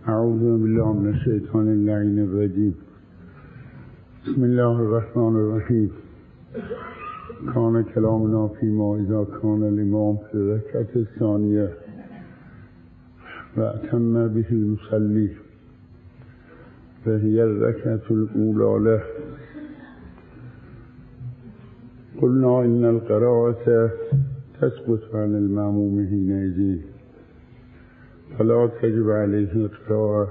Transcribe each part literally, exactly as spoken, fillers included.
اعوذ بالله من الشیطان اللعین الرجیم. بسم الله الرحمن الرحیم. کان کلامنا فیما اذا کان الامام فی الرکعة الثانیه و اتم به المصلی فهی الرکعة الاولی له. قلنا ان القراءة تسقط عن المأموم حينئذ فلا تجب عليه القراءة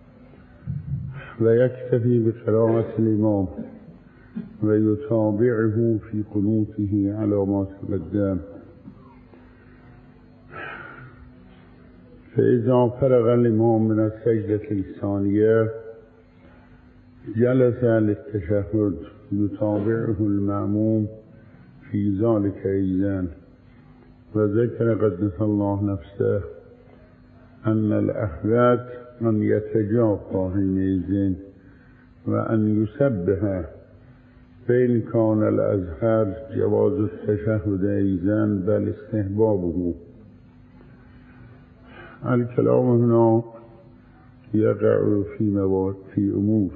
ويكتفي بقراءة الإمام ويتابعه في قنوته على ما تقدم. فإذا فرغ الإمام من السجدة الثانية جلس للتشهد يتابعه المأموم في ذلك أيضا. وذكر قدس الله نفسه أن الأحوات أن يتجافى حينئذ وأن يسبح، فإن كان الأظهر جواز التشهد أيضا بل استحبابه. الكلام هنا يقع في مواد في أمور.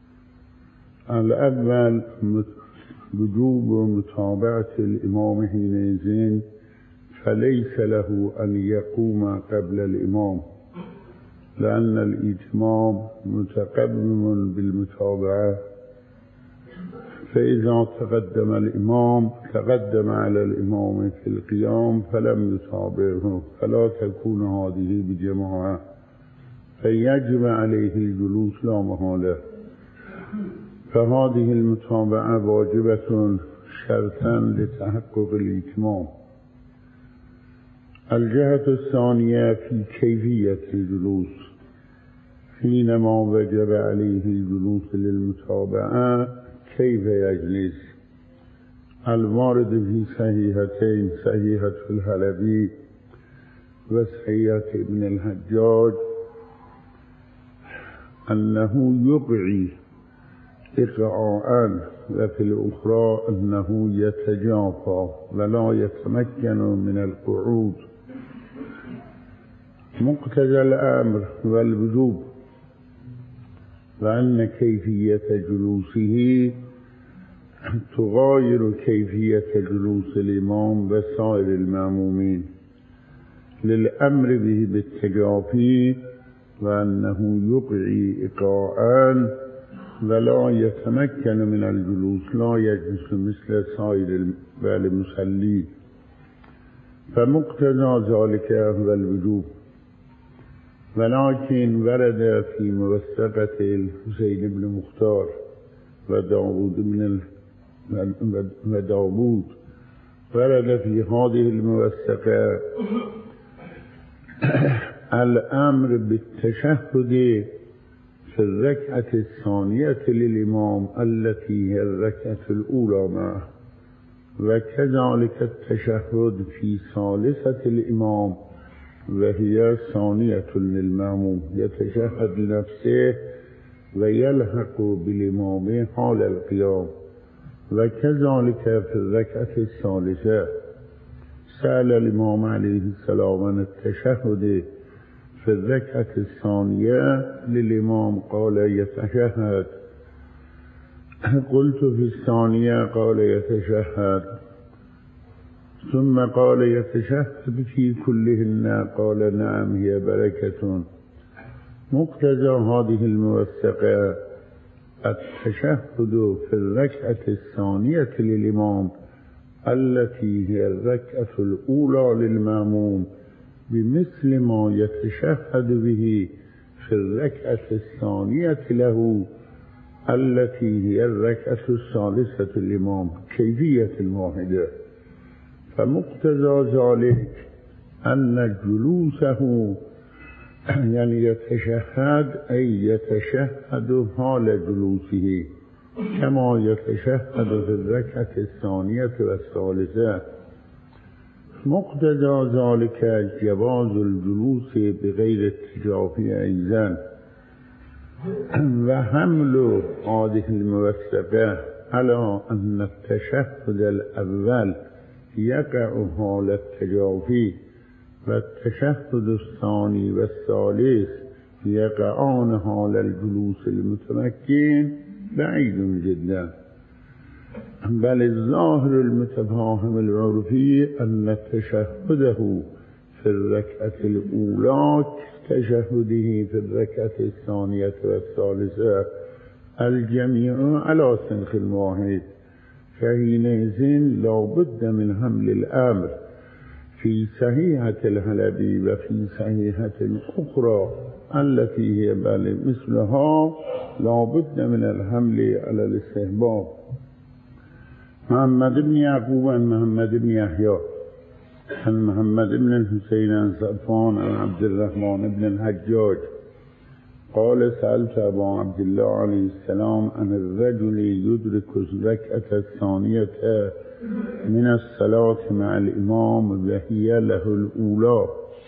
الأول وجوب متابعة الإمام حينئذ، فليس له أن يقوم قبل الإمام لأن الإتمام متقدم بالمتابعة. فإذا تقدم الإمام تقدم على الإمام في القيام فلم يتابعه فلا تكون هذه بجماعة، فيجب عليه الجلوس لا محالة. فهذه المتابعة واجبة شرطا لتحقق الإتمام. الجهة الثانية في كيفية الجلوس. حينما وجب عليه الجلوس للمتابعة كيف يجلس؟ الوارد في صحيحتين، صحيحة الحلبي وصحيحة ابن الحجاج، أنه يقعي إقعاء، وفي الأخرى أنه يتجافى ولا يتمكن من القعود. مقتضى الأمر والوجوب وأن كيفية جلوسه تغاير كيفية جلوس الإمام وسائر المأمومين للأمر به بالتجافي، وأنه يقعي إقعاء ولا يتمكن من الجلوس، لا يجلس مثل سائر المصلين. فمقتضى ذلك هو الوجوب. ولكن ورد في موثقة الحسين بن مختار وداود من وداود ورد في هذه الموثقة الأمر بالتشهد في الركعة الثانية للإمام التي هي الركعة الأولى معه، وكذلك التشهد في ثالثة الإمام وهي ثانية للمأموم، يتشهد لنفسه ويلحق بالإمام حال القيام. وكذلك في الركعة الثالثة سأل الإمام عليه السلام عن التشهد في الركعة الثانية للإمام قال يتشهد. قلت في الثانية قال يتشهد، ثم قال يتشهد في كلهن قال نعم هي بركة. مقتضى هذه الموثقة التشهد في الركعة الثانية للإمام التي هي الركعة الأولى للمأموم بمثل ما يتشهد به في الركعة الثانية له التي هي الركعة الثالثة للإمام، كيفية الواحدة. فمقتضى ذلك أن جلوسه يعني يتشهد أي يتشهد حال جلوسه كما يتشهد في الركعة الثانية والثالثة. مقتضى ذلك جواز الجلوس بغير التجافي أيضا. وحمل هذه الموثقة على أن التشهد الأول يقع حال التجافي والتشهد الثاني والثالث يقعان حال الجلوس المتمكن بعيد جدا، بل الظاهر المتفاهم العرفي أن تشهده في الركعة الأولى كتشهده في الركعة الثانية والثالثة الجميع على سنخ واحد، فحينئذ لا بد من حمل الأمر في صحيحة الحلبي وفي صحيحة أخرى التي هي بل مثلها لا بد من الحمل على الاستحباب. محمد بن يعقوب عن محمد بن يحيى عن محمد بن الحسين عن صفوان عن عبد الرحمن بن الحجاج قال سألت أبا عبد الله عليه السلام عن الرجل يدرك الركعة الثانية من الصلاة مع الإمام وهي له الأولى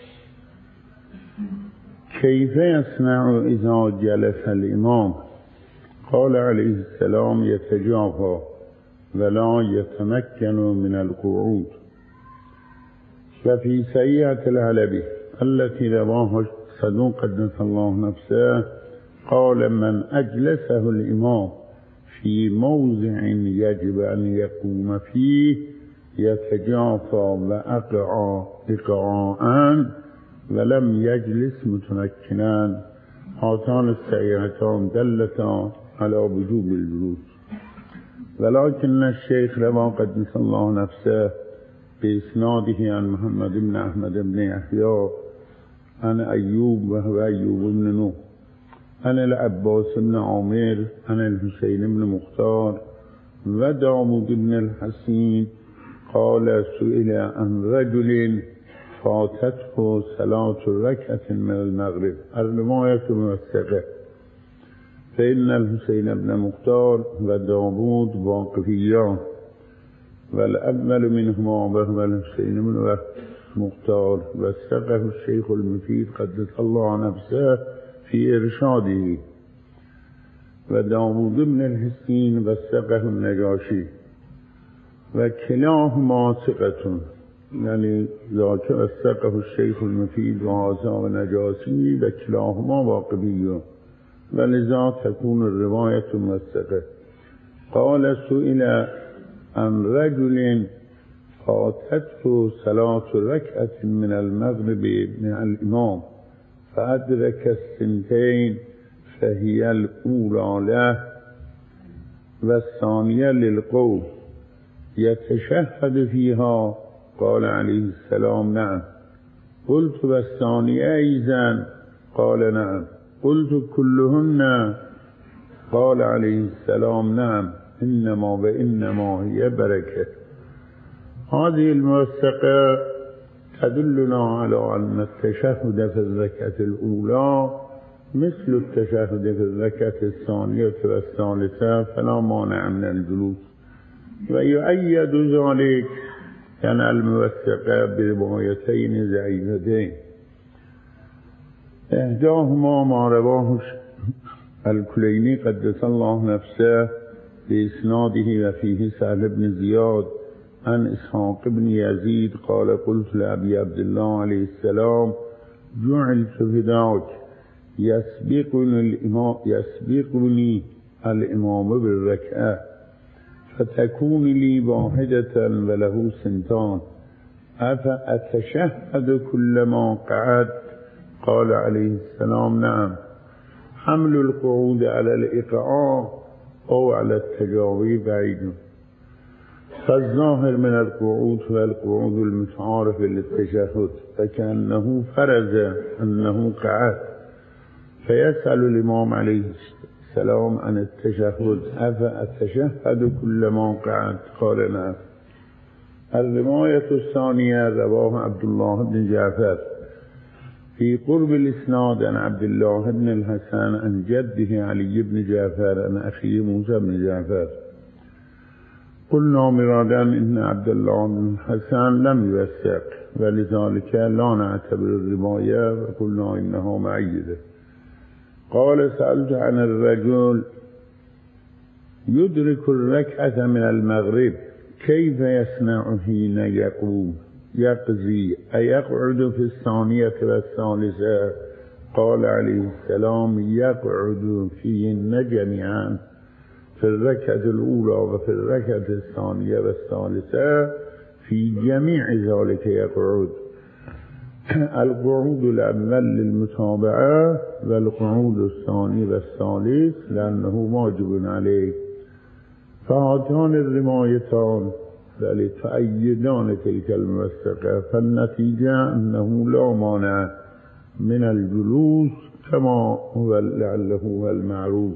كيف يصنع إذا جلس الإمام؟ قال عليه السلام يتجافى ولا يتمكن من القعود. وفي صحيحة الحلبي التي رواها صدوق قدس الله نفسه قال من أجلسه الإمام في موضع يجب أن يقوم فيه يتجافى وأقع إقعاءً ولم يجلس متمكنا. هاتان الصحيحتان دلتا على وجوب الجلوس، ولكن الشيخ روا قدس الله نفسه بإسناده عن محمد بن أحمد بن يحيى عن أيوب وهو أيوب بن نوح عن العباس بن عامر عن الحسين بن مختار وداود بن الحسين قال سئل عن رجل فاتته صلاة ركعة من المغرب الرواية موثقة، فإن الحسين بن مختار وداود واقفيان والأول منهما وهو الحسين بن مختار وثقه الشيخ المفيد قدس الله نفسه في إرشاده، وداود بن الحسين وثقه النجاشي وكلاهما ثقة، يعني ذاك وثقه الشيخ المفيد وهذا ونجاشي وكلاهما واقفيان ولذا تكون الرواية موثقة. قال سئل عن رجل فاتته صلاة ركعة من المغرب مع الإمام فأدرك السنتين فهي الأولى له والثانية للقوم يتشهد فيها؟ قال عليه السلام نعم. قلت والثانية إذن؟ قال نعم. قلت كلهن؟ قال عليه السلام نعم، إنما وإنما هي بركة. هذه الموثقة تدلنا على أن التشهد في الركعة الأولى مثل التشهد في الركعة الثانية والثالثة فلا مانع من الجلوس، ويؤيد ذلك يعني الموثقة بروايتين ضعيفتين، إحداهما ما رواه الكليني قدس الله نفسه بإسناده وفيه سهل بن زياد عن إسحاق بن يزيد قال قلت لأبي عبد الله عليه السلام جعلت فداك يسبقني الإمام يسبقني الإمام بالركعة فتكون لي واحدة وله سنتان أفأتشهد كلما قعد؟ قال عليه السلام نعم. حمل القعود على الإقعاء أو على التجاوي بعيد، فالظاهر من القعود فالقعود المتعارف للتشهد فكأنه فرز أنه قعد، فيسأل الإمام عليه السلام عن التشهد أفأتشهد كلما قعد؟ قال نعم. الرواية الثانية رواه عبد الله بن جعفر في قرب الإسناد عن عبد الله بن الحسن عن جده علي بن جعفر عن أخيه موسى بن جعفر. قلنا مرادا إن عبد الله بن الحسن لم يوثق ولذلك لا نعتبر الرواية وقلنا إنها معيدة. قال سألت عن الرجل يدرك الركعة من المغرب كيف يصنع حين يقوم؟ يقضي أيقعد في الثانية والثالثة قال عليه السلام يقعد فيهن جميعا في الركعة الأولى وفي الركعة الثانية والثالثة في جميع ذلك يقعد. القعود الأول للمتابعة والقعود الثاني والثالث لأنه واجب عليه. فهاتان الروايتان تؤيدان تلك الموثقة، فالنتيجة أنه لا مانع من الجلوس كما هو لعله هو المعروف.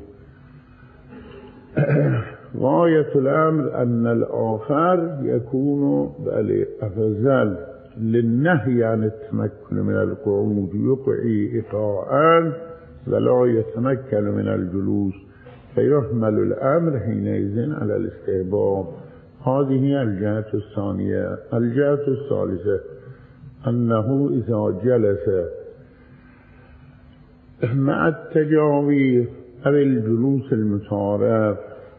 غاية الأمر أن الآخر يكون أفضل للنهي عن التمكن من القعود، يقعي إيقاعا ولا يتمكن من الجلوس، فيحمل الأمر حينئذ على الاستحباب. هذه الجهة الثانية. الجهة الثالثة أنه إذا جلس مع التجاوي أو الجلوس المتعارف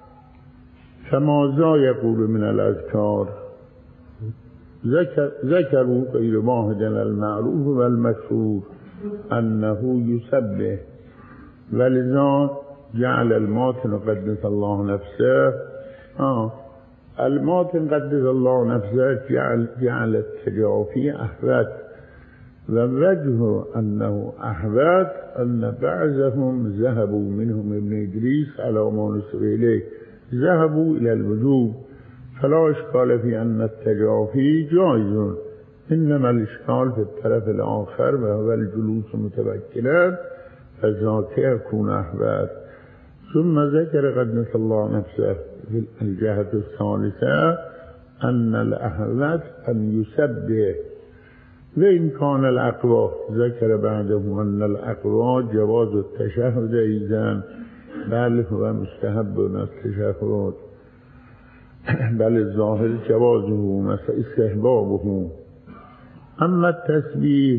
فماذا يقول من الأذكار؟ ذكر ذكروا غير واحد المعروف والمشهور أنه يسبح، ولذا جعل الماتن قدس الله نفسه آه الماتن قدس الله نفسه جعل, جعل التجافي أحبت، ووجه أنه أحبت أن بعضهم ذهبوا منهم ابن إدريس على ما نسب إليه ذهبوا إلى الوجوب، فلا إشكال في أن التجافي جائز، إنما الإشكال في الطرف الآخر وهو الجلوس متوكلا، فذاك يكون أحبت. ثم ذكر قدس الله نفسه في الجهة الثالثة أن الأحبت أن يسبح، وإن كان الأقوى ذكر بعده أن الأقوى جواز التشهد إذن، بل هو مستحب التشهد، بل الظاهر جوازه مثل استحبابه. أما التسبيح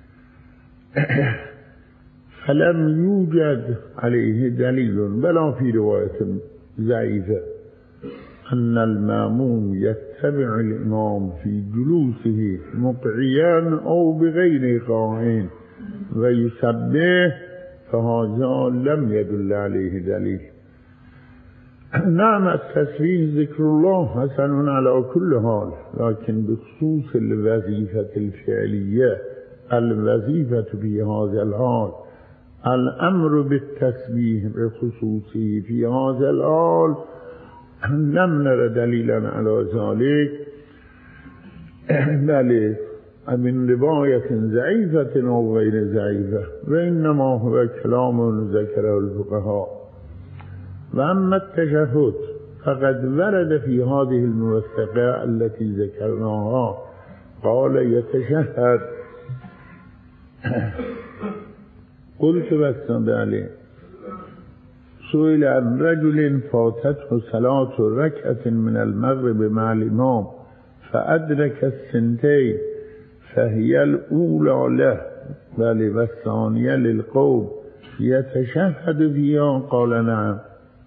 فلم يوجد عليه دليل ولا في رواية ضعيفة أن المأموم يتبع الإمام في جلوسه مقعيا أو بغير قاعد ويسبح، فهذا لم يدل عليه دليل. نعم التسبيح ذكر الله حسن على كل حال، لكن بخصوص الوظيفة الفعلية، الوظيفة في هذا الحال، الأمر بالتسبيح بخصوصه في هذا الحال لم نرى دليلا على ذلك، بل من رواية ضعيفة أو غير ضعيفة، وإنما هو كلام ذكره الفقهاء. وأما التشهد فقد ورد في هذه الموثقة التي ذكرناها قال يتشهد. قلت بسم عليه سئل عن رجل فاتته صلاة ركعة من المغرب مع الإمام فأدرك السنتين فهي الأولى له بل والثانية للقوم يتشهد فيها؟ قال نعم.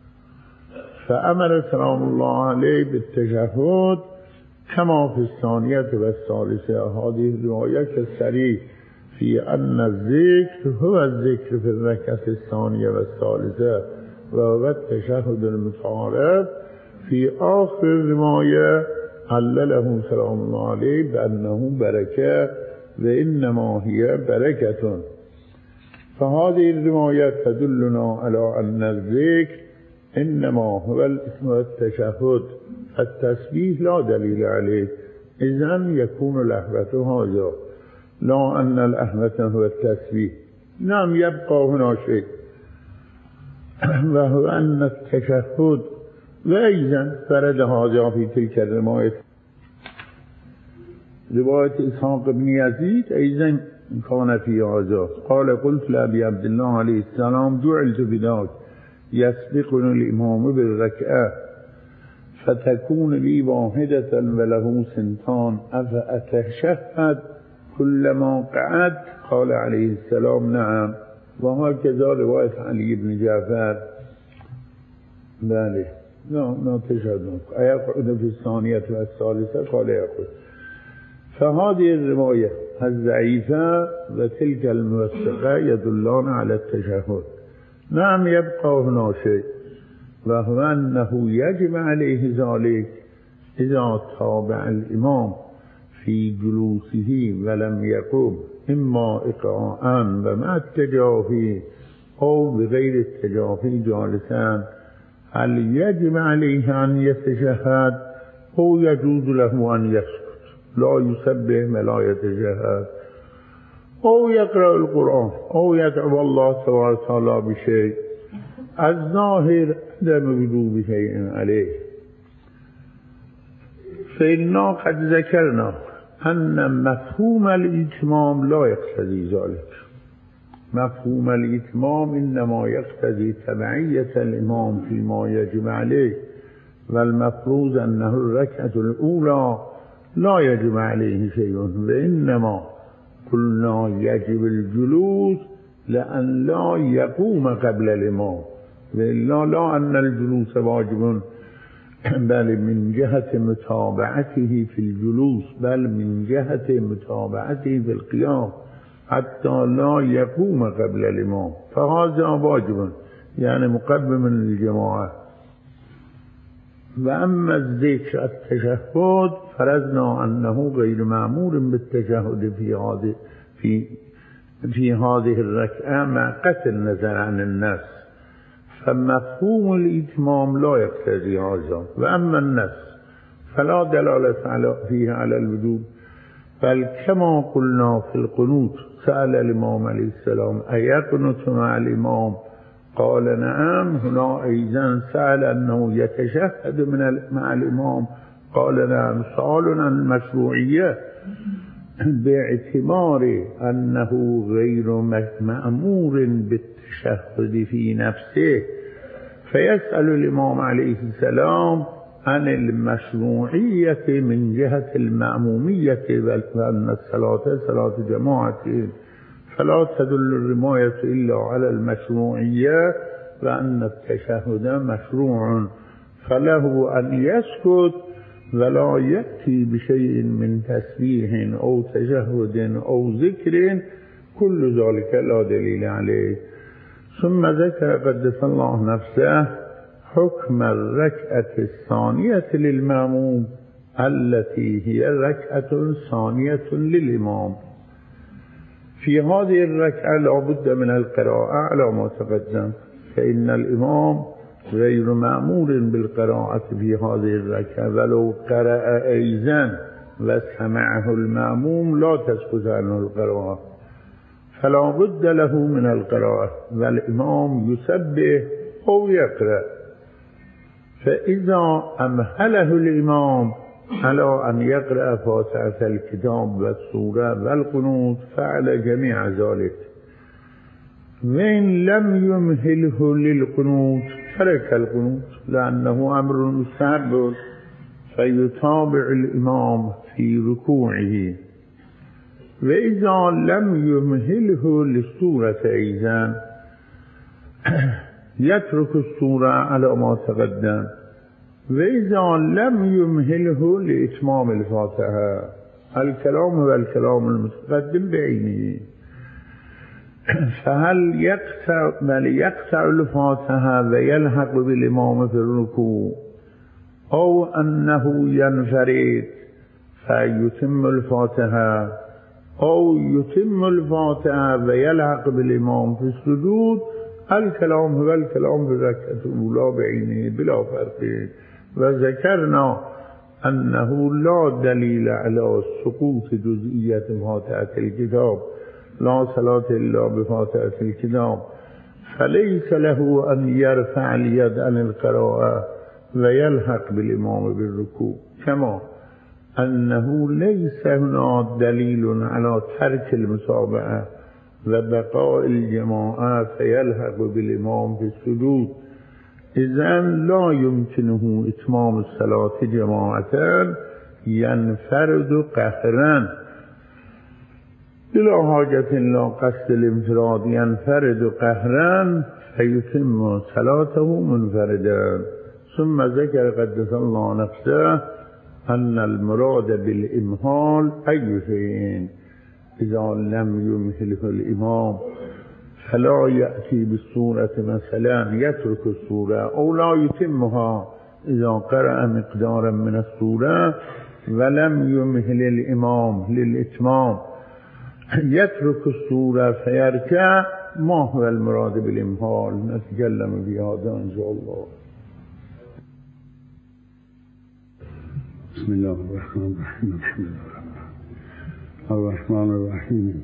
فأمر سلام الله عليه بالتشهد كما في الثانية والثالثة. هذه الرواية كالصريح في أن الذكر هو الذكر في الركعة الثانية والثالثة وهو التشهد المتعارف. في آخر الرواية علله سلام الله عليه بأنه بركة وإنما هي بركة. فهذه الرواية تدلنا على أن الذكر إنما هو التشهد، التسبيح لا دليل عليه، إذن يكون الأحبة هذا، لا أن الأحبة هو التسبيح. نعم يبقى هنا شيء وهو أن التشهد، وأيضا فرد هذا في تلك الرواية رواية إسحاق بن يزيد أيضا كان في هذا. قال قلت لأبي عبد الله عليه السلام جعلت بذاك يسبقني الإمام بالركعة فتكون لي واحدة وله سنتان أفأتشهد كلما قعد؟ قال عليه السلام نعم. وهكذا رواية علي بن جعفر بله لا لا تشهد أيقعد في الثانية والثالثة؟ قال يقعد. فهذه الرواية الضعیفه و تلك الموثقه يدلان على التشهد. نعم يبقى هنا شيء وهو أنه يجب عليه ذلك إذا تابع الإمام في جلوسه ولم يقم إما إقعاء ومع التجافي أو بغير التجافي جالسا، هل يجب عليه أن يتشهد أو يجوز له أن يسكت لا يسبح ولا يتشهد أو يقرأ القرآن أو يدعو الله سبحانه وتعالى بشيء؟ الظاهر عدم وجوب شيء عليه. فإننا قد ذكرنا أن مفهوم الإتمام لا يقتضي ذلك. مفهوم الإتمام إنما يقتضي تبعية الإمام فيما يجب عليه، والمفروض أنه الركعة الأولى لا يجب عليه شيء، وإنما قلنا يجب الجلوس لأن لا يقوم قبل الإمام، وإلا لا أن الجلوس واجب بل من جهة متابعته في الجلوس، بل من جهة متابعته في القيام حتى لا يقوم قبل الإمام، فهذا واجب يعني مقدم للجماعة. وأما الذكر التشهد فرضنا أنه غير مأمور بالتشهد في هذه في في هذه الركعة مع قطع النظر عن النص، فمفهوم الإتمام لا يقتضي هذا. وأما النص فلا دلالة فيه على الوجوب، بل كما قلنا في القنوت سأل الإمام عليه السلام أيقنت مع الإمام قال نعم، هنا أيضا سأل أنه يتشهد من مع الإمام قال نعم، سؤال عن المشروعية باعتبار أنه غير مأمور بالتشهد في نفسه، فيسأل الإمام عليه السلام عن المشروعية من جهة المأمومية، وأن الصلاة صلاة جماعة فلا تدل الرماية إلا على المشروعية، وأن التشهد مشروع، فله أن يسكت ولا يأتي بشيء من تسبيح أو تشهد أو ذكر، كل ذلك لا دليل عليه. ثم ذكر قدس الله نفسه حكم الركعة الثانية للمأموم التي هي الركعة ثانية للإمام. في هذه الركعة لا بد من القراءة على ما تقدم، فإن الإمام غير مأمور بالقراءة في هذه الركعة، ولو قرأ أيضا وسمعه المأموم لا تسقط عنه القراءة، فلا بد له من القراءة، والإمام يسبح أو يقرأ. فإذا أمهله الإمام على أن يقرأ فاتحة الكتاب والسورة والقنوت فعل جميع ذلك، وإن لم يمهله للقنوت ترك القنوت لأنه أمر مستحب، فيتابع الإمام في ركوعه. وإذا لم يمهله للسورة أيضا يترك السورة على ما تقدم، وإذا لم يمهله لإتمام الفاتحة. الكلام هو الكلام المتقدم بعينه، فهل يقطع بل يقطع الفاتحة ويلحق بالإمام في الركوع، أو أنه ينفرد فيتم الفاتحة، أو يتم الفاتحة ويلحق بالإمام في السجود؟ الكلام هو الكلام في الركعة الأولى بعينه بلا فرق. وذكرنا أنه لا دليل على سقوط جزئية فاتحة الكتاب، لا صلاة إلا بفاتحة الكتاب، فليس له أن يرفع اليد عن القراءة ويلحق بالإمام بالركوع، كما أنه ليس هنا دليل على ترك المتابعة وبقاء الجماعة فيلحق بالإمام في السجود. إذن لا يمكنه إتمام الصلاة جماعة، ينفرد قهرا بلا حاجة لا قصد الانفراد، ينفرد قهرا فيتم صلاته منفردا. ثم ذكر قدس الله نفسه أن المراد بالإمهال أي شيء، اذا لم يمهله الامام فلا يأتي بالسورة مثلا يترك السورة او لا يتمها اذا قرأ مقدارا من السورة ولم يمهل الامام للاتمام يترك السورة فيركع ما هو المراد بالامهال. نتكلم في هذا ان شاء الله. بسم الله الرحمن الرحيم. الحمد لله الرحمن الرحيم.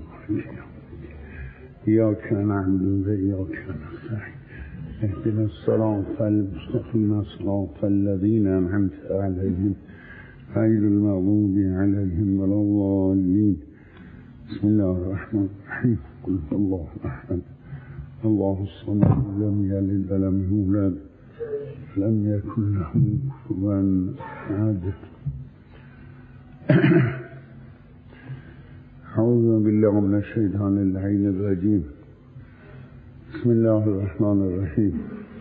إياك نعبد وإياك نستعين اهدنا الصراط المستقيم صراط الذين أنعمت عليهم غير المغضوب عليهم ولا الضالين. بسم الله الرحمن الرحيم. قل هو الله أحد الله الصمد لم يلد ولم يولد لم يكن له كفوا أحد. أعوذ بالله من الشيطان اللعين الرجيم. بسم الله الرحمن الرحيم.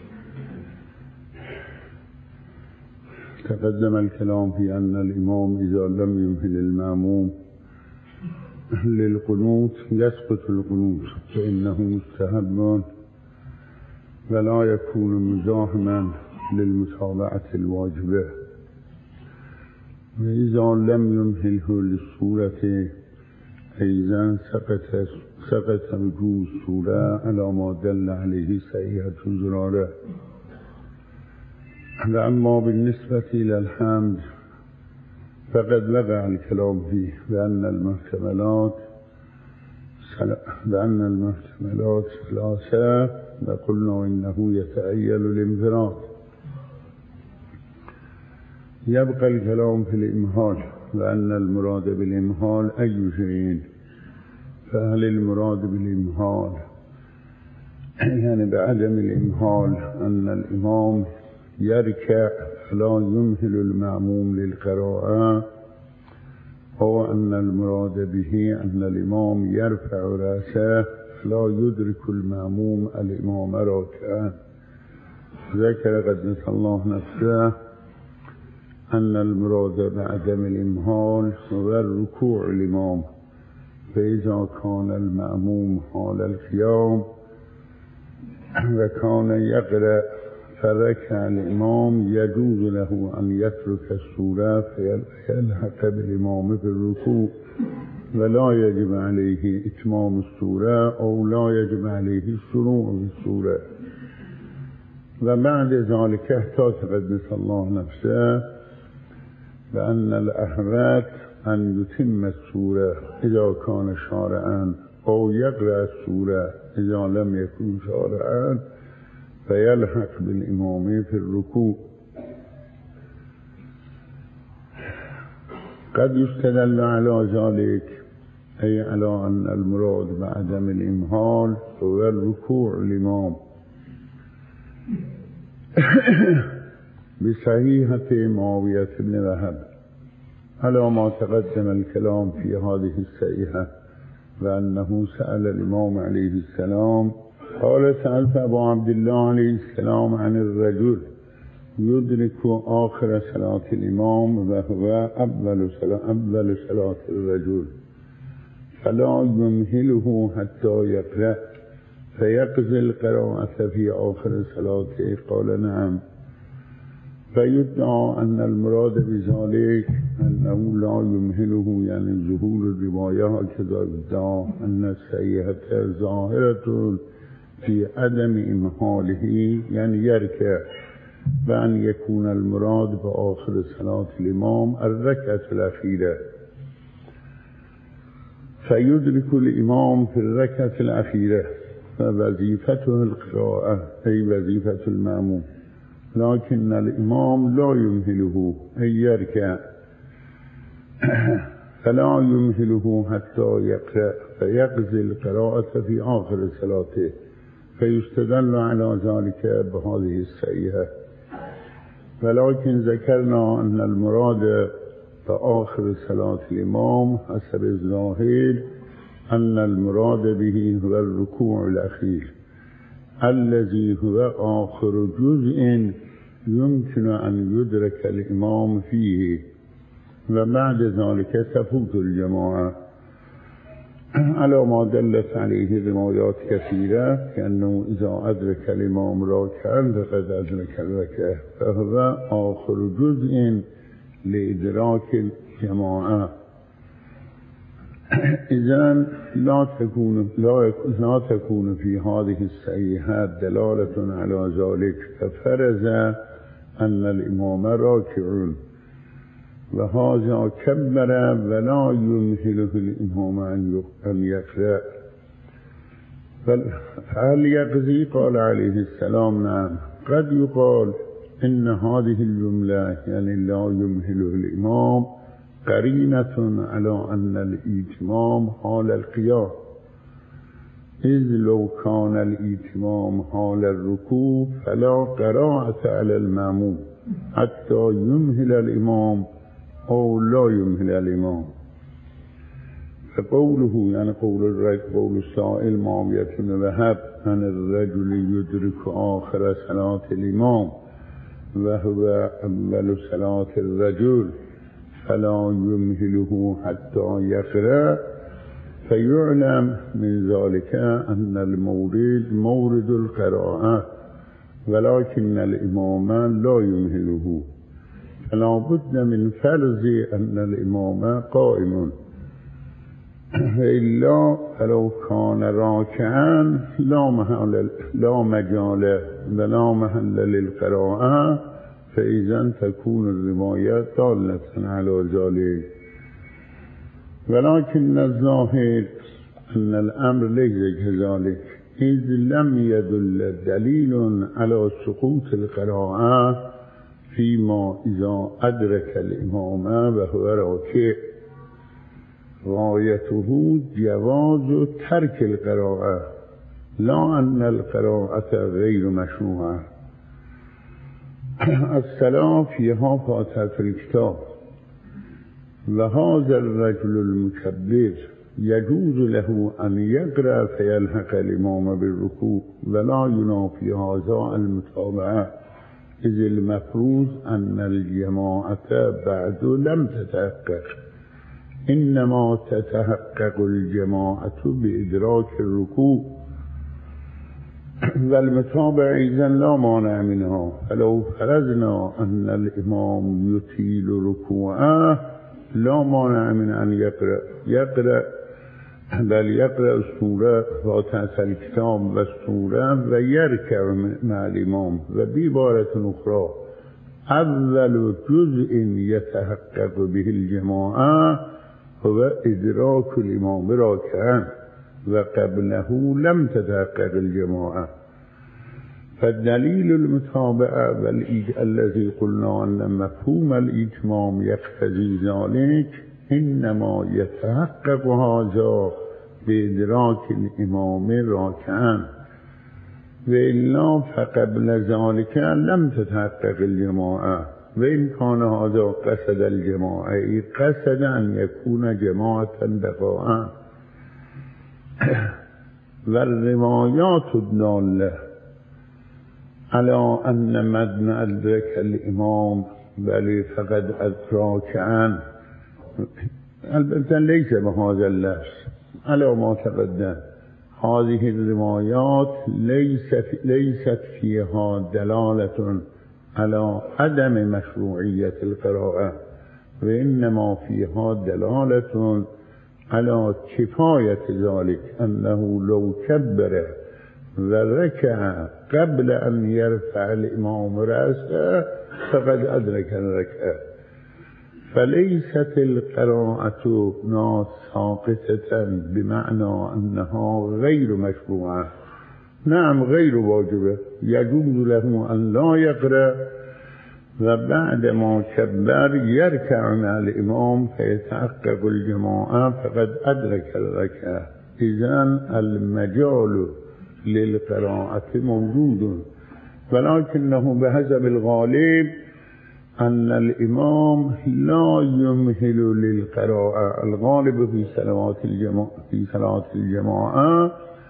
تقدم الكلام في أن الإمام إذا لم يمهل المأموم للقنوت يسقط القنوت فإنه مستحب ولا يكون مزاحما للمتابعة الواجبة. وإذا لم يمهله للسورة أيضا سقط سقط وجوب السورة على ما دل عليه صحيحة زرارة. أما بالنسبة إلى الحمد فقد وقع الكلام فيه بأن المحتملات بأن المحتملات ثلاثة وقلنا إنه يتأيل الانفراد. يبقى الكلام في الإمهال وأن المراد بالإمهال أي شيء. فهل المراد بالإمهال يعني بعدم الإمهال أن الإمام يركع فلا يمهل المأموم للقراءة، أو أن المراد به أن الإمام يرفع رأسه فلا يدرك المأموم الإمام راكعا؟ ذكر قدس الله نفسه أن المراد بعدم الإمهال هو الركوع الإمام، فإذا كان المأموم حال القيام وكان يقرأ فركع الإمام يجوز له أن يترك السورة فيلحق بالإمام في الركوع ولا يجب عليه إتمام السورة أو لا يجب عليه الشروع بالسورة. وبعد ذلك احتاج قدس الله نفسه بأن الأحوات أن يتم السورة إذا كان شارعا أو يقرأ السورة إذا لم يكن شارعا فيلحق بالإمام في الركوع. قد يستدل على ذلك أي على أن المراد بعدم الإمهال هو الركوع الإمام بصحيحة معاوية بن وهب على ما تقدم الكلام في هذه الصحيحة، وأنه سأل الإمام عليه السلام قال سألت أبو عبد الله عليه السلام عن الرجل يدرك آخر صلاة الإمام وهو أول صلاة أول صلاة الرجل فلا يمهله حتى يقرأ فيقضي القراءة في آخر صلاته. قال نعم. فيدعى أن المراد بذلك أنه لا يمهله يعني ظهور الرواية كذا يدعى أن الصحيحة ظاهرة في عدم إمهاله يعني يركع، بأن يكون المراد بآخر صلاة الإمام الركعة الأخيرة فيدرك الإمام في الركعة الأخيرة فوظيفته القراءة أي وظيفة المأموم، لكن الإمام لا يمهله أي يركع فلا يمهله حتى يقرأ فيقضي القراءة في آخر صلاته. فيستدل على ذلك بهذه الصحيحة. ولكن ذكرنا أن المراد بآخر صلاة الإمام حسب الظاهر أن المراد به هو الركوع الأخير الذي هو آخر جزء يمكن أن يدرك الإمام فيه، وبعد ذلك تفوت الجماعة. على ما دلت عليه روايات كثيرة كأنه إذا أدرك الإمام راكعا فقد أدرك الركعة، فهو آخر جزء لإدراك الجماعة. إذن لا تكون لا, لا تكون في هذه الصحيحات دلالة على ذلك، ففرض أن الإمام راكع وهذا كبر ولا يمهله الإمام أن يقرأ، فهل يقضي؟ قال عليه السلام نعم. قد يقال إن هذه الجملة يعني لا يمهله الإمام قرينة على أن الإتمام حال القيام، إذ لو كان الإتمام حال الركوع فلا قراءة على المأموم حتى يمهل الإمام أو لا يمهل الإمام. فقوله يعني قول الرجل قول السائل معاوية بن وهب أن الرجل يدرك آخر صلاة الإمام وهو أول صلاة الرجل فلا يمهله حتى يقرأ، فيعلم من ذلك أن المورد مورد القراءة ولكن الإمام لا يمهله، فلا بد من فرض أن الإمام قائم، إلا فلو كان راكعا لا محل لا مجال ولا محل للقراءة، فإذا تكون الرواية دالة على ذلك. ولكن الظاهر أن الأمر ليس كذلك، إذ لم يدل دليل على سقوط القراءة فيما إذا أدرك الإمام وهو راكع، غايته جواز ترك القراءة لا أن القراءة غير مشروعة. الصلاة فيها فاتحة الكتاب، وهذا الرجل المكبر يجوز له أن يقرأ فيلحق الإمام بالركوع، ولا ينافي هذا المتابعة، إذ المفروض أن الجماعة بعد لم تتحقق، إنما تتحقق الجماعة بإدراك الركوع، والمتابعة إذن لا مانع منها. فلو فرضنا أن الإمام يطيل ركوعه لا مانع من أن يقرأ يقرأ بل يقرأ السورة فاتحة الكتاب والسورة ويركع مع الإمام. وبعبارة أخرى أول جزء يتحقق به الجماعة هو إدراك الإمام راكعا، وقبله لم تتحقق الجماعة. فالدليل المتابعة الذي قلنا أن مفهوم الإتمام يقتضي ذلك إنما يتحقق هذا بإدراك الإمام راكعا، وإلا فقبل ذلك لم تتحقق الجماعة. وإن كان هذا قصد الجماعة قصد أن يكون جماعة بقاء. والروايات الدالة على أن من أدرك الإمام بل فقد أدرك عنه، البته ليس بهذا اللفظ على ما تقدم. هذه الروايات ليست ليست فيها دلالة على عدم مشروعية القراءة، وإنما فيها دلالة على كفاية ذلك، أنه لو كبر وركع قبل أن يرفع الإمام رأسه فقد أدرك الركعة. فليست القراءة ساقطة بمعنى أنها غير مشروعة، نعم غير واجبة، يجوز له أن لا يقرأ وبعد ما كبر يركع مع الإمام فيتحقق الجماعة فقد أدرك الركعة. إذن المجال للقراءة موجود، ولكنه بحسب الغالب أن الإمام لا يمهل للقراءة. الغالب في صلاة الجماعة في صلاة الجماعة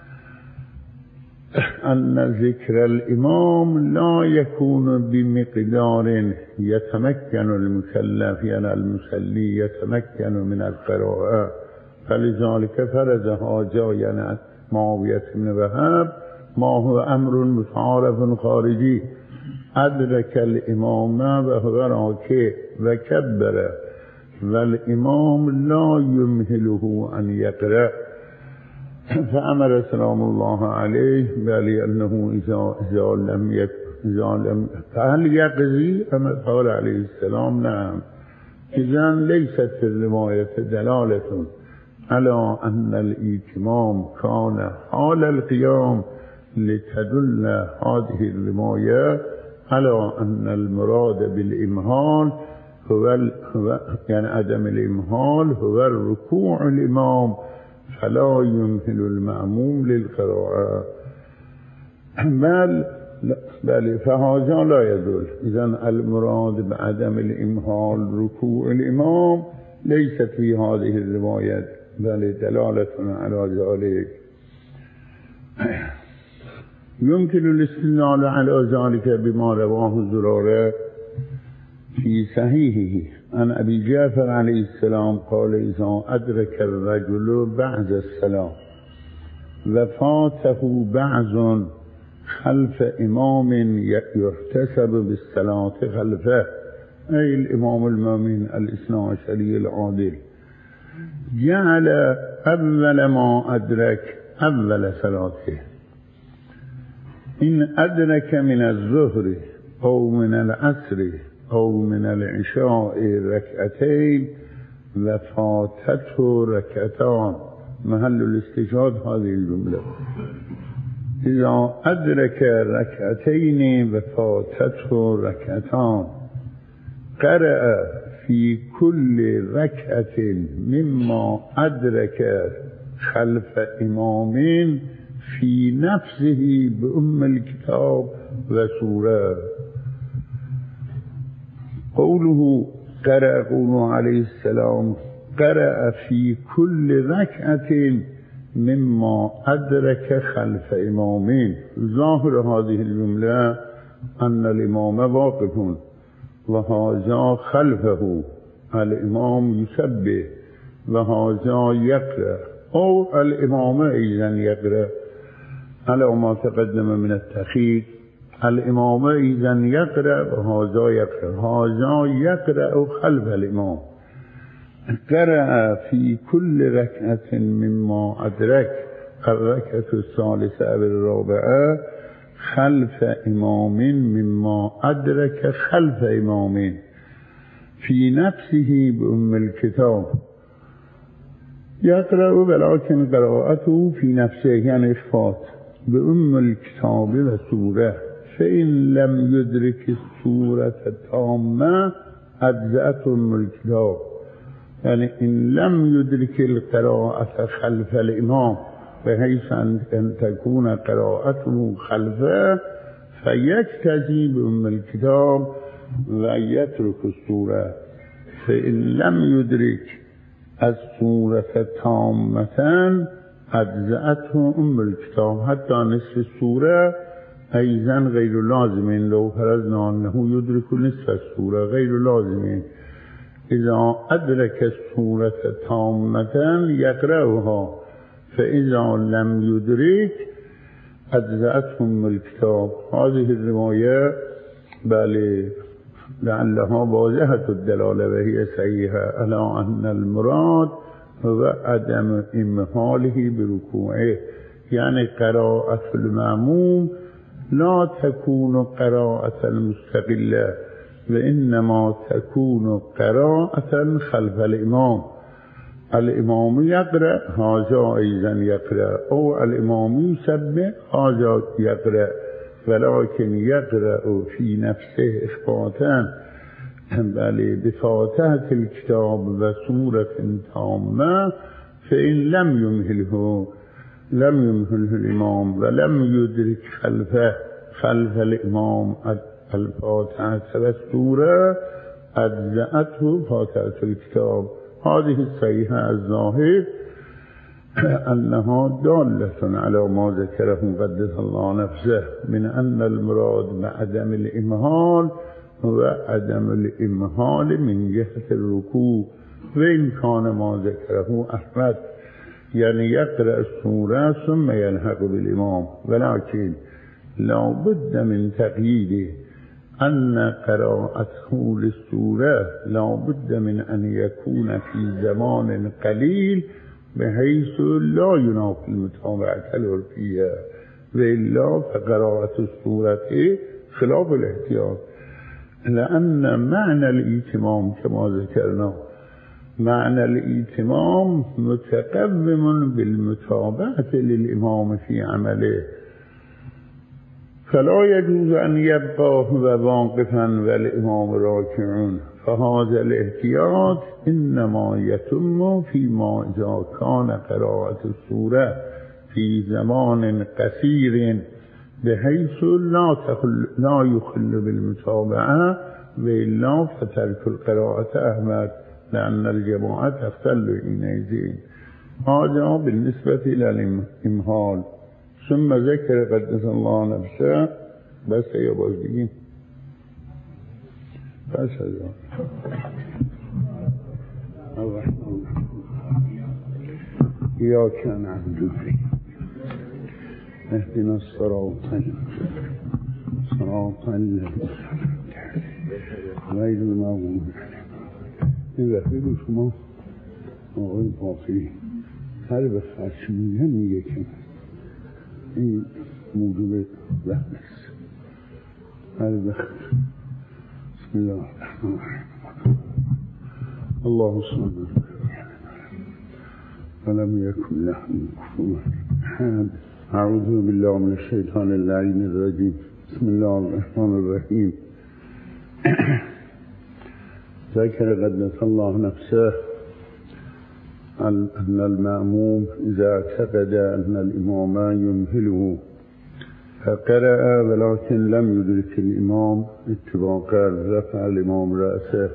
أن ذكر الإمام لا يكون بمقدار يتمكن المكلف يعني المصلي يتمكن من القراءة، فلذلك فرضها جاین معاویة بن وهب ما هو امر متعارف خارجی ادرک الامام و هو راکع و کبر و الامام لا یمهله ان یقرأ فامر سلام الله علیه بلی انه اذا اذا لم یک اذا لم فهل یقضی اما قال علیه السلام نعم اذن لیست فی الروایت دلالة على ان الاتمام كان حال القيام لتدل هذه الرواية على ان المراد بالامهال هو, هو يعني عدم الامهال هو الركوع الامام فلا يمهل المأموم للقراءة بل بل فهذا لا يدل اذن المراد بعدم الامهال ركوع الامام ليست في هذه الرواية بل دلالة على ذلك يمكن الاستدلال على ذلك بما رواه زرارة في صحيحه عن أبي جعفر عليه السلام قال إذا أدرك الرجل بعد الصلاة وفاته بعض خلف إمام يحتسب بالصلاة خلفه أي الإمام المؤمن الاثنى عشري العادل جعل أول ما أدرك أول صلاته إن أدرك من الظهر أو من العصر أو من العشاء ركعتين وفاتته ركعتان محل الاستشهاد هذه الجملة إذا أدرك ركعتين وفاتته ركعتان قرأ في كل ركعة مما أدرك خلف إمام في نفسه بأم الكتاب وسورة قوله قرأ قوله عليه السلام قرأ في كل ركعة مما أدرك خلف إمامين ظاهر هذه الجملة أن الإمام واقف وهذا خلفه الإمام يسبح وهذا يقرأ أو الإمام أيضا يقرأ على ما تقدم من التخيط الإمام أيضا يقرأ وهذا يقرأ هذا يقرأ خلف الإمام قرأ في كل ركعة مما أدرك الركعة الثالثة أو الرابعة خلف إمام مما أدرك خلف إمام في نفسه بأم الكتاب يقرأ ولكن قراءته في نفسه يعني إخفاء بأم الكتاب وسورة فإن لم يدرك السورة التامة أجزأت أم الكتاب يعني إن لم يدرك القراءة خلف الإمام بحيث أن تكون قراءته خلفه فيكتفي بأم الكتاب ويترك السورة فإن لم يدرك السورة تامة أجزأته أم الكتاب حتى نصف السورة أيضا غير لازم لو فرضنا أنه يدرك نصف السورة غير لازم إذا أدرك السورة تامة يقرأها فإذا لم يدرك أجزأتهم الكتاب هذه الرواية بل لعلها واضحة الدلالة وهي صحيحة على أن المراد هو عدم إمهاله بركوعه يعني قراءة المأموم لا تكون قراءة مستقلة وإنما تكون قراءة خلف الإمام الإمام يقرأ هذا أيضا يقرأ أو الإمام يسبح هذا يقرأ ولكن يقرأ في نفسه إخفاءً بل بفاتحة الكتاب وسورة تامة فإن لم يمهله لم يمهله الإمام ولم يدرك خلفه خلف الإمام الفاتحة والسورة أجزأته فاتحة الكتاب هذه الصحيحة الظاهر أنها دالة على ما ذكره قدس الله نفسه من أن المراد بعدم الإمهال هو عدم الإمهال من جهة الركوع وإن كان ما ذكره أحمد يعني يقرأ السورة ثم يلحق بالإمام، ولكن لا بد من تقييده أن قراءته للسورة لا بد من أن يكون في زمان قليل بحيث لا ينافي المتابعة العرفية، وإلا فقراءة السورة خلاف الاحتياط، لأن معنى الائتمام كما ذكرنا معنى الائتمام متقوم بالمتابعة للإمام في عمله، فلا يجوز أن يبقى واقفا والإمام راكع، فهذا الاحتياط إنما يتم فيما إذا كان قراءة السورة في زمان قصير بحيث لا تخل لا يخل بالمتابعة، وإلا فترك القراءة أحمد لأن الجماعة تختل حينئذ. هذا بالنسبة إلى الإمهال. ثم ذكر قدس الله نفسه، بس يا بازدگی بس هذا الرحمن إياك نعبد اهدنا الصراط صراط الذين غير المغضوب این وقتی رو شما آقای باقی هر به خرچ میگن میگه که این موجود وقت است. هر وقت بسم الله الرحمن الرحیم الله صمد ولم يكن له كفوا احد. اعوذ بالله من الشیطان اللعین الرجیم. بسم الله الرحمن الرحیم. ذكر قدس الله نفسه أن المأموم إذا اعتقد أن الإمام يمهله فقرأ ولكن لم يدرك الإمام اتفاقا رفع الإمام رأسه.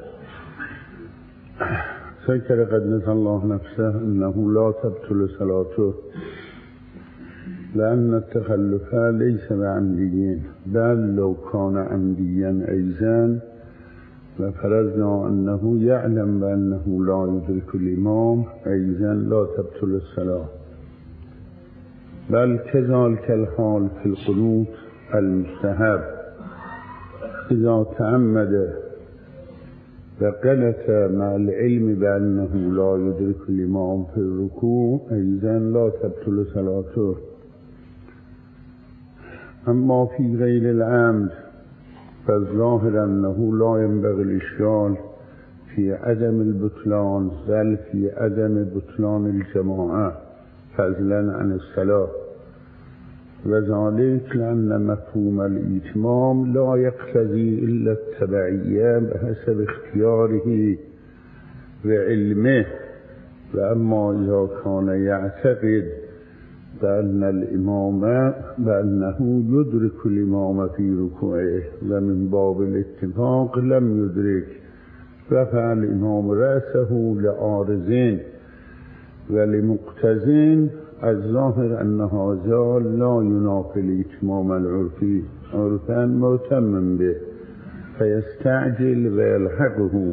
ذكر قدس الله نفسه أنه لا تبطل صلاته لأن التخلف ليس بعمدي، بل لو كان عمديا أيضا وفرضنا أنه يعلم بأنه لا يدرك الإمام أيضا لا تبطل الصلاة، بل كذلك الحال في القنوت المستحب إذا تعمد وقنت مع العلم بأنه لا يدرك الإمام في الركوع أيضا لا تبطل صلاته. أما في غير العمد فالظاهر أنه لا ينبغي الإشكال في عدم البطلان، بل في عدم بطلان الجماعة فضلا عن الصلاة، وذلك لأن مفهوم الإتمام لا يقتضي إلا التبعية بحسب اختياره وعلمه. وأما إذا كان يعتقد بأن الإمام بأنه يدرك الإمام في ركوعه ومن باب الاتفاق لم يدرك رفع الإمام رأسه لعارضين ولمقتضين، الظاهر أن هذا لا ينافي الإتمام العرفي عرفا متمم به فيستعجل ويلحقه.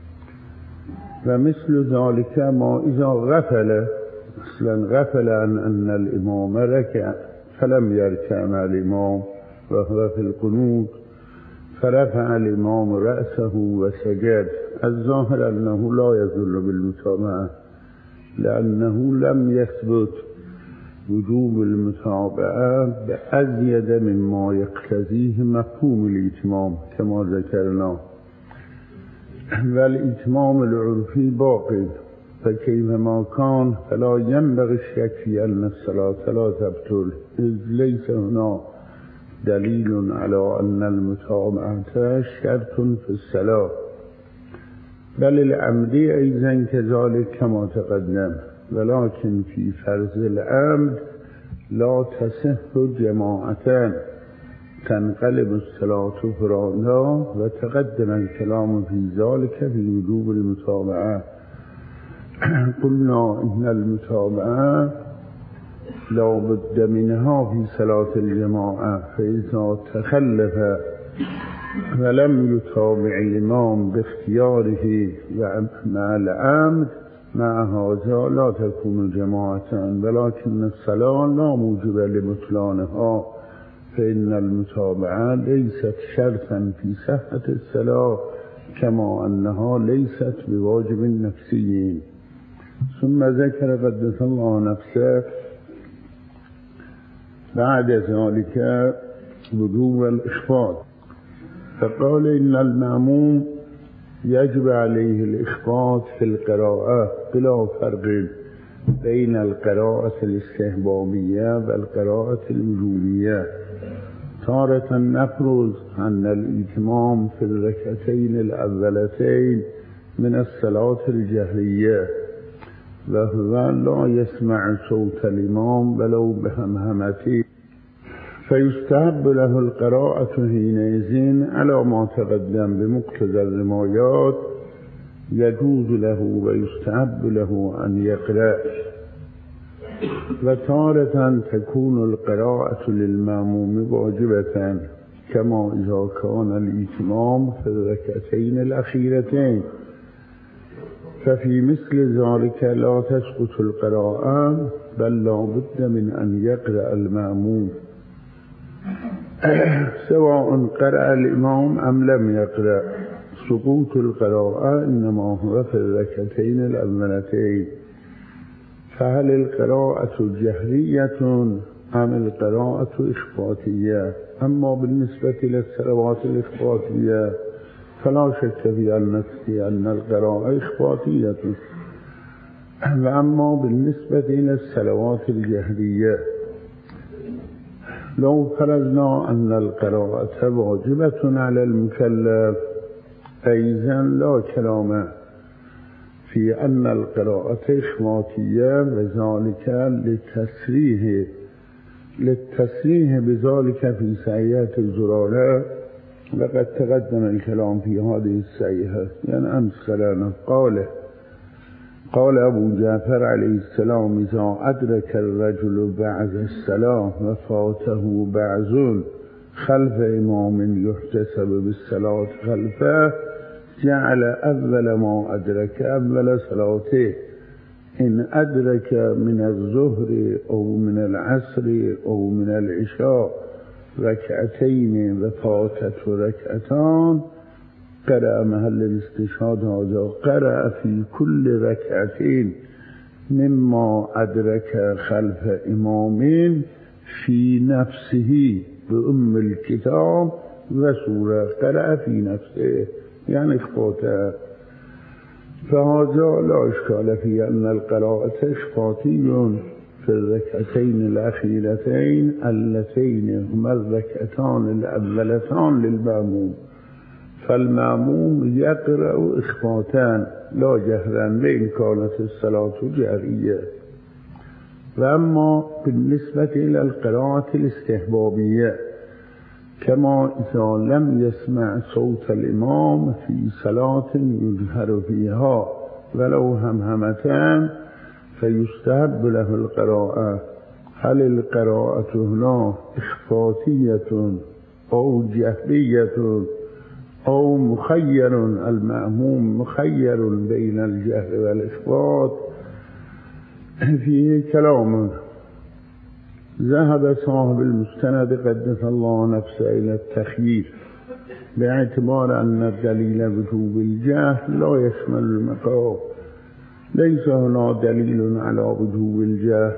ومثل ذلك ما إذا غفل اصلا غفل عن أن الإمام ركع فلم يركع مع الإمام وهو في القنوت فرفع الإمام رأسه وسجد، الظاهر أنه لا يزل بالمتابعة لأنه لم يثبت وجوب المتابعة بأزيد مما يقتضيه مفهوم الإتمام كما ذكرنا، والإتمام العرفي باقي، فكيفما كان فلا ينبغي الشك في أن الصلاة لا تبطل، إذ ليس هنا دليل على أن المتابعة شرط في الصلاة، بل العمدي أيضا كذلك كما تقدم، ولكن في فرض العمد لا تصح جماعتان تنقلب الصلاة فرادا، وتقدم الكلام في ذلك في وجوب المتابعة. قلنا إن المتابعة لا بد منها في صلاة الجماعة، فإذا تخلف ولم يتابع الإمام باختياره مع العمد مع هذا لا تكون جماعة ولكن الصلاة لا موجب لبطلانها فإن المتابعة ليست شرطا في صحة الصلاة كما أنها ليست بواجب نفسي. ثم ذكر قدس الله نفسه بعد ذلك وجوب الإخفاض، فقال إن المأموم يجب عليه الإخفاض في القراءة بلا فرق بين القراءة الاستحبابية والقراءة الوجوبية. تارة نفرض أن الإتمام في الركعتين الأولتين من الصلاة الجهرية وهو لا يسمع صوت الإمام ولو بهمهمته، فيستحب له القراءة حينئذ على ما تقدم بمقتضى الروايات، يجوز له ويستحب له أن يقرأ. وتارة تكون القراءة للمأموم واجبة كما إذا كان الإتمام في الركعتين الأخيرتين، ففي مثل ذلك لا تسقط القراءة بل لا بد من أن يقرأ المأموم سواء قرأ الإمام أم لم يقرأ. سقوط القراءة إنما هو في الركعتين الأولتين. فهل القراءة جهرية أم القراءة إخفاتية؟ أما بالنسبة للصلوات الإخفاتية فلا شك في أن القراءة إخفاتية، وأما بالنسبة إلى الصلوات الجهرية لو فرضنا أن القراءة واجبة على المكلف فإذا لا كلام في أن القراءة إخفاتية، وذلك للتصريح للتصريح بذلك في صحيحة الزرارة، وقد تقدم الكلام في هذه الصحيحة. يعني أمثلنا قال قال أبو جعفر عليه السلام إذا أدرك الرجل بعد الصلاة وفاته بعض خلف إمام يحتسب بالصلاة خلفه جعل أول ما أدرك أول صلاته، إن أدرك من الظهر أو من العصر أو من العشاء ركعتين وفاتت ركعتان قرأ محل الاستشهاد هذا قرأ في كل ركعتين مما أدرك خلف إمامين في نفسه بأم الكتاب وسورة، قرأ في نفسه يعني إخفاته. فهذا لا إشكال في أن القراءة إخفاتي في الركعتين الأخيرتين اللتين هما الركعتان الأولتان للمأموم، فالمأموم يقرأ إخفاتان لا جهرا وإن كانت الصلاة جهرية. وأما بالنسبة إلى القراءة الاستحبابية كما إذا لم يسمع صوت الإمام في صلاة يجهر فيها ولو همهمتان فيستحب له القراءة. هل القراءة هنا إخفاتية أو جهرية أو مخير؟ المأموم مخير بين الجهر والإخفات، فيه كلام. ذهب صاحب المستند قدس الله نفسه إلى التخيير باعتبار أن الدليل وجوب الجهر لا يشمل المقام، ليس هنا دليل على وجوب الجهر،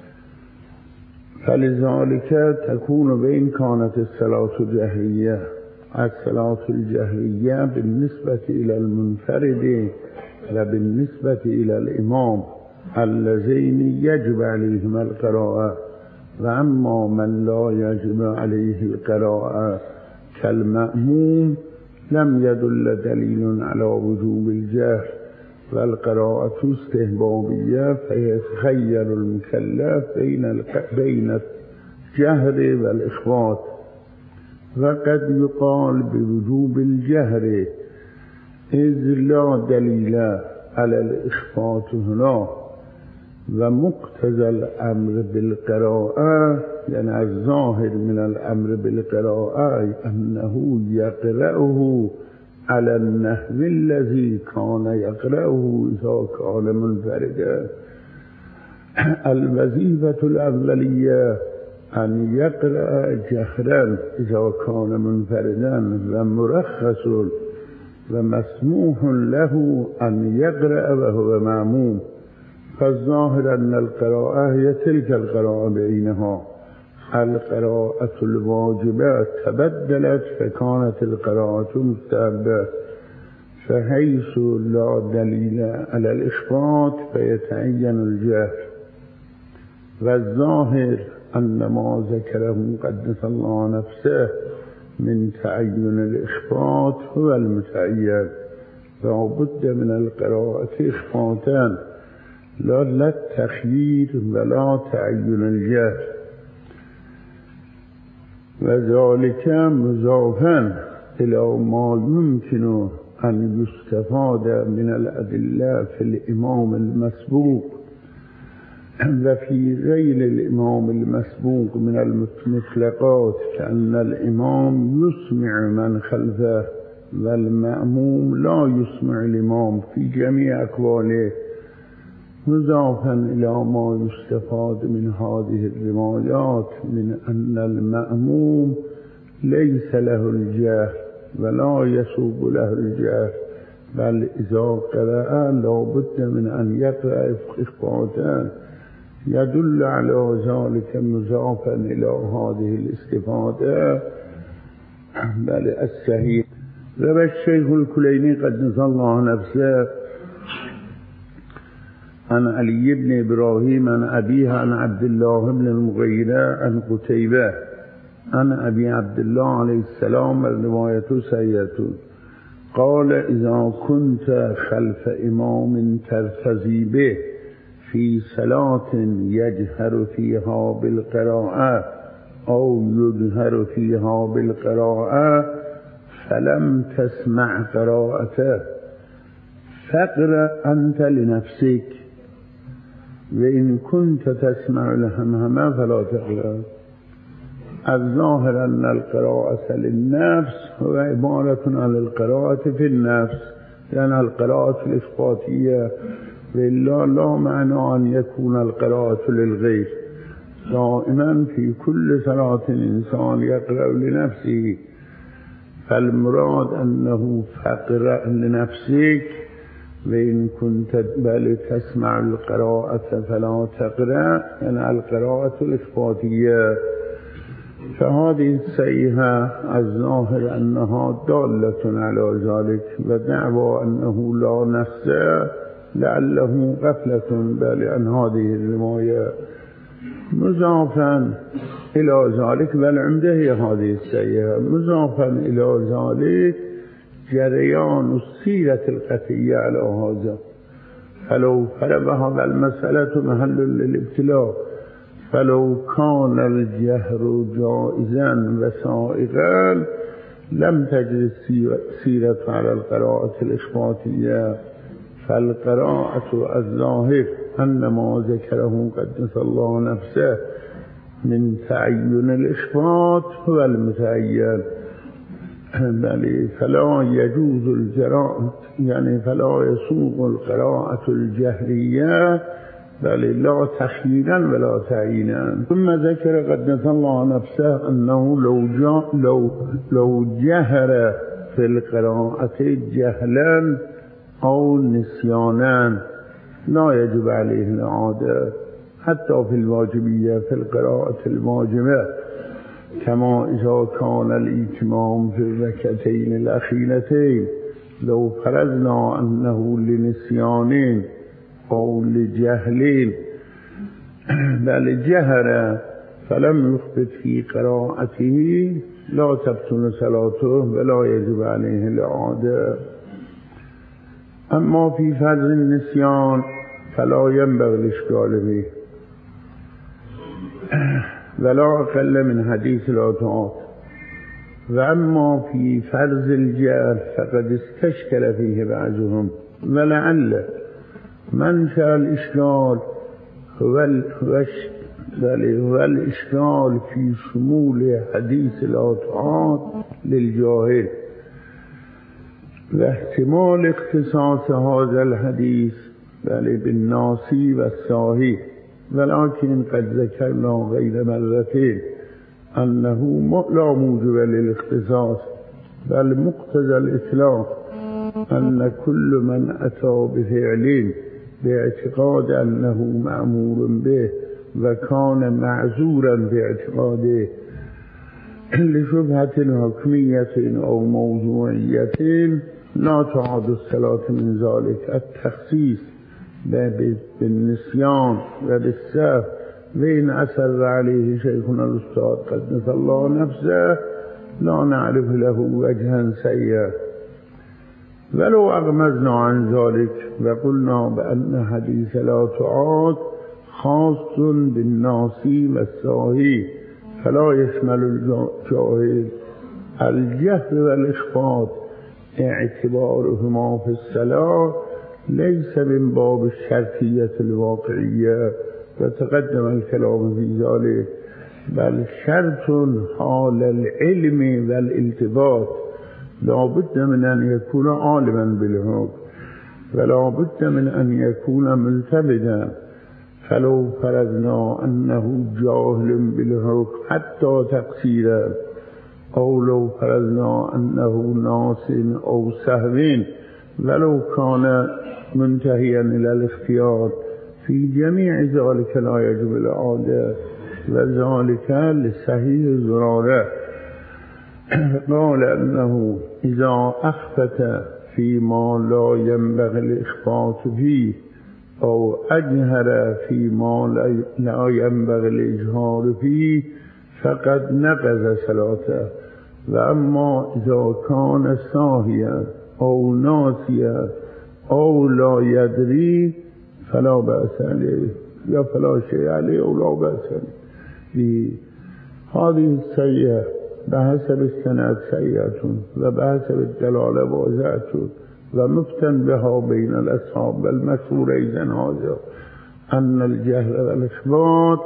فلذلك تكون بإن كانت الصلاة جهرية. الصلاة الجهرية بالنسبة إلى المنفرد وبالنسبة إلى الإمام اللذين يجب عليهما القراءة، وأما من لا يجب عليه القراءة كالمأموم لم يدل دليل على وجوب الجهر، والقراءة استحبابية فيتخير المكلف بين بين الجهر والإخفات. وقد يقال بوجوب الجهر إذ لا دليل على الإخفات هنا، ومقتضى الأمر بالقراءة يعني الظاهر من الأمر بالقراءة أنه يقرأه على النحو الذي كان يقرأه إذا كان منفردا. الوظيفة الأولية أن يقرأ جهرا إذا كان منفردا، ومرخص ومسموح له أن يقرأ وهو مأموم. فالظاهر أن القراءة هي تلك القراءة بعينها. القراءة الواجبة تبدلت فكانت القراءة مستحبة، فحيث لا دليل على الإخفاء فيتعين الجهر. والظاهر أن ما ذكره قدس الله نفسه من تعين الإخفاء هو المتعين، لا بد من القراءة إخفاءً، لا للتخيير ولا تعين الجهر. وذلك مضافا إلى ما يمكن أن يستفاد من الأدلة في الإمام المسبوق وفي غير الإمام المسبوق من المطلقات، كأن الإمام يسمع من خلفه والمأموم لا يسمع الإمام في جميع أقواله، مضافا إلى ما يستفاد من هذه الروايات من أن المأموم ليس له الجهر ولا يسوق له الجهر، بل إذا قرأ لا بد من أن يقرأ إخفاءً، يدل على ذلك مضافا إلى هذه الاستفادة. بل الصحيح روى الشيخ الكليني قدس الله نفسه عن علي بن إبراهيم عن أبيه عن عبد الله بن المغيرة عن قتيبة عن أبي عبد الله عليه السلام، الرواية سيئة، قال: إذا كنت خلف إمام ترتزي به في صلاة يجهر فيها بالقراءة أو يجهر فيها بالقراءة فلم تسمع قراءته فاقرأ أنت لنفسك، وإن كنت تسمع الهمهمة فلا تقرأ. الظاهر أن القراءة للنفس هو عبارة عن القراءة في النفس، يعني القراءة الإخفاءية، وإلا لا معنى أن يكون القراءة للغير. دائما في كل صلاة إنسان يقرأ لنفسه، فالمراد أنه فاقرأ لنفسك، وإن كنت بل تسمع القراءة فلا تقرأ، يعني القراءة الإخفاءية. فهذه السيئة الظاهر أنها دالة على ذلك، ودعوى أنه لا نص لعله غفلة بل عن هذه الرواية. مضافا إلى ذلك، والعمدة هي هذه السيئة، مضافا إلى ذلك جريان السيرة القطعية على هذا. فلو فرض هذا المسألة محل للابتلاء، فلو كان الجهر جائزا وسائغا لم تجد السيرة على القراءة الإخفاءية. فالقراءة الظاهر أن ما ذكره قدس الله نفسه من تعين الإخفاء هو المتعين، بل فلا يجوز الجراءة، يعني فلا يسوغ القراءة الجهرية، بل لا تخييرا ولا تعيينا. ثم ذكر قدس الله نفسه أنه لو جاء لو لو جهر في القراءة جهلا أو نسيانا لا يجب عليه الإعادة، حتى في الواجبية في القراءة الواجبة، كما إذا كان الإتمام في الركعتين الأخيرتين لو فرضنا أنه لنسيان أو لجهل بل جهر فلم يخفت في قراءته لا تبطل صلاته ولا يجب عليه الإعادة. أما في فرض النسيان فلا ينبغي الإشكال به، ولا أقل من حديث العطاء. وأما في فرض الجهل فقد استشكل فيه بعضهم، ولعل منشأ الإشكال هو هو الإشكال في شمول حديث العطاء للجاهل، و احتمال اختصاص هذا الحديث بل بالناصي والصاحي ولكن قد ذكرنا غير مرتين أنه لا موجب للاختصاص بل مقتضى الإطلاق أن كل من أتى بفعل باعتقاد أنه مأمور به وكان معذورا باعتقاده لشبهة حكمية أو موضوعية لا تعاد الصلاة من ذلك. التخصيص بالنسيان وبالسهو وإن أسر عليه شيخنا الأستاذ قدس الله نفسه لا نعرف له وجها سيئا ولو أغمزنا عن ذلك وقلنا بأن حديث لا تعاد خاص بالناصي والصاحي فلا يشمل الجاهل. الجهل والإخفاض اعتبارهما في الصلاة ليس من باب الشرطية الواقعية وتقدم الكلام في ذلك بل شرط حال العلم والالتباط لا بد من أن يكون عالما بالحكم ولا بد من أن يكون ملتبدا. فلو فرضنا أنه جاهل بالحكم حتى تقصيرا أو لو فرضنا أنه ناس أو سهو ولو كان منتهيا إلى الاختيار في جميع ذلك لا يجب الإعادة وذلك لصحيح الزرارة. قال أنه إذا أخفت فيما لا ينبغي الإخفاء فيه أو أجهر فيما لا ينبغي الإجهار فيه فقد نقض صلاته. وأما إذا كان ساهيا أو ناسيا أو لا يدري فلا بأس عليه يا فلا شيء عليه أو لا بأس عليه. هذه السيئة بحسب السند سيئة وبحسب الدلالة واضحة ومفتن بها بين الأصحاب والمشهور أيضا هذا أن الجهل والإخبار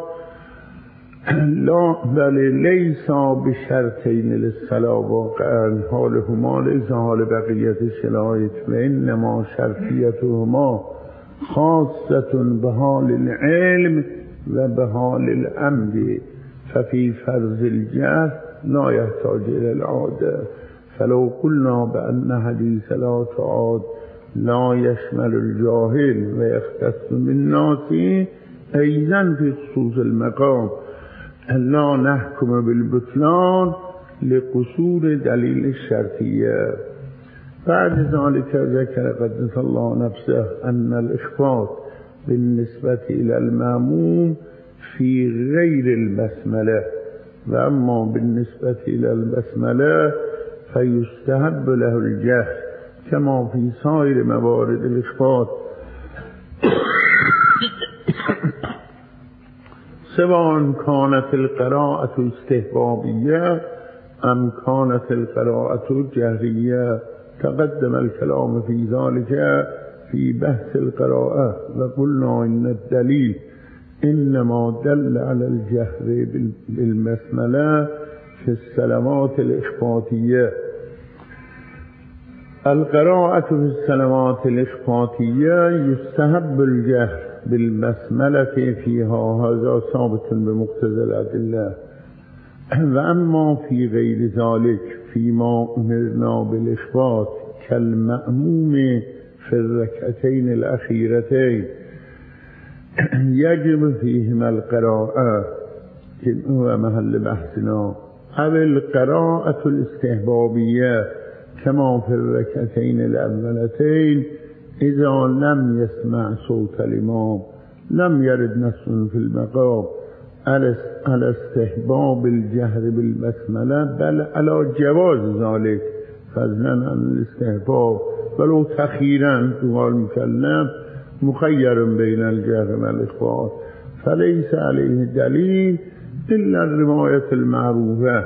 لا بل ليس بشرطين للصلاة واقعا حالهما ليس حال بقية الشرائط وإنما شرطيتهما خاصة بحال العلم وبحال الأمر ففي فرض الجهل لا يحتاج إلى العادة. فلو قلنا بأن حديث لا تعاد لا يشمل الجاهل ويختص بالناس أيضا في خصوص المقام لا نحكم بالبطلان لقصور دليل الشرطية. بعد ذلك ذكر قدس الله نفسه أن الإخفاض بالنسبة إلى المأموم في غير البسملة وأما بالنسبة إلى البسملة فيستحب له الجهر كما في سائر موارد الإخفاض سواء كانت القراءة استحبابية أم كانت القراءة جهرية. تقدم الكلام في ذلك في بحث القراءة وقلنا إن الدليل إنما دل على الجهر بالبسملة في السلامات الإخفاطية. القراءة في السلامات الإخفاطية يستحب الجهر بالبسملة فيها هذا ثابت بمقتضى الأدلة. وأما في غير ذلك فيما أمرنا بالإخفاط كالمأموم في الركعتين الأخيرتين يجب فيهما القراءة هو محل بحثنا أو القراءة الاستحبابية كما في الركعتين الأولتين إذا لم يسمع صوت الإمام لم يرد نص في المقام على استحباب الجهر بالبسملة بل على جواز ذلك فضلا عن الاستحباب ولو تخيرا هو المكلف مخير بين الجهر والإخفاء فليس عليه دليل إلا الرواية المعروفة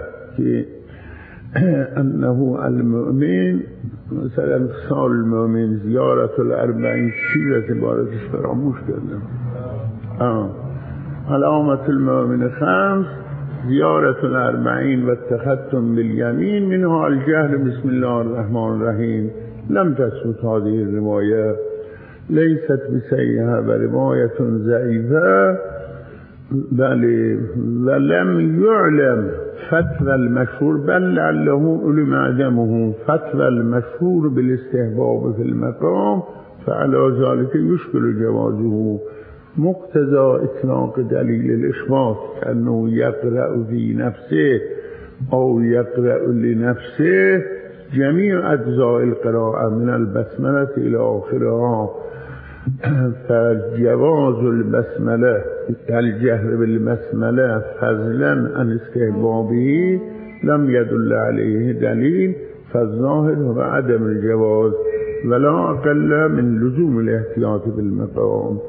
أنه المؤمن مثلا خصال المؤمن زيارة الأربعين شيرة عبارتش فراموش کردم آه. علامة المؤمن خمس زيارة الأربعين والتختم باليمين منها الجهر بسم الله الرحمن الرحيم. لم تثبت هذه الرواية، ليست بسيئة ورواية ضعيفة، بل ولم يعلم فتوى المشهور، بل لعله علم عدمه فتوى المشهور بالاستحباب في المقام، فعلى ذلك يشكل جوازه مقتضى إطلاق دليل الإثبات، أنه يقرأ في نفسه أو يقرأ لنفسه جميع أجزاء القراءة من البسملة إلى آخرها. فجواز البسملة الجهر بالبسملة فضلا عن استحبابه لم يدل عليه دليل، فالظاهر هو عدم الجواز ولا أقل من لزوم الاحتياط بالمقام.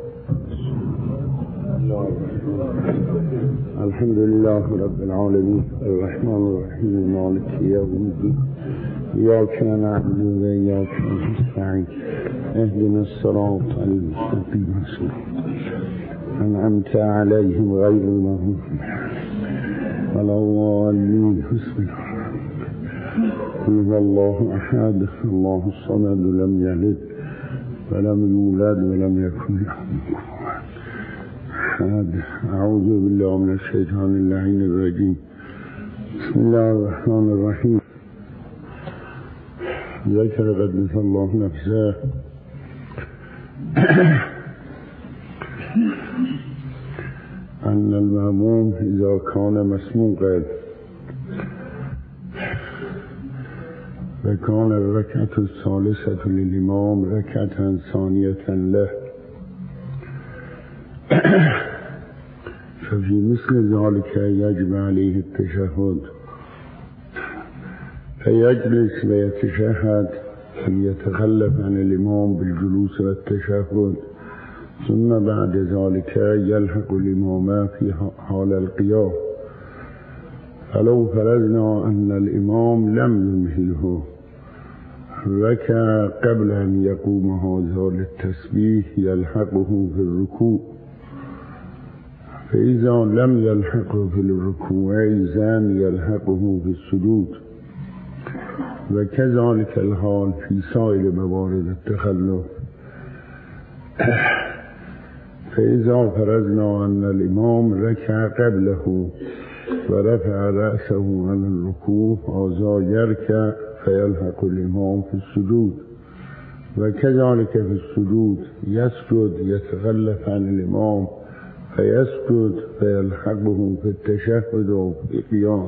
الحمد لله رب العالمين الرحمن الرحيم مالك يوم الدين إياك نعبد وإياك نستعين اهدنا الصراط المستقيم صراط أنعمت عليهم غير المغضوب ولا الضالين. بسم الله قل هو الله أحد الله الصمد لم يلد ولم يولد ولم يكن له كفوا أحد. أعوذ بالله من الشيطان اللعين الرجيم. بسم الله الرحمن الرحيم. ذكر قدس الله نفسه أن المأموم إذا كان مسموقا وكان الركعة الثالثة للإمام ركعة ثانية له، ففي مثل ذلك يجب عليه التشهد، فيجلس ويتشهد ويتخلف عن الإمام بالجلوس والتشهد، ثم بعد ذلك يلحق الإمام في حال القيام. فلو فرضنا أن الإمام لم يمهله ركع قبل أن يقوم هذا للتسبيح يلحقه في الركوع، فإذا لم يلحقه في الركوع إذن يلحقه في السجود، وكذلك الحال في سائر موارد التخلف. فإذا فرضنا أن الإمام ركع قبله ورفع رأسه عن الركوع هذا يركع فيلحق الإمام في السجود، وكذلك في السجود يسجد يتخلف عن الإمام فيسجد فيلحقه في التشهد وفي القيام.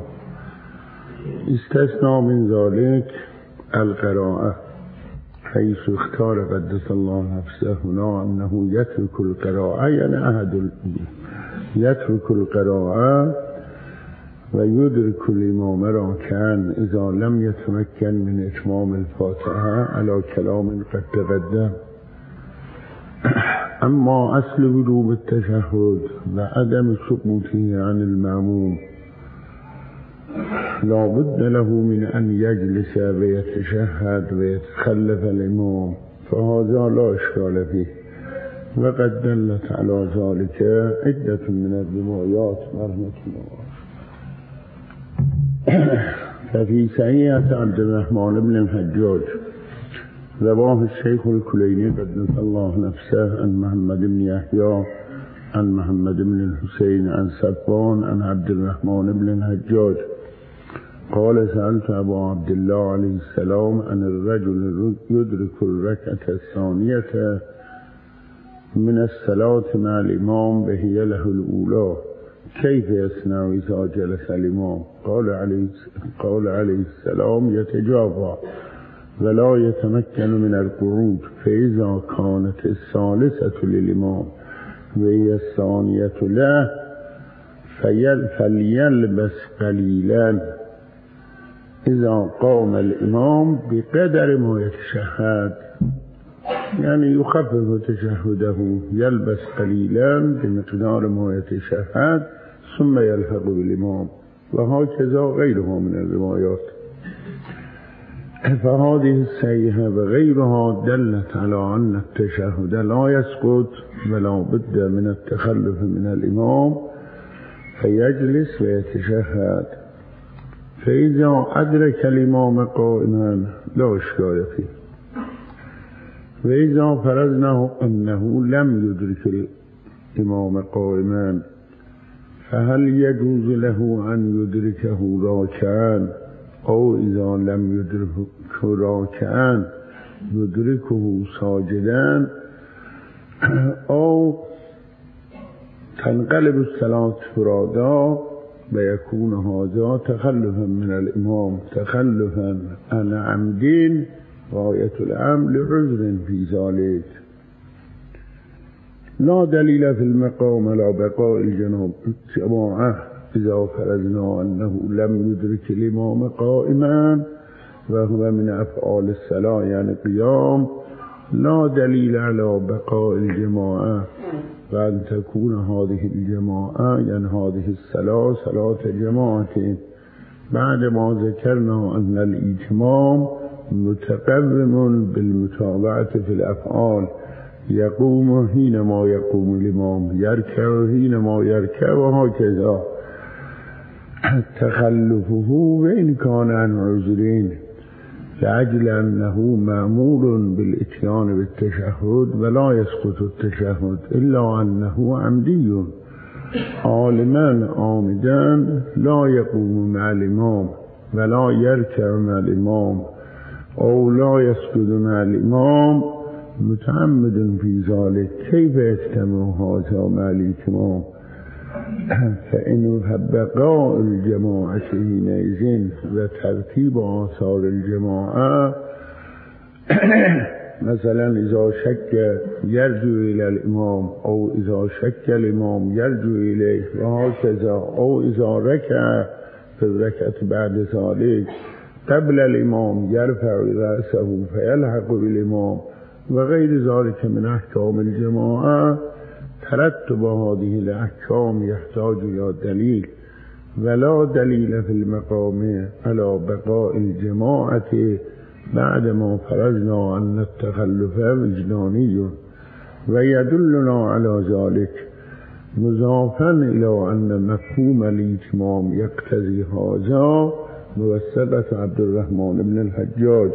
استثنى من ذلك القراءة، حيث اختار قدس الله نفسه هنا أنه يترك القراءة، يعني أحد يترك القراءة ويدرك الإمام راكعا إذا لم يتمكن من إتمام الفاتحة على كلام قد تقدم. أما أصل وجوب التشهد وعدم سقوطه عن المأموم لا بد له من أن يجلس ويتشهد ويتخلف الإمام، فهذا لا إشكال فيه، وقد دلت على ذلك عدة من الروايات مرحمة الله. ففي صحيح عبد الرحمن بن الحجاج رواه الشيخ الكليني قدس الله نفسه عن محمد بن يحيى عن محمد بن الحسين عن صفوان عن عبد الرحمن بن الحجاج قال سألت أبا عبد الله عليه السلام عن الرجل يدرك الركعة الثانية من الصلاة مع الإمام وهي له الأولى كيف يصنع إذا جلس الإمام؟ قال عليه قال عليه السلام يتجافى ولا يتمكن من القعود، فإذا كانت الثالثة للإمام وهي الثانية له فليلبس قليلا إذا قام الإمام بقدر ما يتشهد، يعني يخفف تشهده، يلبس قليلا بمقدار ما يتشهد ثم يلحق بالإمام، وهكذا غيرها من الروايات. فهذه الصحيحة وغيرها دلت على أن التشهد لا يسقط ولا بد من التخلف من الإمام، فيجلس ويتشهد. فإذا أدرك الإمام قائما لا إشكال فيه، وإذا فرضنا أنه لم يدرك الإمام قائما فهل يجوز له أن يدركه راكعا، أو إذا لم يدركه راكعا يدركه ساجدا، أو تنقلب الصلاة فرادا ويكون هذا تخلفا من الإمام، تخلفا عن عمد غاية الأمر لعذر في ذلك. لا دليل في المقام على بقاء الجماعة إذا فرضنا أنه لم يدرك الإمام قائما وهو من أفعال الصلاة يعني قيام. لا دليل على بقاء الجماعة وأن تكون هذه الجماعة يعني هذه الصلاة صلاة جماعة بعد ما ذكرنا أن الإتمام متقوم بالمتابعة في الأفعال، يقوم حينما يقوم الإمام، يركع حينما يركع، وهكذا. تخلفه وإن كان عن عذرين لأجل أنه مأمور بالإتيان بالتشهد ولا يسقط التشهد إلا أنه عمدي، عالما عامدا لا يقوم مع الإمام ولا يركع مع الإمام أو لا يسجد مع الإمام متعمد في ذلك. كيف يجتمع هذا مع الإتمام؟ فإن بقاء الجماعة حينئذ وترتيب آثار الجماعة مثلا إذا شك يرجع إلى الإمام، أو إذا شك الإمام يرجع إليه، وهكذا. أو إذا ركع في الركعة بعد ذلك قبل الإمام يرفع رأسه فيلحق بالإمام، وغير ذلك من أحكام الجماعة. ترتب هذه الأحكام يحتاج إلى دليل، ولا دليل في المقام على بقاء الجماعة بعدما فرضنا أن التخلف وجداني، ويدلنا على ذلك مضافا إلى أن مفهوم الإتمام يقتضي هذا موثقة عبد الرحمن بن الحجاج.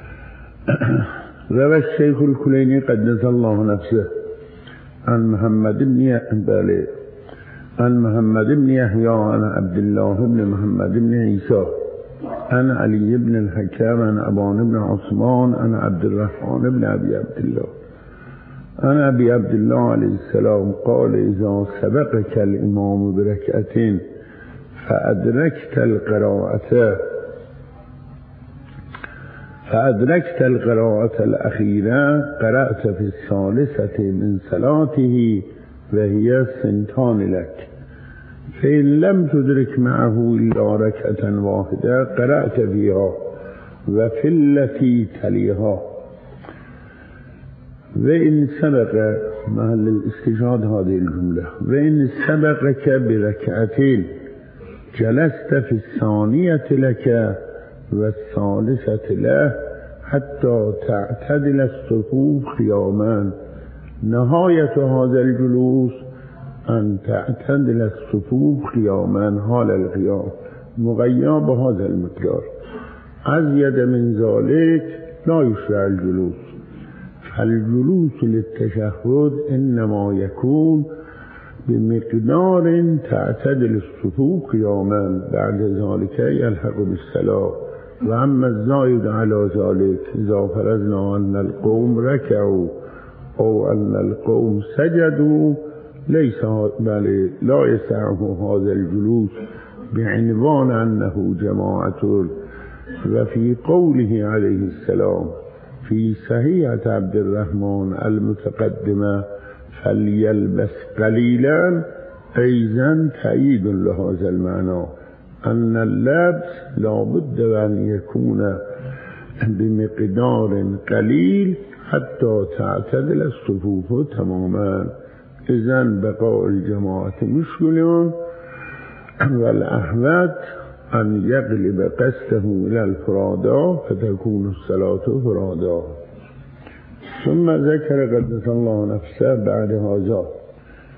روى الشيخ الكليني قدس الله نفسه عن محمد بن بالي عن محمد بن يحيى عن عبد الله بن محمد بن عيسى عن علي بن الحكام عن أبان بن عثمان عن عبد الرحمن بن أبي عبد الله عن أبي عبد الله عليه السلام قال: إذا سبقك الإمام بركعتين فأدركت القراءة فأدركت القراءة الأخيرة قرأت في الثالثة من صلاته وهي سنتان لك، فإن لم تدرك معه إلا ركعة واحدة قرأت فيها وفي التي تليها. وإن سبق محل الاستشهاد هذه الجملة: وإن سبقك بركعتين جلست في الثانية لك والثالثة له حتى تعتدل الصفوف قياما. نهاية هذا الجلوس أن تعتدل الصفوف قياما حال القيام مغيب بهذا المقدار. أزيد من ذلك لا يشرع الجلوس، فالجلوس للتشهد إنما يكون بمقدار تعتدل الصفوف قياما، بعد ذلك يلحق بالصلاة. وأما الزائد على ذلك إذا فرضنا أن القوم ركعوا أو أن القوم سجدوا ليس بل لا يسعه هذا الجلوس بعنوان أنه جماعة. وفي قوله عليه السلام في صحيحة عبد الرحمن المتقدمة فليلبس قليلا أيضا تأييد لهذا المعنى، أن اللبس لا بد أن يكون بمقدار قليل حتى تعتدل الصفوف تماما. إذن بقاء الجماعة مشكل، والأحوط أن يغلب قصده إلى الفرادا فتكون الصلاة فرادا. ثم ذكر قدس الله نفسه بعد هذا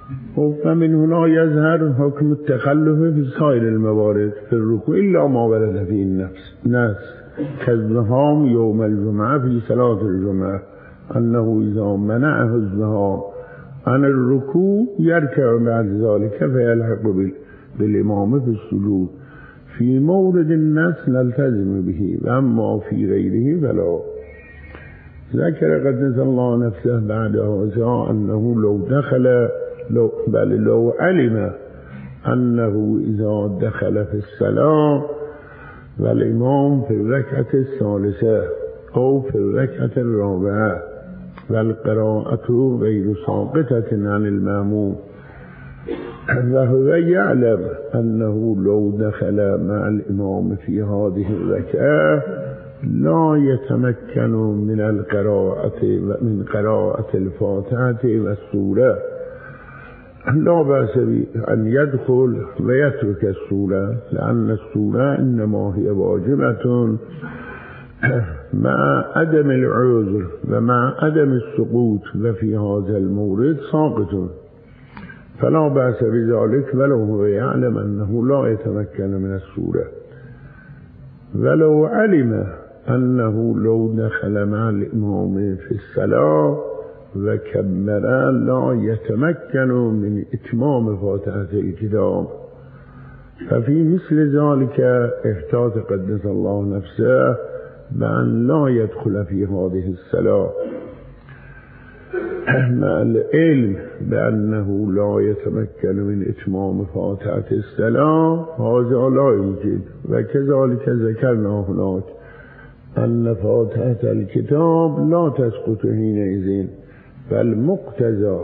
ومن هنا يظهر حكم التخلف في سائر الموارد في الركوع إلا ما ورد فيه النفس نفس كالزهام يوم الجمعة في صلاة الجمعة أنه إذا منعه الزهام عن الركوع يركع بعد ذلك فيلحق بالإمام في السجود. في مورد النفس نلتزم به وأما في غيره فلا. ذكر قدس الله نفسه بعد هذا أنه لو دخل لو بل لو علم أنه إذا دخل في الصلاة والإمام في الركعة الثالثة أو في الركعة الرابعة والقراءة غير ساقطة عن المأموم وهو يعلم أنه لو دخل مع الإمام في هذه الركعة لا يتمكن من القراءة من قراءة الفاتحة والسورة لا بأس أن يدخل ويترك السورة لأن السورة إنما هي واجبة مع عدم العذر ومع عدم السقوط وفي هذا المورد ساقط فلا بأس بذلك ولو هو يعلم أنه لا يتمكن من السورة. ولو علم أنه لو دخل مع الإمام في الصلاة وكبر لا يتمكن من إتمام فاتحة الكتاب ففي مثل ذلك احتاط قدس الله نفسه بأن لا يدخل في هذه الصلاة مع العلم بأنه لا يتمكن من إتمام فاتحة الصلاة هذا لا يمكن. وكذلك ذكرنا هناك أن فاتحة الكتاب لا تسقط حينئذ بل مقتضى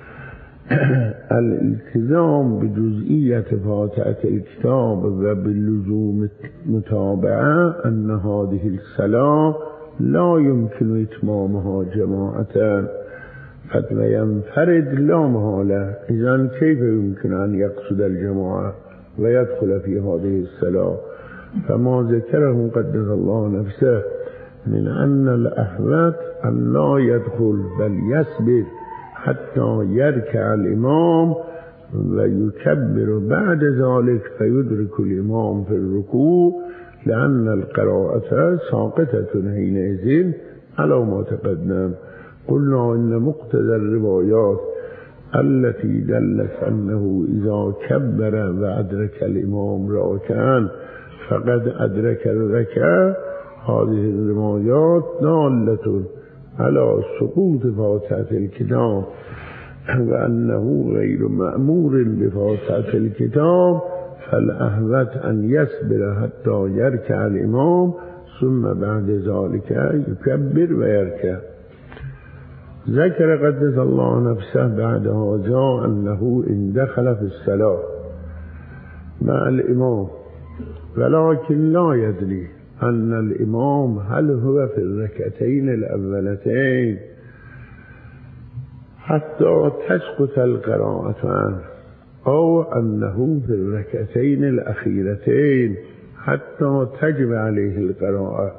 الالتزام بجزئية فاتحة الكتاب وباللزوم المتابعة أن هذه الصلاة لا يمكن إتمامها جماعة فتما ينفرد لا محالة. إذن كيف يمكن أن يقصد الجماعة ويدخل في هذه الصلاة؟ فما ذكره قدس الله نفسه من أن الأحوات أن لا يدخل بل يصبر حتى يركع الإمام ويكبر بعد ذلك فيدرك الإمام في الركوع لأن القراءة ساقطة حينئذ على ما تقدم. قلنا إن مقتضى الروايات التي دلت أنه إذا كبر وأدرك الإمام راكعا فقد أدرك الركعة هذه الروايات دالة على سقوط فاتحة الكتاب وأنه غير مأمور بفاتحة الكتاب فالأحوط أن يصبر حتى يركع الإمام ثم بعد ذلك يكبر ويركع. ذكر قدس الله نفسه بعد هذا أنه إن دخل في الصلاة مع الإمام ولكن لا يدري أن الإمام هل هو في الركعتين الأولتين حتى تسقط القراءة عنه أو أنه في الركعتين الأخيرتين حتى تجب عليه القراءة.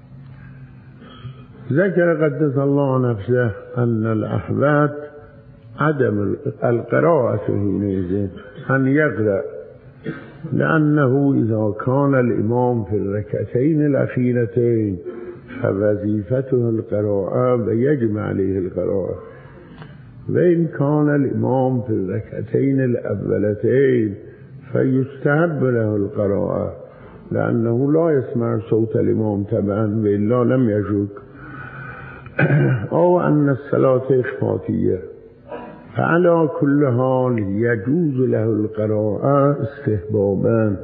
ذكر قدس الله نفسه أن الأحوات عدم القراءة حينئذ أن يقرأ لأنه إذا كان الإمام في الركعتين الأخيرتين فوظيفته القراءة ويجب عليه القراءة وإن كان الإمام في الركعتين الأولتين فيستحب له القراءة لأنه لا يسمع صوت الإمام تبعا وإلا لم يجوك أو أن الصلاة إخفاقية فعلى كل حال يجوز له القراءة استحبابا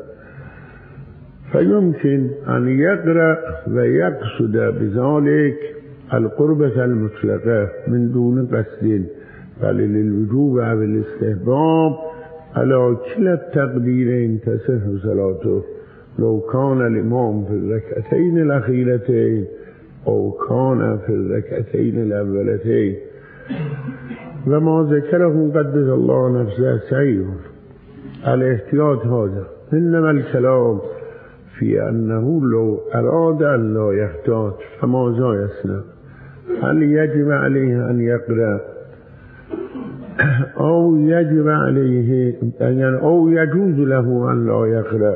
فيمكن أن يقرأ ويقصد بذلك القربة المطلقة من دون قصد بل للوجوب أو الاستحباب على كلا التقديرين تصح صلاته لو كان الإمام في الركعتين الأخيرتين أو كان في الركعتين الأولتين. وما ذكره قدس الله نفسه صحيح الاحتياط هذا إنما الكلام في أنه لو أراد أن لا يحتاط فماذا يصنع؟ هل يجب عليه أن يقرأ او یجب علیه یعنی او یجوز له ان لا یقرأ.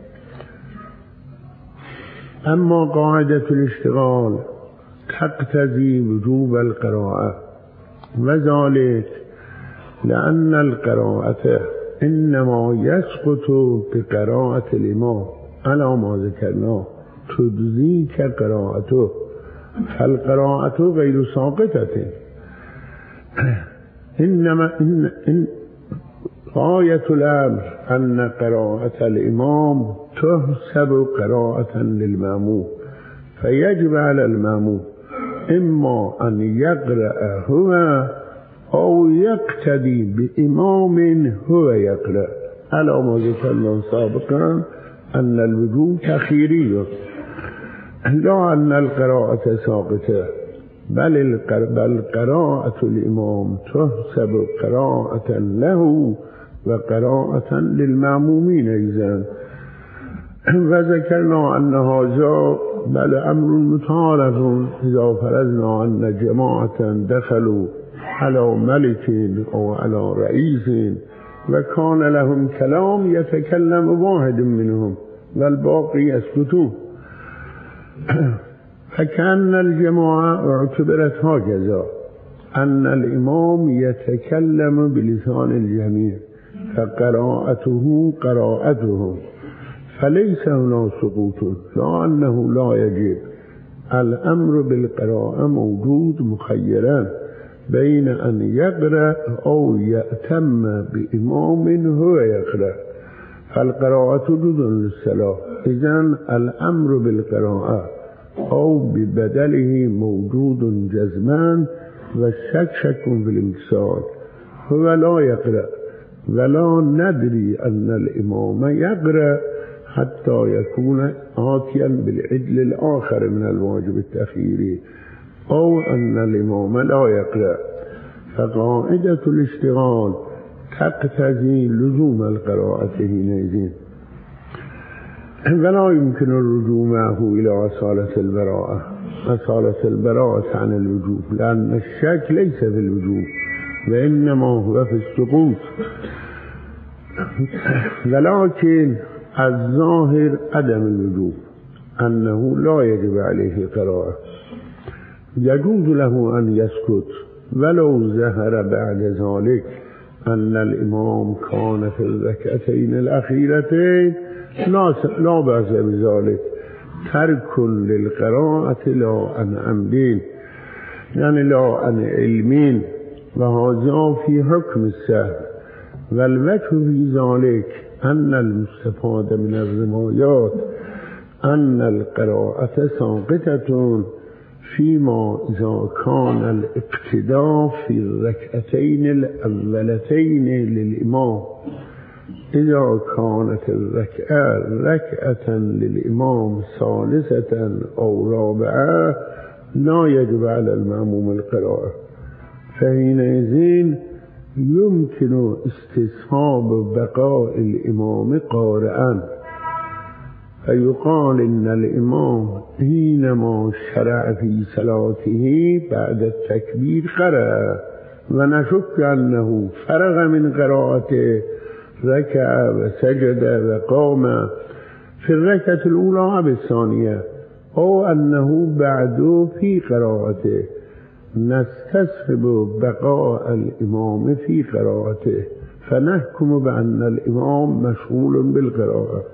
اما قاعدة الاشتغال تقتضي وجوب القراءة، وذلك لأن القراءة إنما يسقط بقراءة الإمام على ما ذكرناه تجزيك قراءته، فالقراءة غير ساقطة. إنما إن إن غاية الأمر أن قراءة الإمام تحسب قراءة للمأموم، فيجب على المأموم إما أن يقرأ هو أو يقتدي بإمام هو يقرأ، على ما ذكرنا سابقا أن الوجوب تخييري، لا أن القراءة ساقطة، بل قراءة الإمام تحسب قراءة له وقراءة للمأمومين أيضا. وذكرنا أن هذا بل أمر متعارف إذا فرضنا أن جماعة دخلوا على ملك أو على رئيس وكان لهم كلام يتكلم واحد منهم والباقي يسكتون، فكأن الجماعة اعتبرت هكذا أن الإمام يتكلم بلسان الجميع فقراءته قراءتهم، فليس هنا سقوط، لا أنه لا يجب. الأمر بالقراءة موجود مخيرا بين أن يقرأ أو يأتم بإمام هو يقرأ، فالقراءة جزء للصلاة. إذن الأمر بالقراءة أو ببدله موجود جزمان، والشك شك في الامتثال، هو لا يقرأ ولا ندري أن الإمام يقرأ حتى يكون آتيا بالعدل الآخر من الواجب التخييري، أو أن الإمام لا يقرأ. فقاعدة الاشتغال تقتضي لزوم القراءة حينئذ، ولا يمكن الرجوع معه إلى أصالة البراءة، أصالة البراءة عن الوجوب، لأن الشك ليس في الوجوب وإنما هو في السقوط. ولكن الظاهر عدم الوجوب، أنه لا يجب عليه قراءة، يجوز له أن يسكت ولو ظهر بعد ذلك أن الإمام كان في الركعتين الأخيرتين لا لا بأس بذلك، ترك للقراءة لا عن عمد، يعني لا عن علم، وهذا في حكم السهو. والوجه في ذلك أن المستفاد من الروايات أن القراءة ساقطة فيما إذا كان الاقتداء في الركعتين الأولتين للإمام. إذا كانت الركعة ركعة للإمام ثالثة أو رابعة لا يجب على المأموم القراءة، فحينئذ يمكن استصحاب بقاء الإمام قارئا، فيقال إن الإمام حينما شرع في صلاته بعد التكبير قرأ، ونشك أنه فرغ من قراءته، ركع وسجد وقام في الركعة الأولى أو الثانية، أو أنه بعد في قراءته، نستصحب بقاء الإمام في قراءته، فنحكم بأن الإمام مشغول بالقراءة.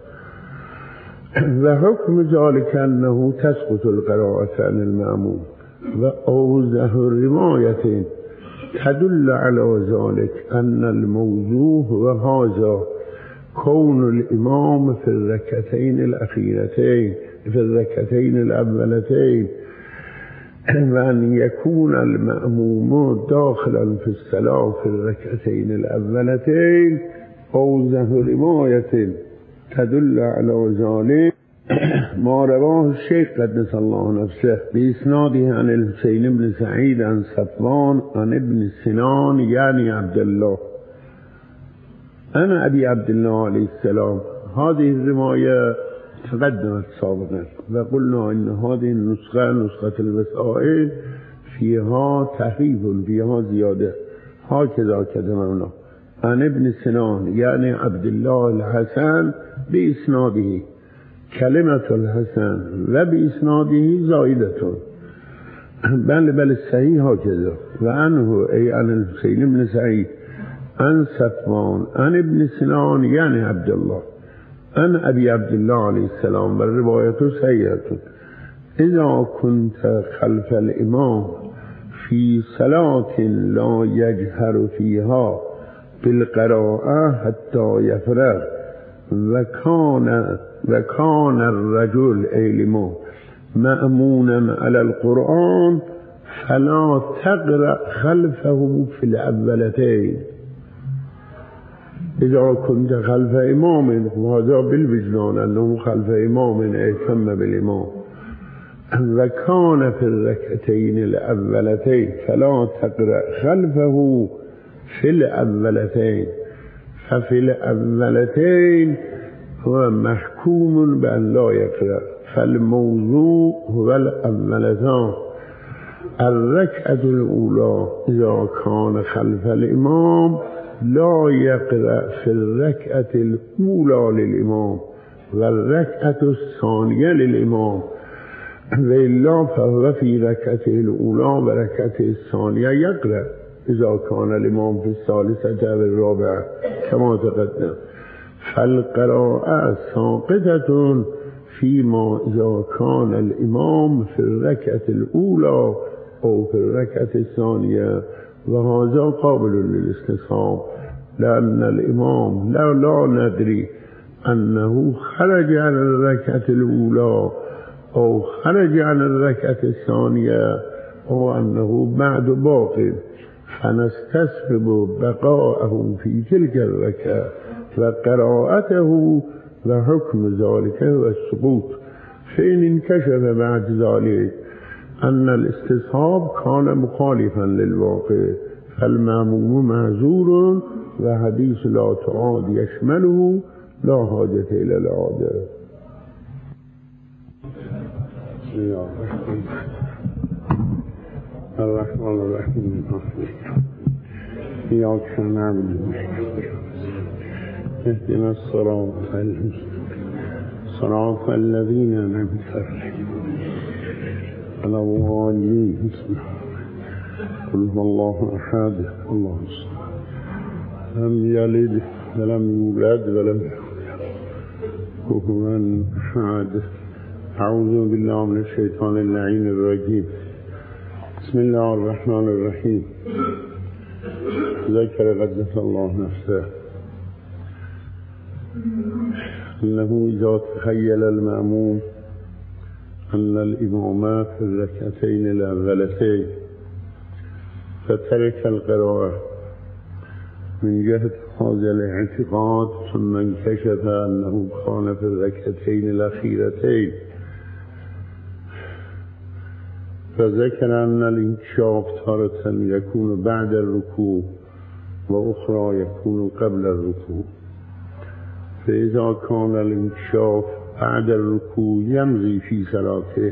وحكم ذلك أنه تسقط القراءة عن المأموم، وأوضح الرواية تدل على ذلك أن الموضوع هو هذا: كون الإمام في الركعتين الأخيرتين في الركعتين الأولتين، وأن يكون المأموم داخلا في الصلاة في الركعتين الأولتين. أوضح رواية تدل على ذلك ما رواه الشيخ قدس الله نفسه بإسناده عن الحسين بن سعيد عن صفوان عن ابن سنان يعني عبد الله أنا أبي عبد الله عليه السلام. هذه الرواية تقدمت سابقا، وقلنا إن هذه النسخة نسخة الوسائل فيها تحريف، فيها زيادة. هكذا كتبنا عن ابن سنان يعني عبد الله الحسن بإسناده كلمة الحسن وبإسناده زائدة بل بل الصحيح هكذا وعنه أي عن الحسين بن سعيد عن صفوان عن ابن سنان يعني عبد الله عن أبي عبد الله عليه السلام والرواية سيئة إذا كنت خلف الإمام في صلاة لا يجهر فيها بالقراءة حتى يفرغ وكان وكان الرجل أي الإمام مأمونا على القرآن فلا تقرأ خلفه في الأولتين. إذا كنت خلف إمام وهذا بالوجدان أنه خلف إمام اهتم بالإمام وكان في الركعتين الأولتين فلا تقرأ خلفه في الأولتين ففي الأولتين هو محكوم بأن لا يقرأ فالموضوع هو الأولتان. الركعة الأولى إذا كان خلف الإمام لا يقرأ في الركعة الأولى للإمام والركعة الثانية للإمام وإلا فهو في ركعته الأولى وركعته الثانية يقرأ إذا كان الإمام في الثالثة أو الرابعة كما تقدم. فالقراءة ساقطة فيما إذا كان الإمام في الركعة الأولى أو في الركعة الثانية وهذا قابل للاستصحاب لأن الإمام لا لا ندري أنه خرج عن الركعة الأولى أو خرج عن الركعة الثانية أو أنه بعد باقي فنستسبب بقاءه في تلك الركعة وقراءته وحكم ذلك والسقوط. فإن انكشف بعد ذلك أن الاستصحاب كان مخالفا للواقع فالمأموم معذور وحديث لا تعاد يشمله لا حاجة إلى العادة. الرحمن الرحيم إياك نعبد اهدنا الصراط المستقيم صراط الذين أنعمت عليهم غير الضالين. قل هو الله أحد الله الصمد لم يلد ولم يولد ولم يكن له كفوا أحد. أعوذ بالله من الشيطان اللعين الرجيم. بسم الله الرحمن الرحيم. ذكر قدس الله نفسه أنه إذا تخيل المأموم أن الإمام في الركعتين الأولتين فترك القراءة من جهة هذا الاعتقاد ثم انكشف أنه كان في الركعتين الأخيرتين فذكر أن الانكشاف تارة يكون بعد الركوع وأخرى يكون قبل الركوع. فإذا كان الانكشاف بعد الركوع يمضي في صلاته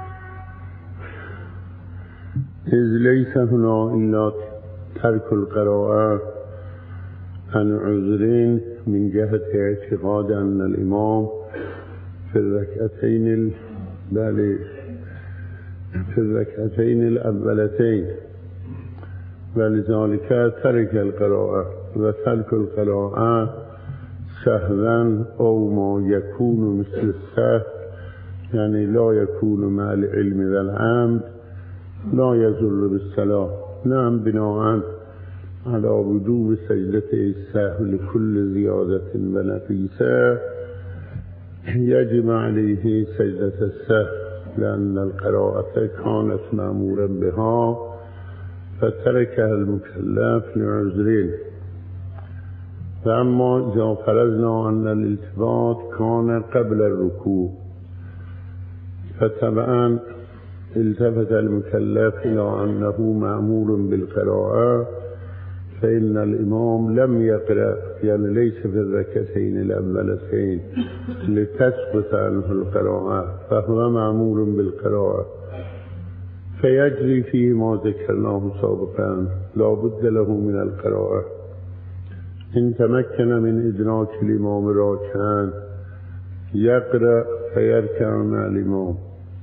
إذ ليس هنا إلا ترك القراءة عن عذر من جهة اعتقاد أن الإمام في الركعتين بل في الركعتين الأولتين ولذلك ترك القراءة وترك القراءة سهوا أو ما يكون مثل السهو يعني لا يكون مع العلم والعمد لا يضر بالصلاة. نعم بناء على وجوب سجدة السهو لكل زيادة ونقيصة يجب عليه سجدة السهو لأن القراءة كانت مأمورا بها فتركها المكلف لعذرين. فأما إذا فرضنا أن الالتفات كان قبل الركوع فطبعا التفت المكلف إلى أنه مأمور بالقراءة فإن الإمام لم يقرأ يعني ليس في الركعتين الأولتين لتسقط عنه القراءة فهو مأمور بالقراءة فيجري فيه ما ذكرناه سابقا لا بد له من القراءة. إن تمكن من إدراك الإمام راكعا يقرأ فيركع مع الإمام،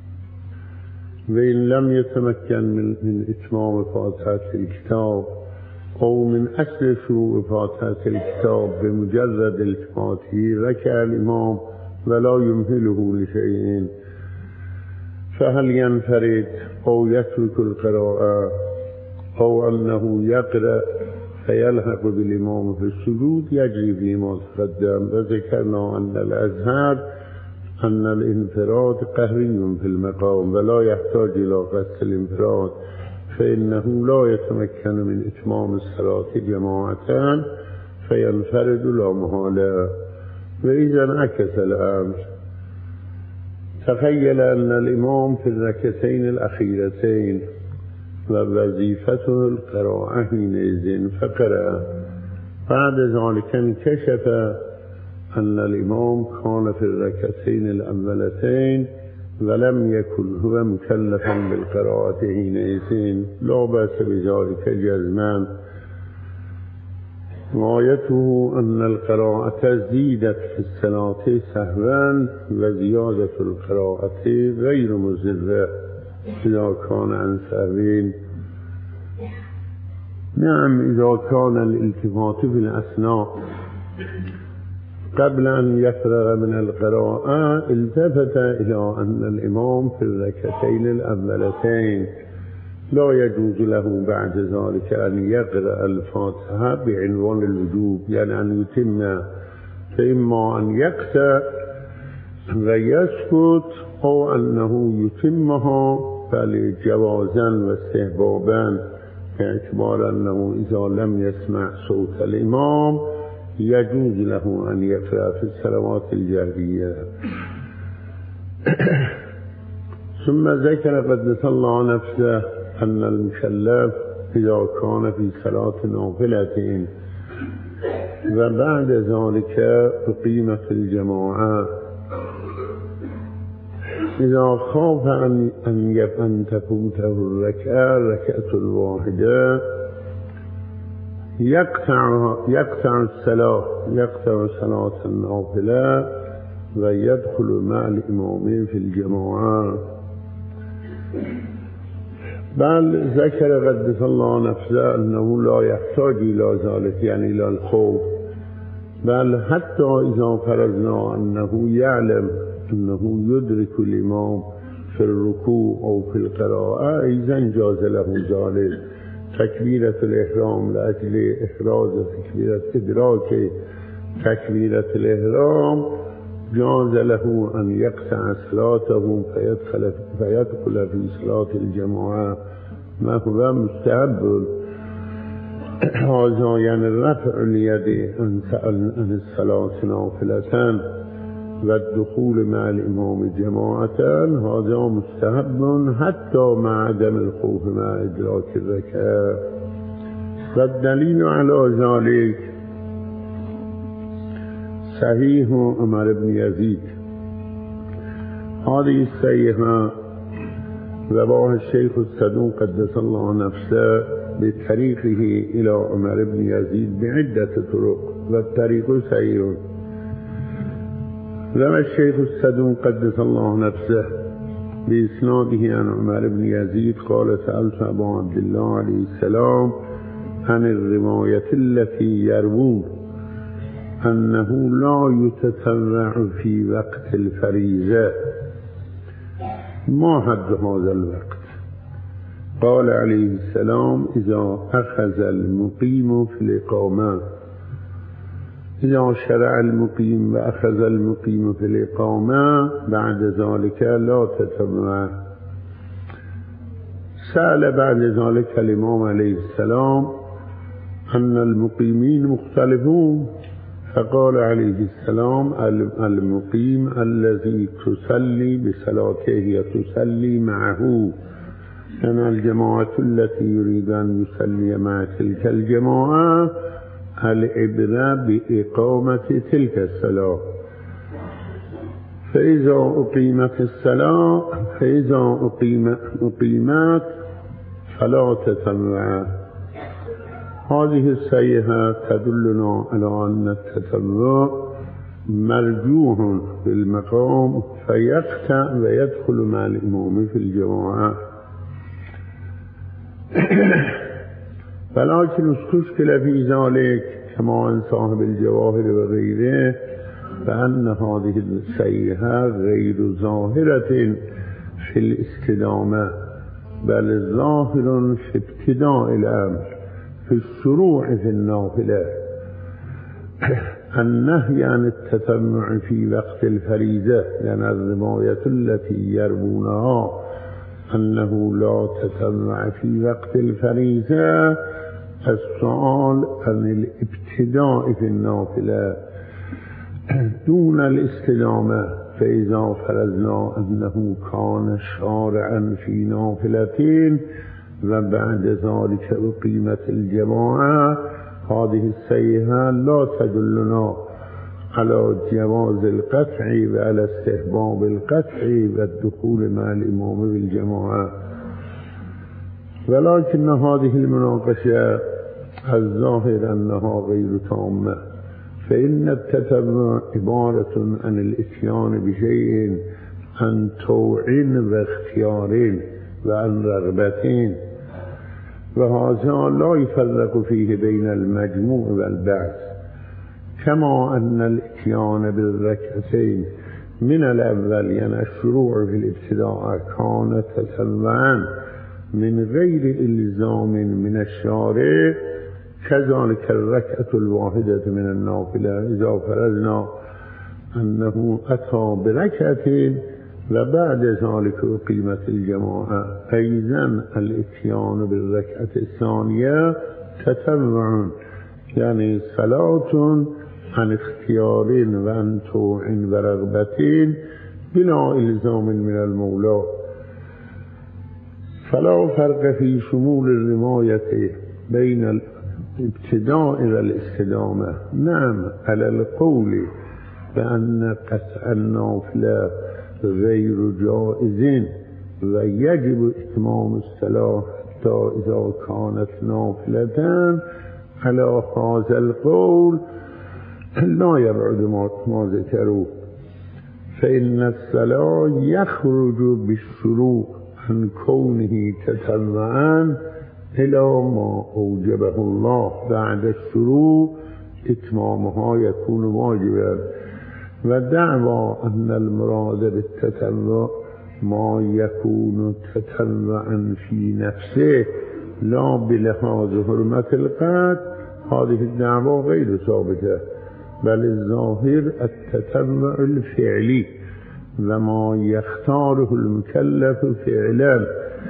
وإن لم يتمكن من, من إتمام فاتحة الكتاب أو من أصل شروع فاتحة الكتاب بمجرد التفاته ركع الإمام ولا يمهله لشيء، فهل ينفرد أو يترك القراءة أو أنه يقرأ فيلحق بالإمام في السجود يجري فيما تقدم. وذكرنا أن الأزهر أن الانفراد قهري في المقام ولا يحتاج إلى قصد الانفراد، فإنه لا يتمكن من إتمام الصلاة جماعة فينفرد لا محالة. وإذا انعكس الأمر، تخيل أن الإمام في الركعتين الأخيرتين ووظيفته القراءة حينئذ فقرأ، بعد ذلك انكشف أن الإمام كان في الركعتين الأولتين ولم يكن هو مكلفا بالقراءة حينئذ لا بأس بذلك جزما. غايته أن القراءة زيدت في الصلاة سهوا وزيادة القراءة غير مضرة إذا كان عن سهو. نعم، إذا كان الالتفات في الأثناء قبل أن يفرغ من القراءة التفت إلى أن الإمام في الركعتين الأولتين لا يجوز له بعد ذلك أن يقرأ الفاتحة بعنوان الوجوب، يعني أن يتم، فإما أن يقطع ويسكت أو أنه يتمها بل جوازا واستحبابا، باعتبار أنه إذا لم يسمع صوت الإمام يجوز له أن يقرأ في الصلوات الجهرية. ثم ذكر قدس الله نفسه أن المكلف إذا كان في صلاة نافلة وبعد ذلك أقيمت الجماعة إذا خاف أن أن تفوته الركعة ركعة واحدة يقطع يقطع الصلاة يقطع صلاة النافلة ويدخل مع الإمام في الجماعة. بل ذكر قدس الله نفسه أنه لا يحتاج إلى ذلك، يعني إلى الخوف، بل حتى إذا فرضنا أنه يعلم أنه يدرك الإمام في الركوع أو في القراءة أيضا جاز له ذلك. تكبيرة الإحرام لأجل إحراز تكبيرة إدراك تكبيرة الإحرام جاز له أن يقطع صلاته فيدخل فيدخل في صلاة الجماعة ما هو مستحب. هذا يعني رفع اليد عن الصلاة نافلة والدخول مع الإمام جماعة هذا مستحب حتى مع عدم الخوف مع إدراك الركعة. والدليل على ذلك صحيح عمر بن يزيد. هذه الصحيحة رواه الشيخ الصدوق قدس الله نفسه بطريقه إلى عمر بن يزيد بعدة طرق والطريق صحيح. روى الشيخ الصدوق قدس الله نفسه بإسناده عن عمر بن يزيد قال سألت أبا عبد الله عليه السلام عن الرواية التي يروون أنه لا يتطوع في وقت الفريضة، ما حد هذا الوقت؟ قال عليه السلام إذا أخذ المقيم في الإقامة، إذا شرع المقيم وأخذ المقيم في الإقامة بعد ذلك لا تتبع. سأل بعد ذلك الإمام عليه السلام أن المقيمين مختلفون، فقال عليه السلام المقيم الذي تصلي بصلاته هي تصلي معه، أن الجماعة التي يريد أن يصلي مع تلك الجماعة العبرة بإقامة تلك الصلاة. فإذا أقيمت الصلاة فإذا أقيمت أقيمت فلا تتبع. هذه الصيحة تدلنا على أن التتبع مرجوح بالمقام فيقطع ويدخل مع الإمام في الجماعة. ولكن استشكل في ذلك كما عن صاحب الجواهر وغيره فأن هذه الصيحة غير ظاهرة في الاستدامة بل ظاهر في ابتداء الأمر في الشروع في النافلة. النهي عن التتبع في وقت الفريضة لأن الرواية التي يروونها أنه لا تتبع في وقت الفريضة السؤال عن الابتداء في النافلة دون الاستدامة. فإذا فرضنا أنه كان شارعا في نافلتين وبعد ذلك أقيمت الجماعة هذه الصيحة لا تدلنا على جواز القطع وعلى استحباب القطع والدخول مع الإمام بالجماعة. ولكن هذه المناقشة الظاهر أنها غير تامة، فإن التتبع عبارة عن الإتيان بشيء عن طوع واختيار وعن رغبتين، وهذا لا يفرق فيه بين المجموع والبعث، كما أن الإتيان بالركعتين من الأول يعني الشروع في الابتداء كان تتبعا من غير إلزام من الشارع، كذلك الركعة الواحدة من النافلة إذا فرضنا أنه أتى بركعتين وبعد ذلك أقيمت الجماعة أيضا الإتيان بالركعة الثانية تتبع يعني صلاة عن اختيار وعن طوع ورغبتين بلا إلزام من المولى. فلا فرق في شمول الرماية بين الابتداء والاستدامة. نعم على القول بأن قطع النافلة غير جائز ويجب إتمام الصلاة حتى إذا كانت نافلة، على هذا القول لا يبعد ما ذكروه، فإن الصلاة يخرج بالشروع عن كونه تتبعا إلى ما أوجبه الله، بعد الشروع إتمامها يكون واجبا. ودعوى أن المراد بالتتبع ما يكون تتبعا في نفسه لا بلحاظ حرمة القطع، هذه الدعوى غير ثابتة، بل الظاهر التتبع الفعلي وما يختاره المكلف فعلا.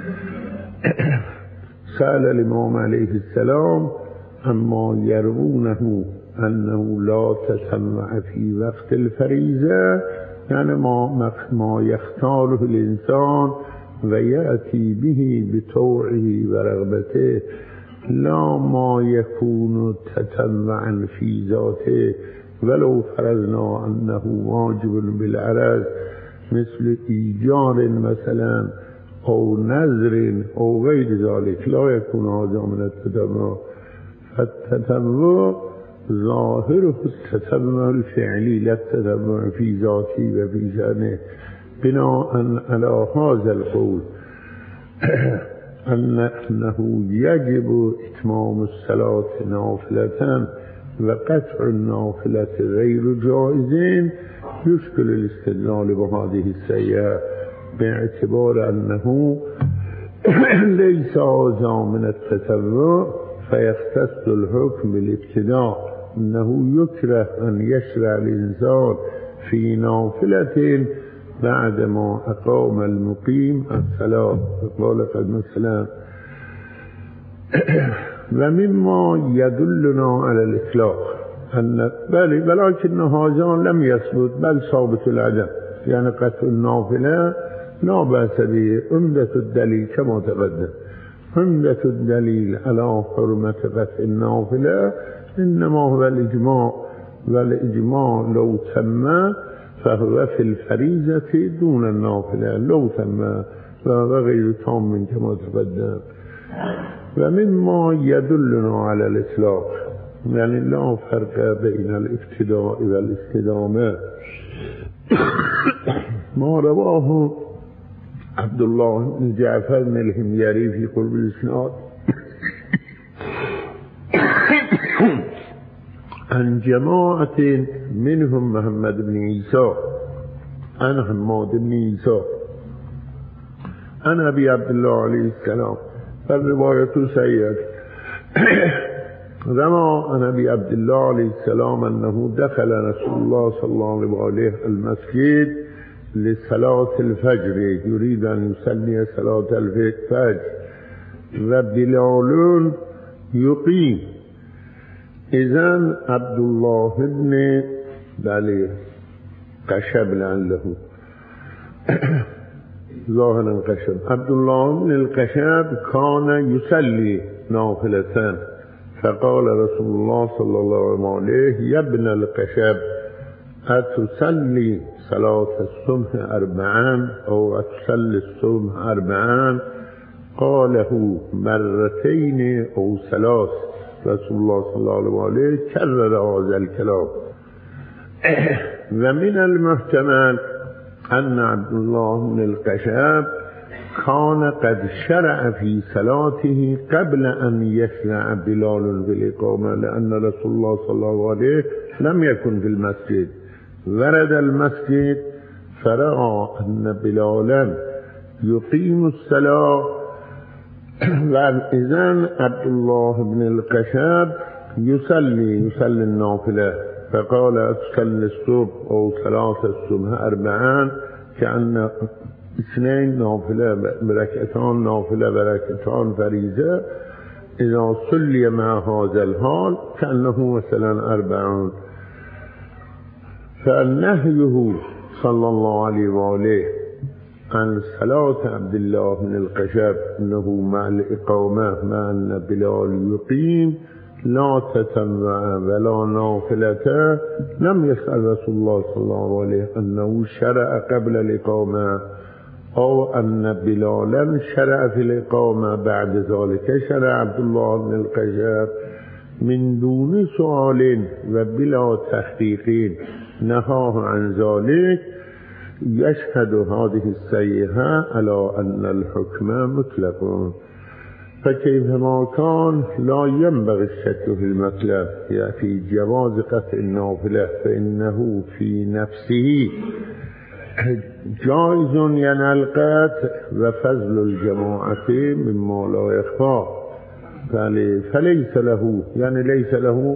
سأل الإمام عليه السلام أما يروونه أنه لا تتبع في وقت الفريضة يعني ما, ما يختاره الإنسان ويأتي به بطوعه ورغبته، لا ما يكون تتبعا في ذاته ولو فرضنا أنه واجب بالعرض مثل إيجار مثلا أو نذر أو غير ذلك، لا يكون هذا من التتبع. فالتتبع ظاهره التتبع الفعلي لا التتبع في ذاته وفي شأنه، بناء على هذا القول أنه يجب إتمام الصلاة نافلة وقطع النافلة غير جائزين، يشكل الاستدلال بهذه الصيحة باعتبار أنه ليس هذا من التتبع فيختص الحكم بالابتداء، أنه يكره أن يشرع الإنسان في نافلة بعدما أقام المقيم الصلاة قال قد مثلا. ومما يدلنا على الإطلاق أن بل ولكن هذا لم يثبت بل ثابت العدم، يعني قطع النافلة لا بأس به. عمدة الدليل كما تقدم، عمدة الدليل على حرمة قطع النافلة إنما هو الإجماع، والإجماع لو تم فهو في الفریضة دون النافله لو تم و غیر تام كما تقدم. و مما يدلنا على الإطلاق يعني لا فرق بين الابتداء والاستدامة ما رواه عبد الله بن جعفر بن الحميري في قرب الإسناد عن جماعة منهم محمد بن عيسى عن حماد بن عيسى عن أبي عبد الله عليه السلام. فالرواية سيئة رمى عن أبي عبد الله عليه السلام أنه دخل رسول الله صلى الله عليه وسلم المسجد لصلاة الفجر يريد أن يصلي صلاة الفجر وبلال يقيم. إذن عبد الله بن بلي قشب لعله ظاهرا قشب عبد الله بن القشب كان يصلي نافلة فقال رسول الله صلى الله عليه يا ابن القشب أتصلي صلاة الصبح أربعا أو أتصلي الصبح أربعا قاله مرتين أو ثلاث. رسول الله صلى الله عليه كرر هذا الكلام. ومن المحتمل أن عبد الله بن القشب كان قد شرع في صلاته قبل أن يشرع بلال بالإقامة لأن رسول الله صلى الله عليه لم يكن في المسجد. ورد المسجد فرأى أن بلالا يقيم الصلاة وإذن عبد الله بن القشب يصلي يصلي النافلة فقال أتصلي الصبح أو ثلاثة الصبح أربعان كأن اثنين نافلة بركتان نافلة بركتان فريضة إذا صلي مع هذا الحال كأنه مثلا أربعون. فنهيه صلى الله عليه وآله عن صلاة عبد الله بن القشب أنه مع الإقامة مع أن بلال يقيم لا تتنوع ولا نافلة لم يسأل رسول الله صلى الله عليه أنه شرع قبل الإقامة أو أن بلالا شرع في الإقامة بعد ذلك شرع عبد الله بن القشب من دون سؤال وبلا تحقيق نهاه عن ذلك. يشهد هذه الصيحة على أن الحكم مطلق فكيفما كان لا ينبغي الشك في المطلب يعني في جواز قطع النافلة فإنه في نفسه جائز يعني القطع وفضل الجماعة مما لا يخفى فليس له يعني ليس له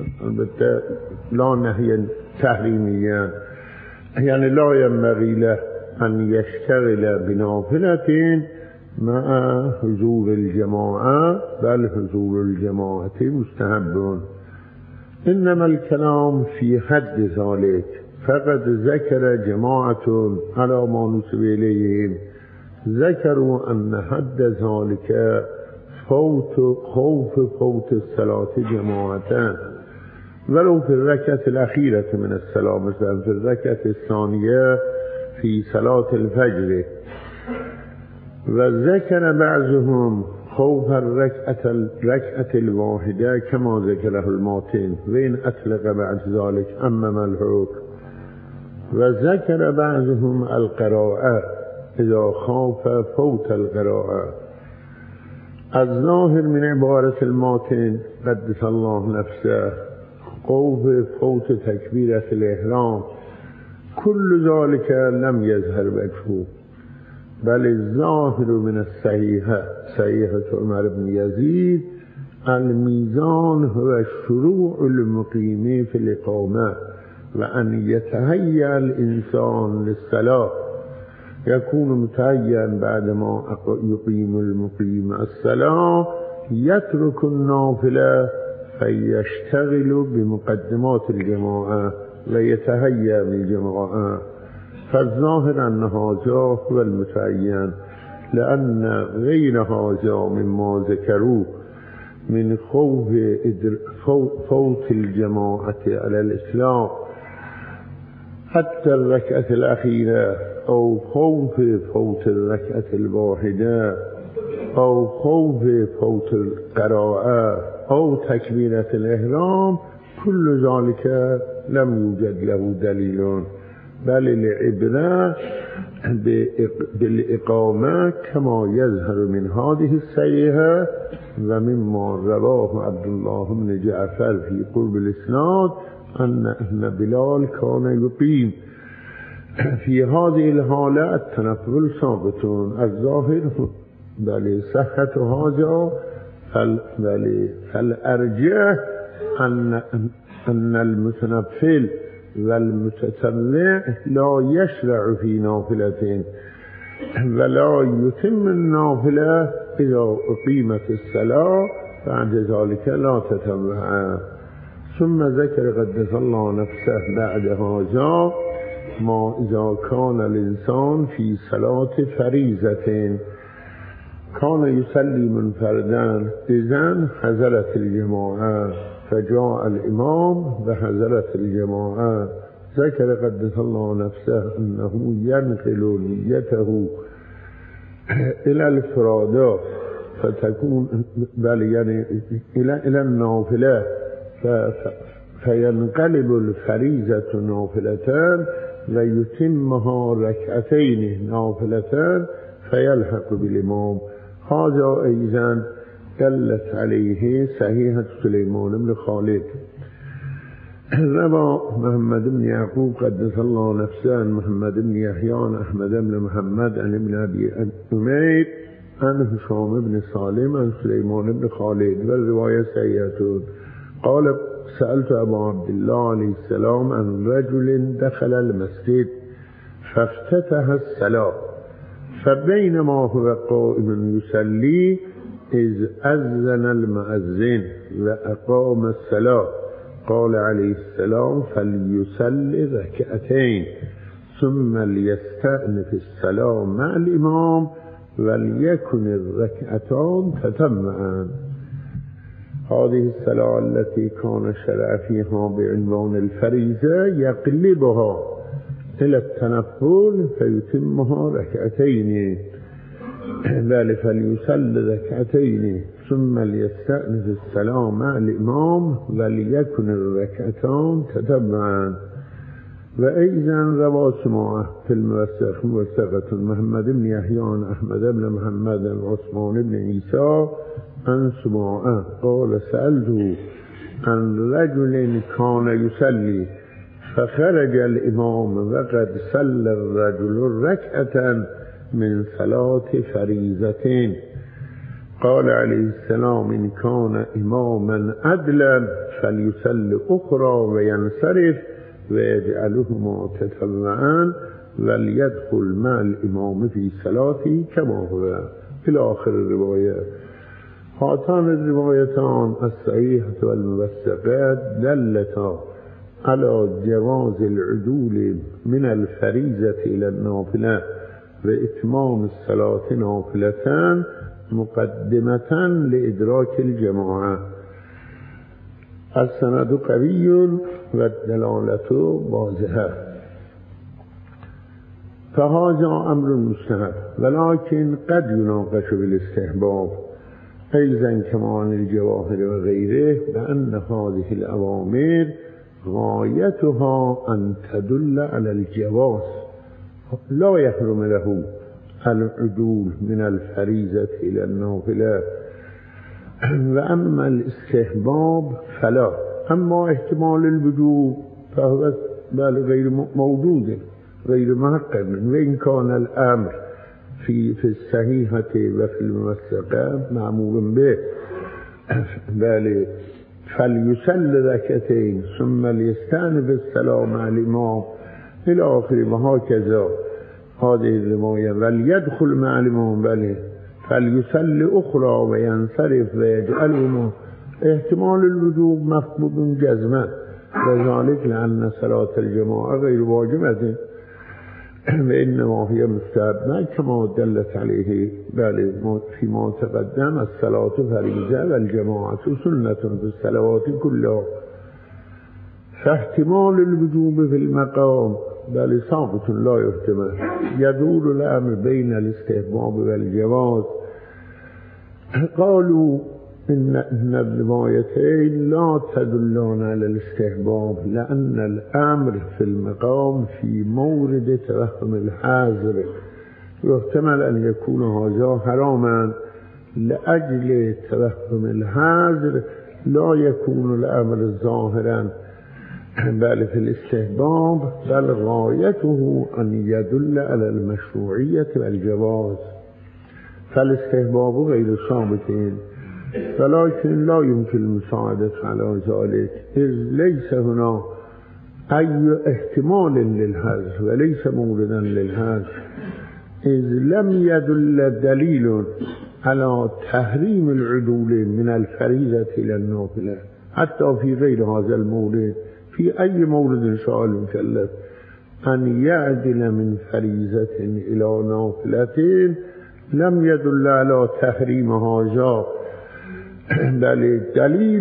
لا نهي تحريميا يعني لا ينبغي له أن يشتغل بنافلة مع حضور الجماعة بل حضور الجماعة مستحب. إنما الكلام في حد ذلك فقد ذكر جماعة على ما نسب إليهم ذكروا أن حد ذلك فوت خوف فوت الصلاة جماعة ولو في الركعة الأخيرة من الصلاة مثلا في الركعة الثانية في صلاة الفجر. وذكر بعضهم خوف الركعة الركعة الواحدة كما ذكره الماتن وإن أطلق بعد ذلك أمام الحكم. وذكر بعضهم القراءة إذا خاف فوت القراءة. الظاهر من عبارة الماتن قدس الله نفسه خوف فوت تكبيرة الإحرام كل ذلك لم يظهر وجهه بل الظاهر من الصحيحة صحيحة عمر بن يزيد الميزان هو شروع المقيم في الإقامة وأن يتهيأ الإنسان للصلاة يكون متهيئا بعدما يقيم المقيم الصلاة يترك النافلة فيشتغل بمقدمات الجماعة ويتهيأ بالجماعة. فالظاهر أن هذا هو المتعين لأن غير هذا مما ذكروه من خوف فوت الجماعة على الإسلام حتى الركعة الأخيرة أو خوف فوت الركعة الواحدة أو خوف فوت القراءة أو تكبيرة الإحرام، كل ذلك لم يوجد له دليل، بل العبرة بالإقامة كما يظهر من هذه الصحيحة ومما رواه عبد الله بن جعفر في قرب الإسناد أن بلال كان يقيم. في هذه الحالة التنفل ثابت الظاهر، بل صحة هذا بل فالأرجح أن أن المتنفل والمتطوع لا يشرع في نافلة ولا يتم النافلة إذا أقيمت الصلاة بعد ذلك لا تتبع. ثم ذكر قدس الله نفسه بعد هذا ما إذا كان الإنسان في صلاة فريضة كان يصلي منفردا، إذن حضرت الجماعة فجاء الإمام وحضرت الجماعة، ذكر قدس الله نفسه أنه ينقل نيته إلى الفرادة فتكون بل يعني إلى إلى النافلة فينقلب الفريضة نافلتان ويتمها ركعتين نافلتان فيلحق بالإمام. هذا أيضا دلت عليه صحيحة سليمان بن خالد. روى محمد بن يعقوب قدس الله نفسه عن محمد بن يحيى عن أحمد بن محمد عن ابن أبي أمير عن هشام بن سالم عن سليمان بن خالد، والرواية صحيحة. قال سألت أبا عبد الله عليه السلام عن رجل دخل المسجد فافتتح الصلاة فبينما هو قائم يصلي إذ أذن المؤذن وأقام الصلاة، قال عليه السلام فليصلي ركعتين ثم ليستأنف الصلاة مع الإمام وليكن الركعتان تتمعا. هذه الصلاة التي كان الشرع فيها بعنوان الفريضة يقلبها إلى التنفل فيتمها ركعتين، بل فليصلي ركعتين ثم ليستأنف الصلاة مع الإمام وليكن الركعتان تتبعا. وأيضا روى سماعة في الموثق موثقة محمد بن يحيى عن أحمد بن محمد عن عثمان بن عيسى عن سماعة قال سألته عن رجل كان يصلي فخرج الإمام وقد صلى الرجل ركعة من صلاة فريضتين، قال عليه السلام إن كان إماما عدلا فليصلي أخرى وينصرف ويجعلهما تتبعان وليدخل مع الإمام في صلاته كما هو إلى آخر الرواية. هاتان الروايتان الصحيحة والموثقات دلتا على جواز العدول من الفريضة إلى النافلة وإتمام الصلاة نافلتان مقدمة لإدراك الجماعة. السند قوي والدلالة واضحة، فهذا أمر مستحب ولكن قد يناقش بالاستحباب أيضا كما عن الجواهر وغيره، بأن هذه الأوامر غايتها أن تدل على الجواز لا يحرم له العدول من الفريضة إلى النافلة، وأما الاستحباب فلا. أما احتمال الوجوب فهو غير موجود غير محقق، وإن كان الأمر في في الصحيحة وفي الموثقات معمول به، بل فليصلي ركعتين ثم ليستأنف الصلاة مع الإمام إلى آخره. وهكذا هذه الرواية وليدخل مع الإمام بل فليصلي أخرى وينصرف ويجعلهما، احتمال الوجوب مفقود جزما، وذلك لأن صلاة الجماعة غير واجبة وإنما هي مستحبة كما دلت عليه بل فيما تقدم الصلاة فريضة والجماعة سنة في الصلوات كلها. فاحتمال الوجوب في المقام بل ثابت لا يحتمل يدور الأمر بين الاستحباب والجواز. قالوا إن إن الروايتين لا تدلان على الاستحباب لأن الأمر في المقام في مورد توهم الحظر، يحتمل أن يكون هذا حراما لأجل توهم الحظر، لا يكون الأمر ظاهرا بل في الاستحباب، بل غايته أن يدل على المشروعية والجواز، فالاستحباب غير ثابت، ولكن لا يمكن المساعدة على ذلك إذ ليس هنا أي احتمال للحذف وليس موردا للحذف، إذ لم يدل دليل على تحريم العدول من الفريضة إلى النافلة حتى في غير هذا المورد. في أي مورد شاء المكلف أن يعدل من فريضة إلى نافلة لم يدل على تحريم هذا، بل دليل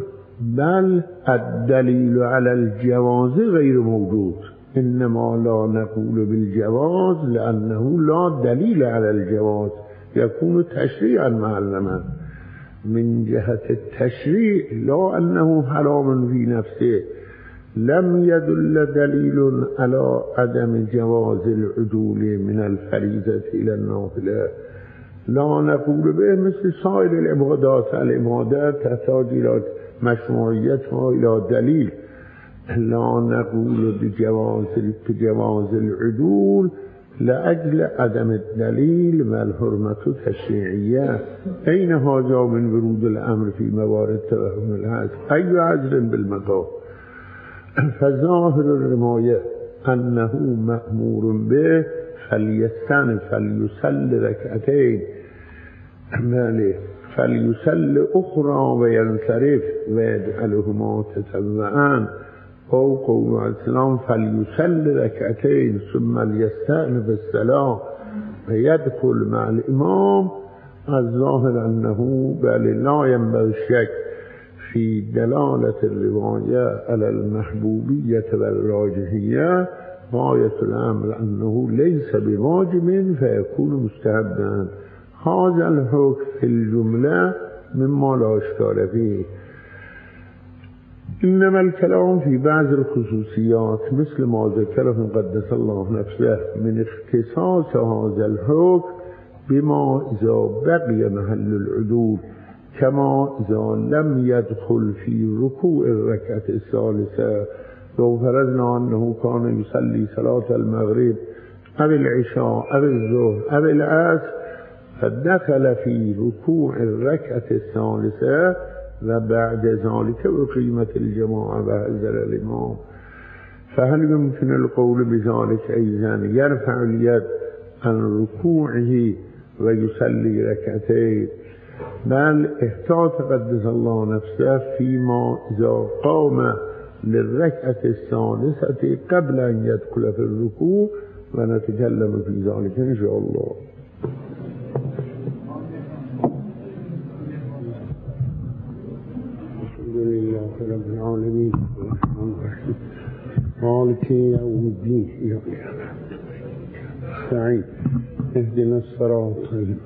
بل الدليل على الجواز غير موجود، إنما لا نقول بالجواز لأنه لا دليل على الجواز، يكون تشريعا معلما من جهة التشريع لا أنه حرام في نفسه. لم يدل دليل على عدم جواز العدول من الفريضة إلى النافلة، لا نقول به مثل سائر العبادات، العبادات تحتاج إلى مشروعيتها إلى دليل، لا نقول بجواز بجواز العدول لأجل عدم الدليل والحرمة تشريعية. أين هذا من ورود الأمر في موارد توهم الحذف؟ أي عذر بالمقام؟ فظاهر الرماية أنه مأمور به فليستن فليسل ركعتين ماله فليسل أخرى وينصرف ويجعلهما تتبعان، أو قول السلام فليسل ركعتين ثم ليستأنف الصلاة ويدخل مع الإمام. الظاهر أنه بل لا ينبغي الشك في دلالة الرواية على المحبوبية والراجحية، غاية الأمر أنه ليس بواجب فيكون مستحبا. هذا الحكم في الجملة مما لا إشكال فيه، إنما الكلام في بعض الخصوصيات مثل ما ذكره قدس الله نفسه من اختصاص هذا الحكم بما إذا بقي محل العدول، كما إذا لم يدخل في ركوع الركعة الثالثة. لو فرضنا أنه كان يصلي صلاة المغرب أو العشاء أو الظهر أو العصر فدخل في ركوع الركعة الثالثة وبعد ذلك أقيمت الجماعة وحضر الإمام، فهل يمكن القول بذلك أيضا يرفع اليد عن ركوعه ويصلي ركعتين؟ بل احتاط قدس الله نفسه فيما إذا قام للركعة الثالثة قبل أن يدخل في الركوع، ونتكلم في ذلك إن شاء الله. الحمد لله رب العالمين الرحمن الرحيم مالك يوم الدين إياك نستعين اهدنا الصراط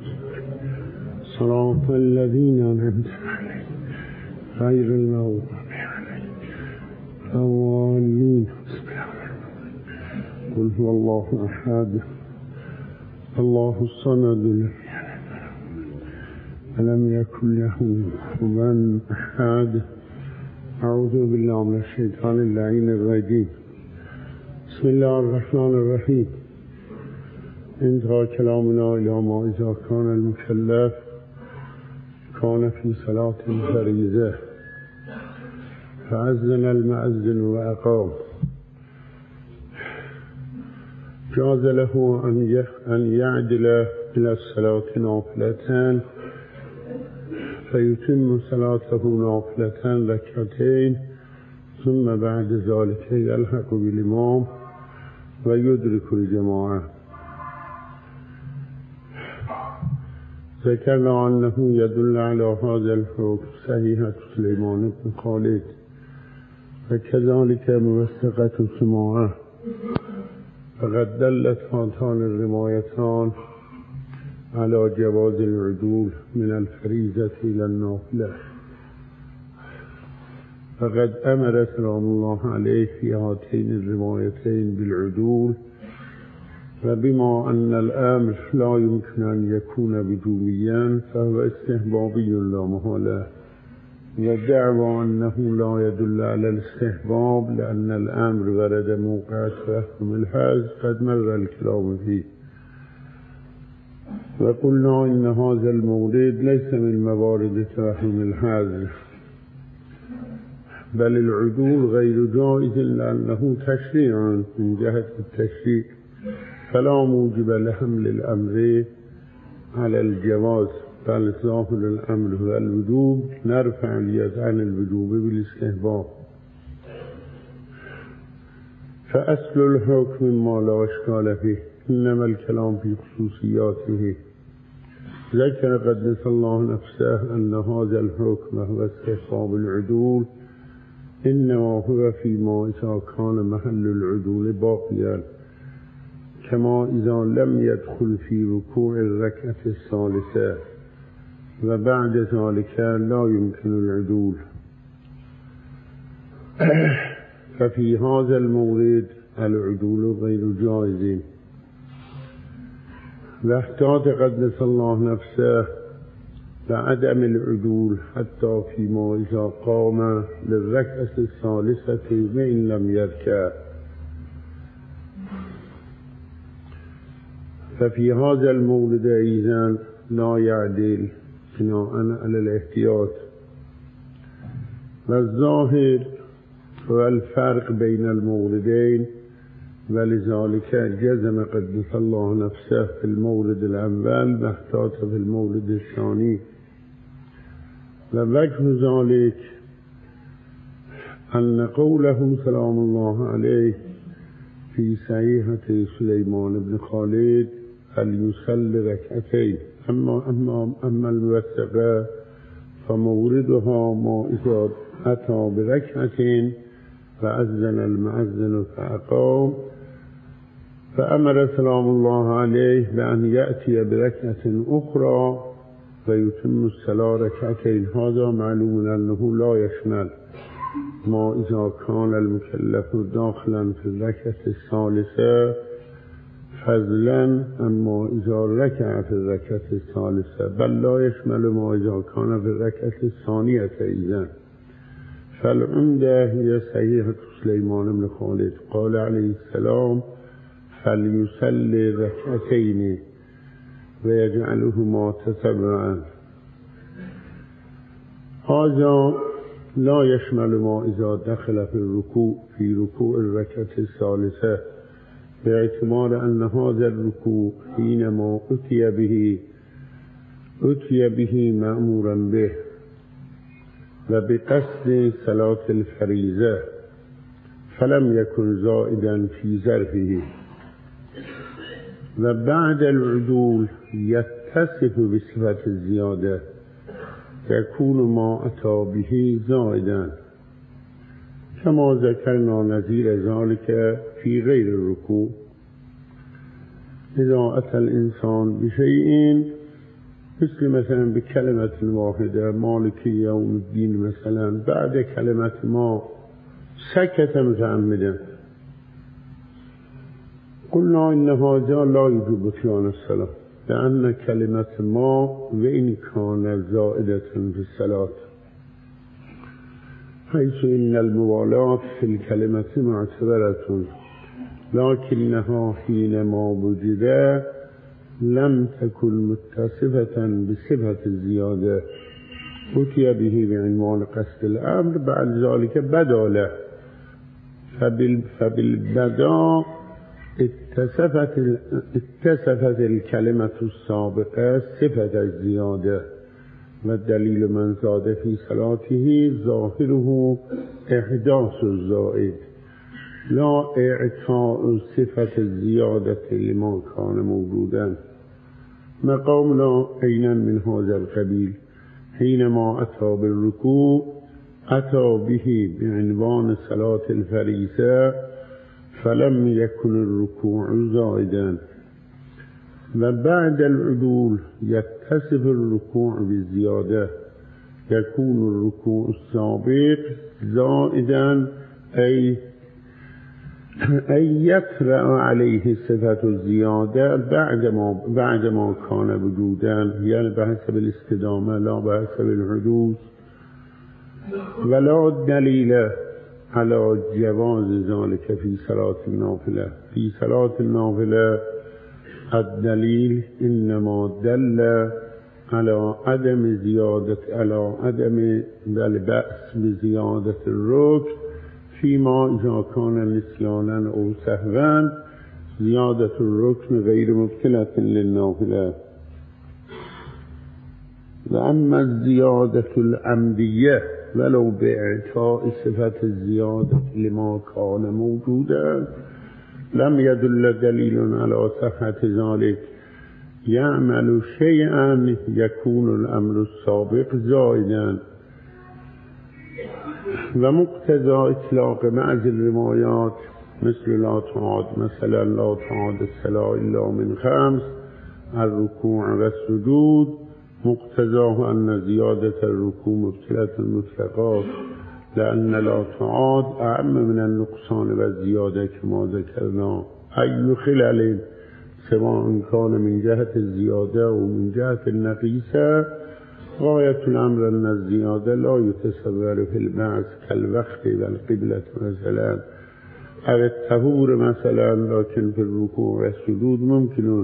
صراط الذين أنعمت عليهم غير المغضوب عليهم الضالين. قل هو الله أحد الله الصمد لم يكن له كفوا أحد. أعوذ بالله من الشيطان اللعين الرجيم. بسم الله الرحمن الرحيم. انتهى كلامنا إلى ما إذا كان المكلف كان في صلاة فريضة فأذن المؤذن وأقام، جاز له أن يعدل إلى الصلاة نافلة فيتم صلاته نافلة ركعتين ثم بعد ذلك يلحق بالإمام ويدرك الجماعة. ذكرنا أنه يدل على هذا الحكم صحيحة سليمان بن خالد وكذلك موثقة سماعة فقد دلت هاتان الروايتان على جواز العدول من الفريضة إلى النافلة. فقد أمر سلام الله عليه في هاتين الروايتين بالعدول، وبما أن الأمر لا يمكن أن يكون وجوبيا فهو استحبابي لا محالة، والدعوى أنه لا يدل على الاستحباب لأن الأمر ورد موقع تفهم الحز قد مر الكلام فيه. وقلنا إن هذا المورد ليس من موارد تفهم الحز، بل العدول غير جائز لأنه تشريع من جهة التشريع، فلا موجب لحمل الأمر على الجواز، بل ظاهر الأمر هو الوجوب، نرفع اليد عن الوجوب بالاستحباب. فأصل الحكم ما لا إشكال فيه، إنما الكلام في خصوصياته. ذكر قدس الله نفسه أن هذا الحكم هو استحباب العدول، إنما هو فيما إذا كان محل العدول باقيا، كما إذا لم يدخل في ركوع الركعة الثالثة، وبعد ذلك لا يمكن العدول. ففي هذا المورد العدول غير جائز. واحتاط قدس الله نفسه لعدم العدول حتى فيما إذا قام للركعة الثالثة وإن لم يركع. ففي هذا المورد أيضا لا يعدل بناء على الاحتياط. والظاهر هو الفرق بين الموردين، ولذلك جزم قدس الله نفسه في المورد الأول واحتاط في المورد الثاني. ووجه ذلك أن قوله سلام الله عليه في صحيحة سليمان بن خالد فليصلي ركعتين، أما أما أما الموثقة فموردها ما إذا أتى بركعتين فأذن المؤذن فأقام، فأمر سلام الله عليه بأن يأتي بركعة أخرى ويتم الصلاة ركعتين. هذا معلوم أنه لا يشمل ما إذا كان المكلف داخلا في الركعة الثالثة فضلا أما إذا ركع في الركعة الثالثة، بل لا يشمل ما إذا كان في الركعة الثانية أيضا. فالعمدة هي صحيحة سليمان بن خالد قال عليه السلام فليصلي ركعتين ويجعلهما تتبعا. هذا لا يشمل ما إذا دخل في الركوع في ركوع الركعة الثالثة، باعتبار أن هذا الركوع حينما أتي به أتي به مأمورا به وبقصد صلاة الفريضة، فلم يكن زائدا في ظرفه. وبعد العدول يتصف بصفة الزيادة، يكون ما أتى به زائدا، كما ذكرنا نظير ذلك في غير الركوع. إذا أتى الإنسان بشيء مثل مثلا بكلمة واحدة مالك يوم الدين مثلا، بعد كلمة ما سكت متعمدا، قلنا إن هذا لا يجب بطلان الصلاة، لأن كلمة ما وإن كان زائدة في الصلاة، حيث إن الموالاة في الكلمة معتبرة، لكنها حينما وجد لم تكن متصفة بصفة الزيادة، أتي به بعنوان قصد الأمر، بعد ذلك بدا له، فبالبداء اتصفت اتصفت الكلمة السابقة صفة الزيادة، والدليل من زاد في صلاته ظاهره إحداث الزائد لا إعطاء صفة الزيادة لما كان موجودا. مقامنا عينا من هذا القبيل، حينما أتى بالركوع أتى به بعنوان صلاة الفريضة، فلم يكن الركوع زائدا. وبعد العدول يتصف الركوع بالزيادة، يكون الركوع السابق زائدا أي أي يطرأ عليه صفة الزيادة بعدما بعدما كان وجودا، يعني بحسب الاستدامة لا بحسب الحدوث. ولا دليل على جواز ذلك في صلاة النافلة. في صلاة النافلة الدليل إنما دل على عدم زيادة على عدم البأس بزيادة الركن فيما إذا كان نسيانا أو سهوا. زيادة الركن غير مبطلة للنافلة. وأما الزيادة العمدية ولو بإعطاء صفة الزيادة لما كان موجودا لم يدل دليل على صحة ذلك. يعمل شيئا يكون الأمر السابق زائدا. ومقتضى إطلاق بعض الروايات مثل لا تعاد مثلا لا تعاد الصلاة إلا من خمس الركوع والسجود مقتضاه أن زيادة الركوع مبطلة المطلقات، لأن لا تعاد أعم من النقصان والزيادة كما ذكرنا. أي خلل سواء كان من جهة الزيادة أو من جهة النقيصة غاية الأمر أن الزيادة لا يتصور في البعث كالوقت والقبلة مثلا أو الطهور مثلا، لكن في الركوع والسجود ممكن.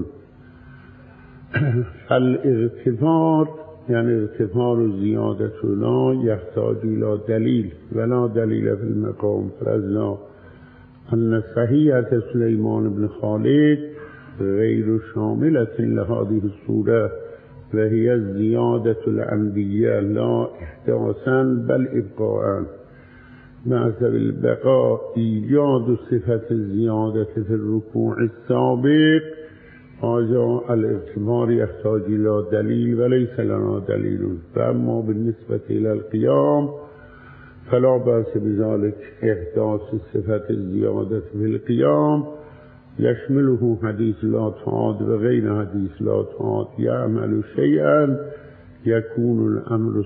فالاغتفار يعني اغتفار الزيادة لا يحتاج إلى دليل ولا دليل في المقام. فرزنا أن صحيحة سليمان بن خالد غير شاملة لهذه الصورة، وهي الزيادة العمدية لا إحداثا بل إبقاء. بحسب البقاء إيجاد صفة الزيادة في الركوع السابق، هذا الاغتفار يحتاج إلى دليل وليس لنا دليل. فأما بالنسبة إلى القيام فلا بأس بذلك. إحداث صفة الزيادة في القيام يشمله حديث لا تعاد وغير حديث لا تعاد. يعمل شيئا يكون الأمر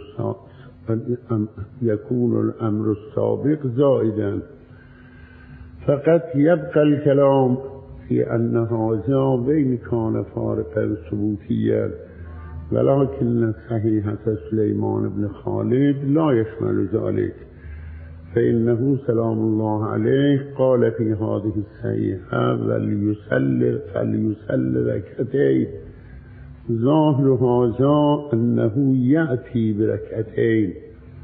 يكون الأمر السابق زائدا. فقط يبقى الكلام في أن هذا وإن كان فارقا ثبوتيا، ولكن صحيحة سليمان بن خالد لا يشمل ذلك، فإنه سلام الله عليه قال في هذه الصحيحة وليصلي فليصلي ركعتين. ظاهر هذا أنه يأتي بركعتين،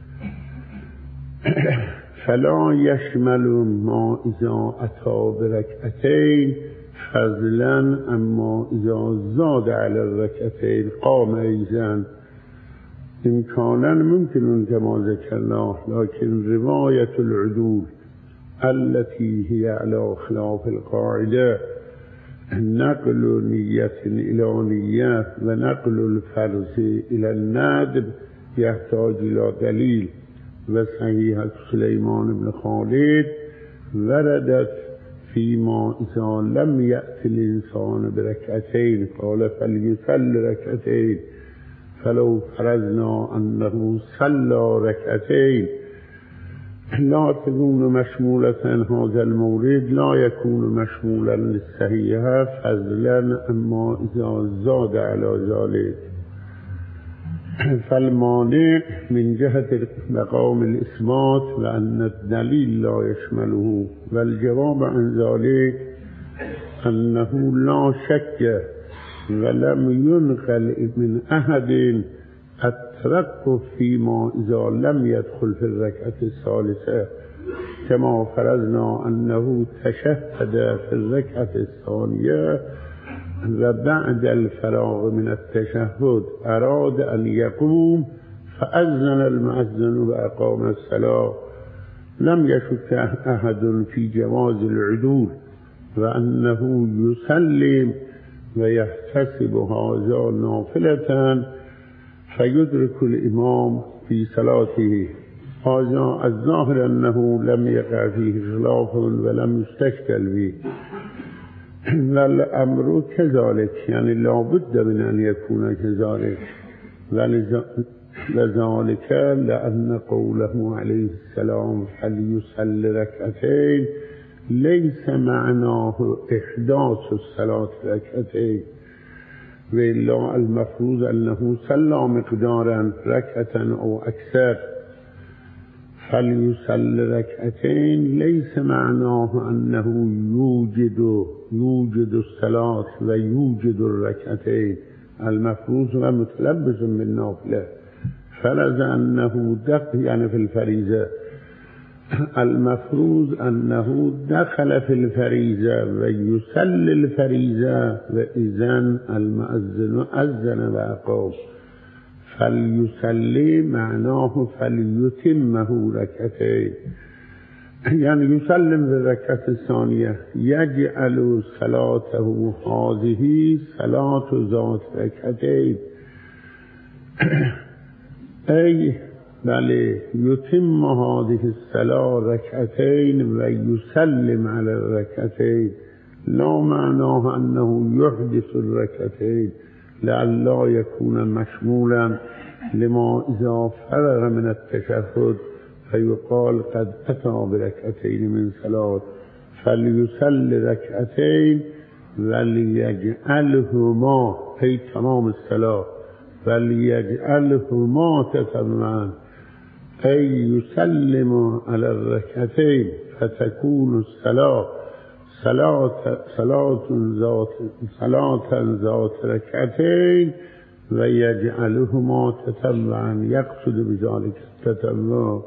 فلا يشمل ما إذا أتى بركعتين فضلا، أما إذا زاد على الركعتين قام أيضا. إمكانا ممكن كما ذكرنا، لكن رواية العدول التي هي على خلاف القاعدة نقل نية إلى نية ونقل الفرض إلى الندب يحتاج إلى دليل. وصحيحة سليمان بن خالد وردت فيما إذا لم يأتي الإنسان بركعتين قال فليصلي ركعتين. فلو فرضنا أنه صلى ركعتين لا تكون مشمولة هذا المورد لا يكون مشمولا للصحيحة فضلا، أما إذا زاد على ذلك. فالمانع من جهة مقام الإثبات وأن الدليل لا يشمله، والجواب عن ذلك أنه لا شك ولم ينقل من أحد التوقف فيما إذا لم يدخل في الركعة الثالثة، كما فرضنا أنه تشهد في الركعة الثانية وبعد الفراغ من التشهد أراد أن يقوم فأذن المؤذن وأقام الصلاة. لم يشك أحد في جواز العدول وأنه يسلم ويحتسب هذا نافلة فيدرك الإمام في صلاته. هذا الظاهر أنه لم يقع فيه خلاف ولم يستشكل به، والأمر كذلك، يعني لا بد من أن يكون كذلك، لذلك لأن قوله عليه السلام فليصل ركعتين ليس معناه إحداث الصلاة ركعتين، وإلا المفروض أنه صلى مقدارا ركعة أو أكثر. فليصل ركعتين ليس معناه أنه يوجد يوجد الصلاة ويوجد الركعتين، المفروض ومتلبس بالنافلة، فرض أنه دخل يعني في الفريضة، المفروض أنه دخل في الفريضة ويصلي الفريضة، وإذن المؤذن أذن وأقام. فليصلي معناه فليتمه ركعتين، يعني يسلم بالركعة الثانية، يجعل صلاته هذه صلاة ذات ركعتين، أي بل يتم هذه الصلاة ركعتين ويسلم على الركعتين، لا معناه أنه يحدث الركعتين لئلا يكون مشمولا لما إذا فرغ من التشهد فيقال قد أتى بركعتين من صلاة. فليصلي ركعتين وليجعلهما أي تمام الصلاة، وليجعلهما تتماما أي يسلم على الركعتين، فتكون الصلاة صلاة صلاة ذات صلاة ذات ركعتين ويجعلهما تتبعا، يقصد بذلك التتبع.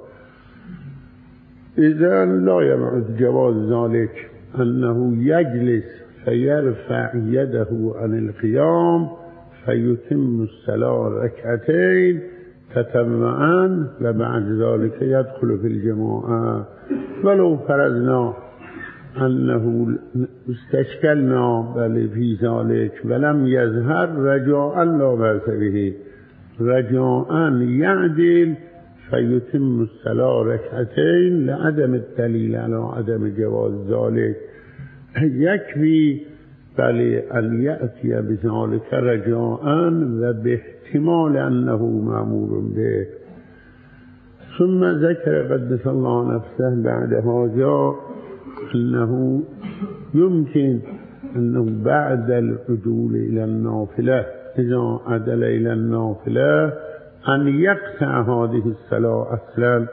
إذا لا يبعد جواز ذلك أنه يجلس فيرفع يده عن القيام فيتم الصلاة ركعتين تتبعا، وبعد ذلك يدخل في الجماعة. ولو فرضنا أنه استشكلنا بل في ذلك ولم يظهر رجاء لا بأس به، رجاء يعدل فيتم الصلاة ركعتين لعدم الدليل على عدم جواز ذلك، يكفي بل أن يأتي بذلك رجاء وباحتمال أنه مأمور به. ثم ذكر قدس الله نفسه بعد هذا أنه يمكن أنه بعد العدول إلى النافلة إذا عدل إلى النافلة أن يقطع هذه الصلاة أصلا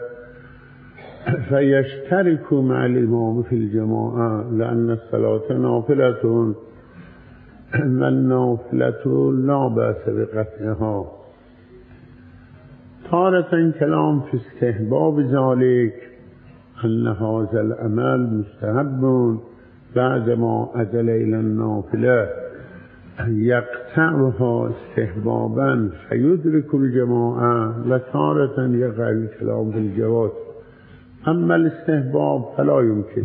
فيشترك مع الإمام في الجماعة، لأن الصلاة نافلة والنافلة لا بأس بقطعها. تارة كلام في استحباب ذلك أن هذا العمل مستحب بعدما عدل إلى النافلة يقطعها استحبابا فيدرك الجماعة، وتارة يقع الكلام في الجواز. أما الاستحباب فلا يمكن،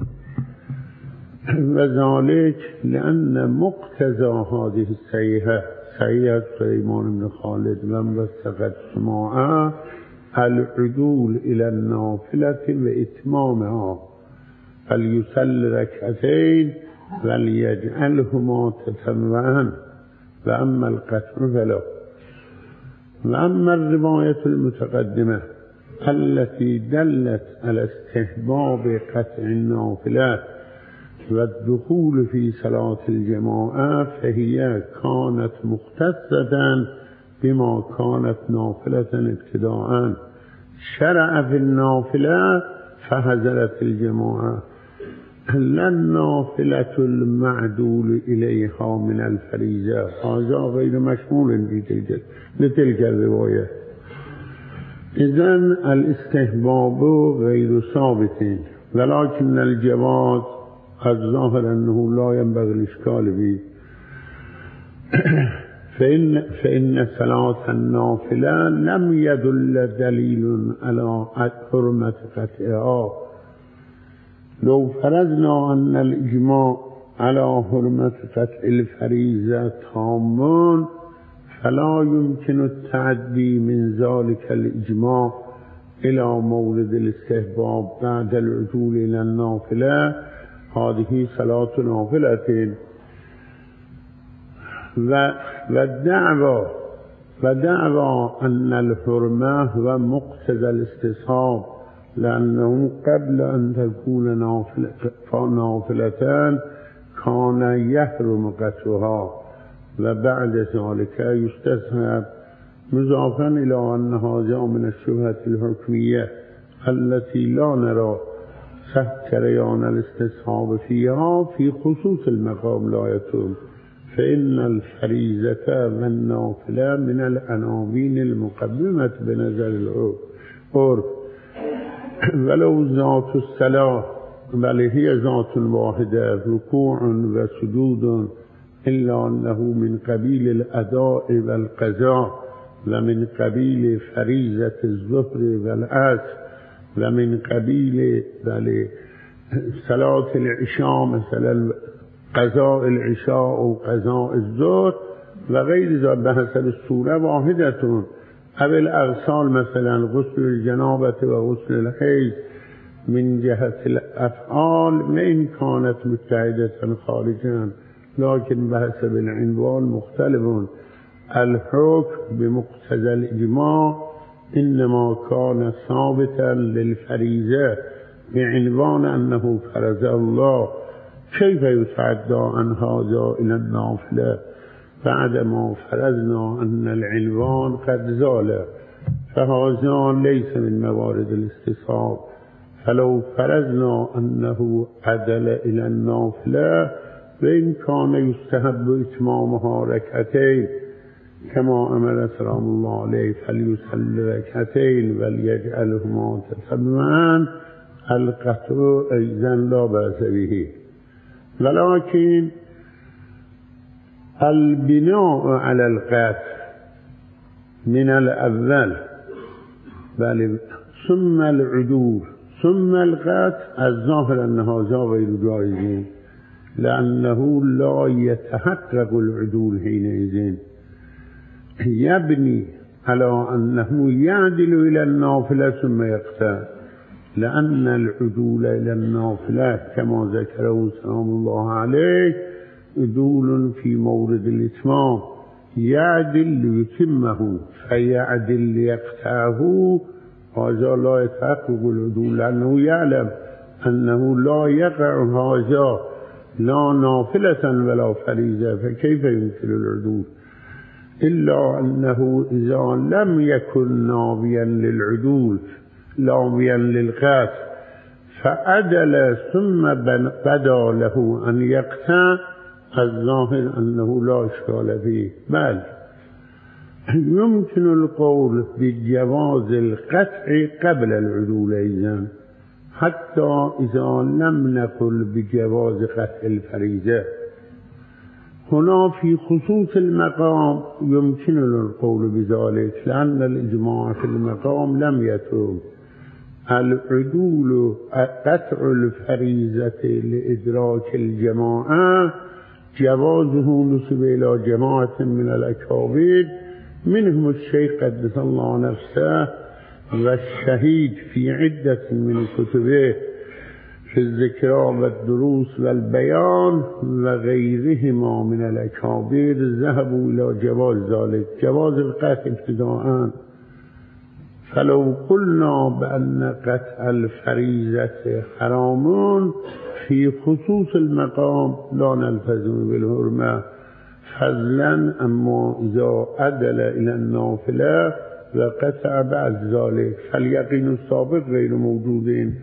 وذلك لأن مقتضى هذه الصيحة صيحة سليمان بن خالد من وثقت سماعه العدول إلى النافلة وإتمامها، فليصل ركعتين وليجعلهما تتبعا، وأما القطع فلا. وأما الرواية المتقدمة التي دلت على استحباب قطع النافلة والدخول في صلاة الجماعة فهي كانت مختصة بما كانت نافلة ابتداء، شرع في النافلة فحضرت الجماعة، لا النافلة المعدول إليها من الفريضة، هذا غير مشمول لتلك الرواية. إذن الاستحباب غير ثابت، ولكن الجواز الظاهر أنه لا ينبغي الإشكال به، فإن, فإن صلاة النافلة لم يدل دليل على حرمة قطعها. لو فرضنا أن الإجماع على حرمة قطع الفريضة تام فلا يمكن التعدي من ذلك الإجماع إلى مورد الاستحباب بعد العدول إلى النافلة هذه صلاة نافلة. والدعوى ودعوى أن الحرمة هو مقتضى الاستصحاب، لأنه قبل أن تكون نافلة كان يحرم قطعها وبعد ذلك يستصحب، مضافا إلى أن هذا من الشبهة الحكمية التي لا نرى سريان الاستصحاب فيها في خصوص المقام لا يتم، فإن الفريضة والنافلة من العناوين المقدمة بنظر العرف، ولو ذات الصلاة بل هي ذات واحدة ركوع وسجود، إلا أنه من قبيل الأداء والقضاء ومن قبيل فريضة الظهر والعصر ومن قبيل صلاة العشاء مثلا قضاء العشاء و قضاء الظهر وغير ذلك بحسب الصورة واحدة، أو الأغسال مثلا غسل الجنابة وغسل الحيض من جهة الأفعال وإن كانت متحدة خارجا، لكن بحسب العنوان مختلف. الحكم بمقتضى الإجماع إنما كان ثابتا للفريضة بعنوان أنه فرض الله، كيف يتعدى عن هذا إلى النافلة بعدما فرضنا أن العنوان قد زال؟ فهذا ليس من موارد الاستصحاب. فلو فرضنا أنه عدل إلى النافلة وإن كان يستحب إتمامها ركعتين كما أمر سلام الله عليه فليصلي ركعتين وليجعلهما تتبعا، القطع أيضا لا بأس به، ولكن البناء على القطع من الأول بل ثم العدول ثم القطع الظاهر أن هذا غير جائز، لأنه لا يتحقق العدول حينئذ، يبني على أنه يعدل إلى النافلة ثم يقطع، لأن العدول إلى النافلة كما ذكره سلام الله عليه عدول في مورد الإتمام، يعدل ليتمه فيعدل ليقطعه، هذا لا يتحقق العدول، لأنه يعلم أنه لا يقع هذا لا نافلة ولا فريضة، فكيف يمكن العدول؟ إلا أنه إذا لم يكن ناويا للعدول ناويا للقطع فعدل ثم بدا له أن يقطع، الظاهر أنه لا إشكال فيه، بل يمكن القول بجواز القطع قبل العدول أيضا، حتى إذا لم نقل بجواز قطع الفريضة. هنا في خصوص المقام يمكن القول بذلك، لأن الإجماع في المقام لم يتم. العدول قطع الفريضة لإدراك الجماعة جوازه نسب إلى جماعة من الأكابر، منهم الشيخ قدس الله نفسه والشهيد في عدة من كتبه في الذكرى والدروس والبيان وغيرهما من الأكابر ذهبوا إلى جواز ذلك، جواز القطع ابتداءً. فلو قلنا بأن قطع الفريضة حرام في خصوص المقام لا نلتزم بالحرمة فضلا، أما إذا عدل إلى النافلة وقطع بعد ذلك فاليقين السابق غير موجودين.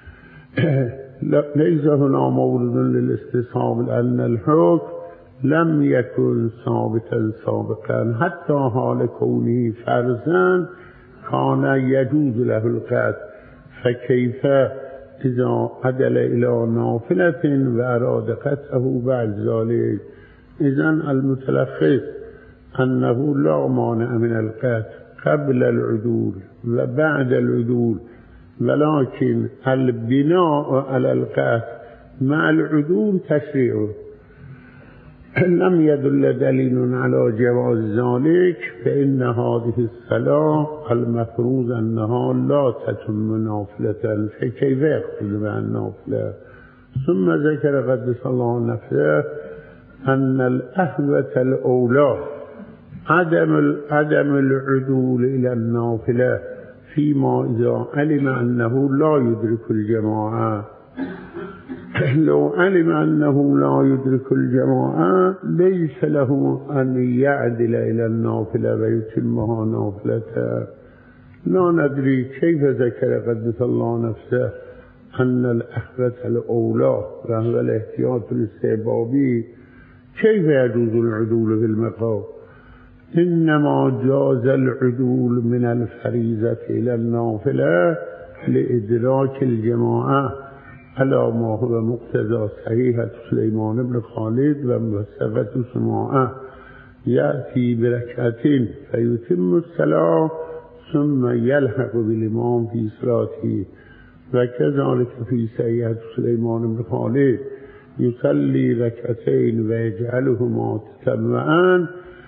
ليس هنا مورد للاستصحاب، لأن الحكم لم يكن ثابتا سابقا، حتى حال كونه فرضا كان يجوز له القطع، فكيف إذا عدل إلى نافلة وأراد قطعه بعد ذلك؟ إذن المتلخص أنه لا مانع من القطع قبل العدول وبعد العدول، ولكن البناء على القطع مع العدول تشريعه. لم يدل دليل على جواز ذلك فإن هذه الصلاة المفروض أنها لا تتم نافلة فكيف يأخذ مع النافلة؟ ثم ذكر قدس الله نفسه أن الأهوة الأولى عدم عدم العدول إلى النافلة فيما إذا علم أنه لا يدرك الجماعة. لو علم أنه لا يدرك الجماعة ليس له أن يعدل إلى النافلة ويتمها نافلة. لا ندري كيف ذكر قدس الله نفسه أن الأهوة الأولى وهو الاحتياط الاستحبابي كيف يجوز العدول في المقام؟ إنما جاز العدول من الفريضة إلى النافلة لإدراك الجماعة على ما هو مقتضى صحيحة سليمان بن خالد وموثقة سماعة يأتي بركعتين فيتم الصلاة ثم يلحق بالإمام في صلاته. وكذلك في صحيحة سليمان بن خالد يصلي ركعتين ويجعلهما تتبعان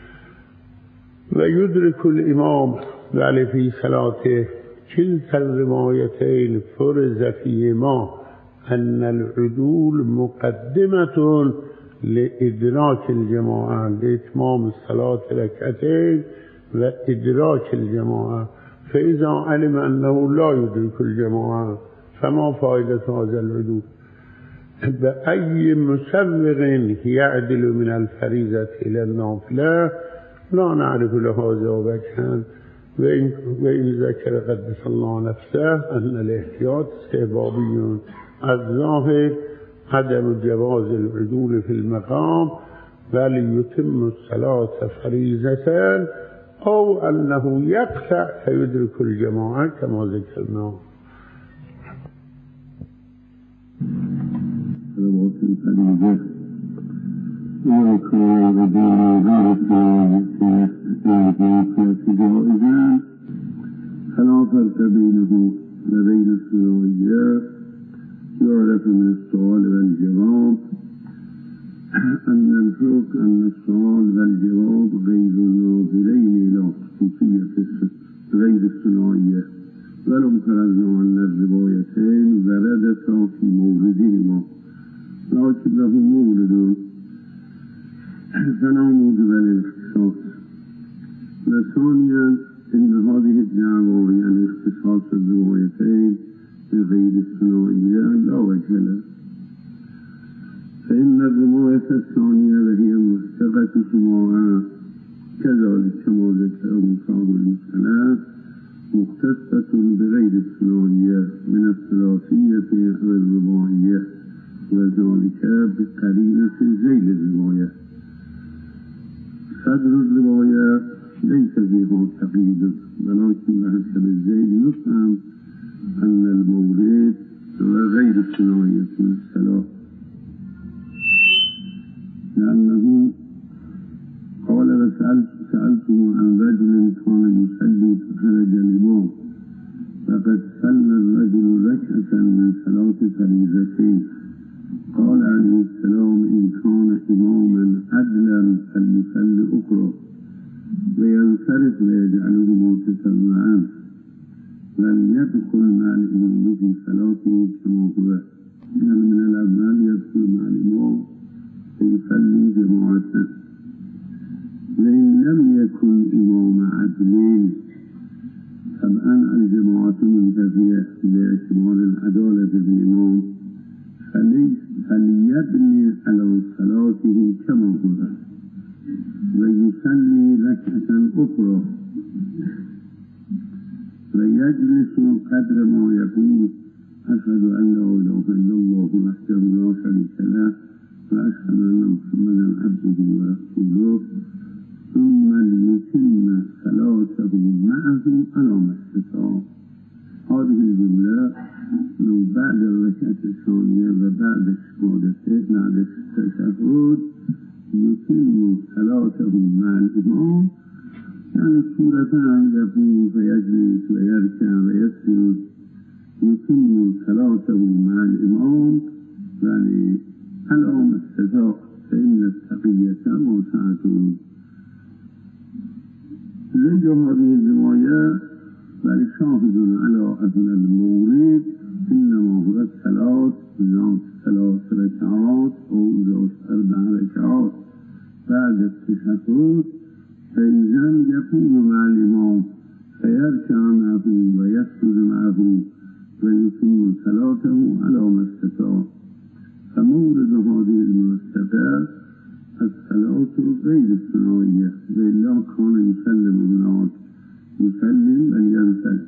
ويدرك الإمام وعلى في صلاته. كلتا الروايتين فرز فيهما أن العدول مقدمة لإدراك الجماعة لإتمام الصلاة ركعتين وإدراك الجماعة. فإذا علم أنه لا يدرك الجماعة فما فائدة هذا العدول؟ بأي مسوغ يعدل من الفريضة إلى النافلة لا نعرف لهذا وجها. وإن, وإن ذكر قدس الله نفسه أن الاحتياط استحبابي الظاهر عدم جواز العدول في المقام وليتم الصلاة فريضة أو أنه يقطع فيدرك الجماعة كما ذكرنا. صلوات الفريضة ويكون بدون ذلك في جائزان فلا فرق بينه وبين السنوية. يعرف من السؤال والجواب أن الفرق أن السؤال والجواب غير الناظرين إلى خصوصية غير السنوية، ولو فرضنا أن الروايتين وردتا في موردهما لكن له مورد فلا موجب للاختصاص. وثانيا إن هذه الدعوة يعني اختصاص الروايتين بغير الثنائية لا وجه له، فإن الرواية الثانية وهي موثقة سماعة كذلك كما ذكره صاحب المسند مختصة بغير الثنائية من الثلاثية أو الرباعية، وذلك بقرينة ذيل الرواية. صدر الرواية ليس فيها تقييد، ولكن بحسب الذيل نفهم أن المورد هو غير الثنائية من الصلاة، لأنه قال وسألت سألته عن رجل كان يصلي فخرج الإمام فقد صلى الرجل ركعة من صلاة فريضتين. قال عليه السلام إن كان إماما عدلا فليصلي أخرى وينصرف ويجعلهما تتبعان وليدخل مع الإمام في صلاته كما هو، يعني من الأول يدخل مع الإمام فيصلي جماعة. وإن لم يكن إمام عدلين طبعا الجماعة منتفية باعتبار العدالة في الإمام فليبني على صلاته كما هو ويصلي ركعة أخرى ويجلس قدر ما يقول أشهد أن لا إله إلا الله وحده لا شريك له وأشهد أن محمدا عبده ورسوله، ثم ليتم صلاته معه على ما استطاع. هذه الجملة من بعد الركعة الثانية وبعد الشهادتين بعد التشهد يتم صلاته مع الإمام، يعني السورتان يقوم فيجلس ويركع ويسجد، يتم صلاته مع الإمام يعني على ما استطاع فإن التقية موسعة. زيد هذه الرواية بل شاهد على أن المورد إنما هو الصلاة ذات ثلاث ركعات أو ذات أربع ركعات بعد التشهد، فإذا يقوم مع الإمام فيركع معه ويسجد معه ويتم صلاته على ما استطاع. فمورد هذه الموثقات الصلاة غير الثنائية، وإلا كان يسلم هناك يسلم بل ينسج.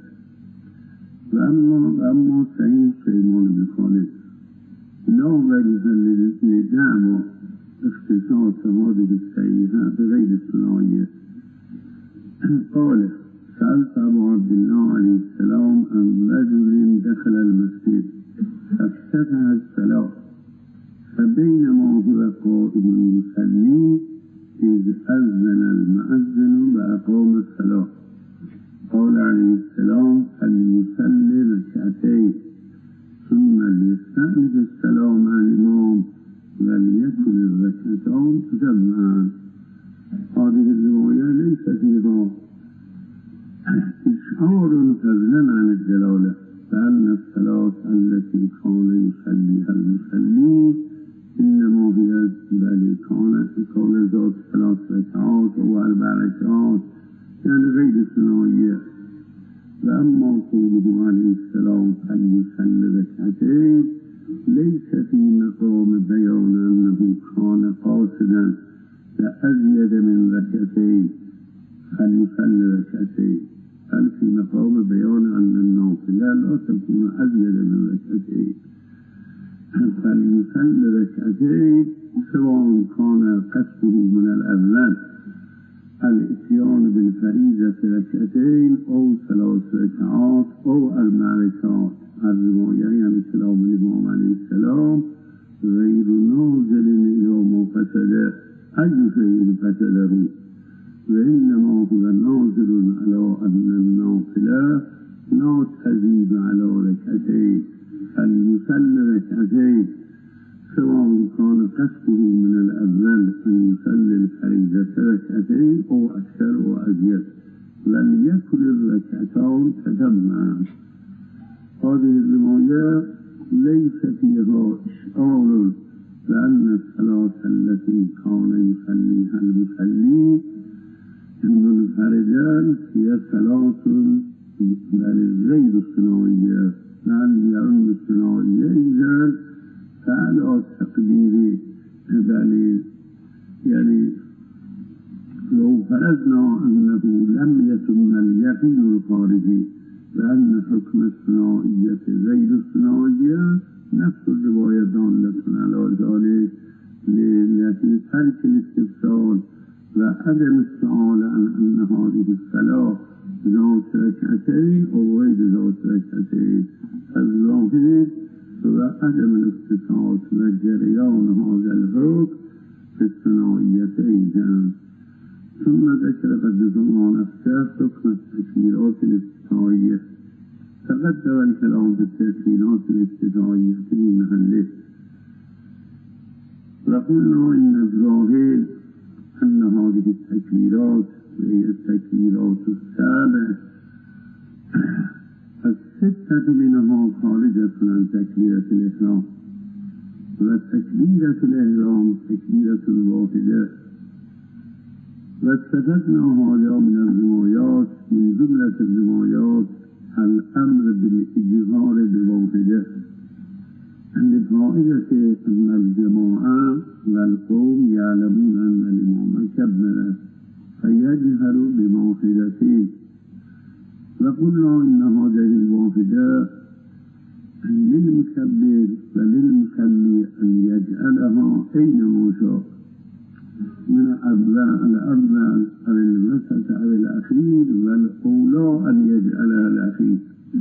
وأما أما سعيد سليمان بن خالد لا بل يسلم لدعم اختصاص هذه السيئة بغير الثنائية. قال: سألت أبو عبد الله عليه السلام عن رجل دخل المسجد فافتتح الصلاة فبينما هو قائم يصلي إذ أذن المؤذن وأقام الصلاة. قال عليه السلام: فليصلي ركعتين ثم ليستأنف الصلاة مع الإمام وليكن الركعتان تجمعا. هذه الرواية ليس فيها إشعار فضلا عن الدلالة، فأن الصلاة التي كان يصليها المصلي إنما هي بل كانت كان ذات ثلاث ركعات أو أربع ركعات يعني غير الثنائية. وأما قوله عليه السلام فليصلي ركعتين ليس في مقام بيان أنه كان قاصدا لأزيد من ركعتين فليصلي ركعتين، بل في مقام بيان أن النافلة لا تكون أزيد من ركعتين. فليصلي ركعتين سواء كان قصده من الأول الاتيان بالفريضة ركعتين أو ثلاث ركعات أو أربع ركعات. الرواية يعني كلام الإمام عليه السلام غير نازل إلى ما فسد أي شيء فسده، وإنما هو نازل على أن النافلة لا تزيد على ركعتين. فليصلي ركعتين سواء كان قصده من الأول أن يصلي الفريضة ركعتين أو أكثر أو أزيد، وليكن الركعتان تجمعا. هذه الرواية ليس فيها إشعار بأن الصلاة التي كان يصليها المصلي منفردا هي صلاة بل غير الثنائية، بل يعم الثنائية إذا فعلى تقدير بل يعني لو فرضنا أنه لم يتم اليقين الخارجي بأن حكم الثنائية غير الثنائية نفس الرواية دالة على ذلك لأجل ترك الاستفسار وعدم السؤال عن أن هذه الصلاة ذات ركعتين أو غير ذات ركعتين. الظاهر وعدم الاختصاص وجريان هذا الحكم في الثنائية أيضا. ثم ذكر قدس الله نفسه حكم التكبيرات الافتتاحية، تقدم الكلام في التكبيرات الافتتاحية في محله. وقلنا إن الظاهر أن هذه التكبيرات وهي التكبيرات السابع الستة منها خارجة عن تكبيرة الإحرام، وتكبيرة الإحرام تكبيرة واحدة. واستفدنا هذا من الروايات من جملة الروايات الأمر بالإجهار بالواحدة لفائدة أن الجماعة والقوم يعلمون أن الإمام كبر فيجهر بواحدتين. وقلنا إن هذه الواحدة للمكبر وللمصلي أن يجعلها أينما شاء من الأول أو الوسط أو الأخير، والأولى أن يجعلها الأخير.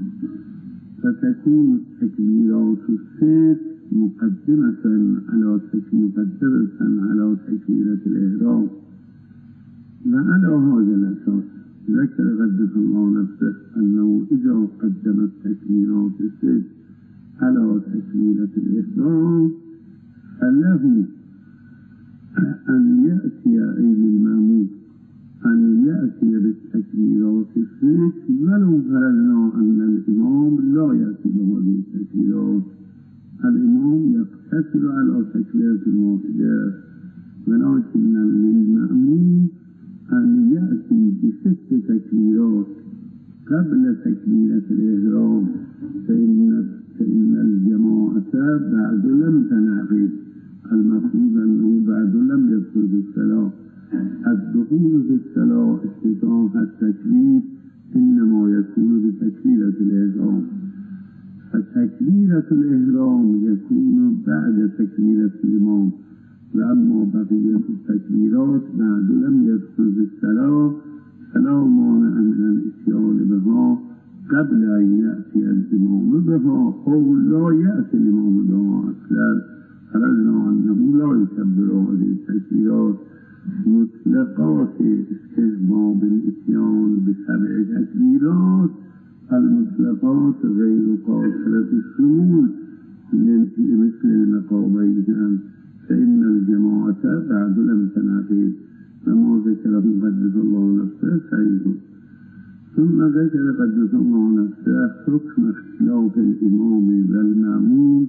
فتكون التكبيرات الست مقدمة على مقدمة على تكبيرة الإحرام. وعلى هذا الأساس ذكر قدس الله نفسه أنه إذا قدم التكبيرات الست على تكبيرة الإحرام فله أن يأتي أي المأموم أن يأتي بالتكبيرات الست ولو فرضنا أن الإمام لا يأتي بهذه التكبيرات. الإمام يقتصر على تكبيرة واحدة، ولكن للمأموم أن يأتي بست تكبيرات قبل تكبيرة الإحرام، فإن فإن الجماعة بعد لم تنعقد، المفروض أنه بعد لم يدخل في الصلاة. الدخول في الصلاة افتتاح التكبير إنما يكون بتكبيرة الإحرام، فتكبيرة الإحرام يكون بعد تكبيرة الإمام، وأما بقية التكبيرات بعد لم يدخل في الصلاة فلا مانع من الإتيان بها قبل أن يأتي الإمام بها أو لا يأتي الإمام بها أصلا. فرضنا أنه لا يكبر هذه التكبيرات. مطلقات استحباب الإتيان بسبع تكبيرات، المطلقات غير قاصرة الشمول مثل المقامين، فإن الجماعة بعد لم تنعقد، فما ذكره قدس الله نفسه صحيح. ثم ذكر قدس الله نفسه حكم اختلاف الإمام والمأموم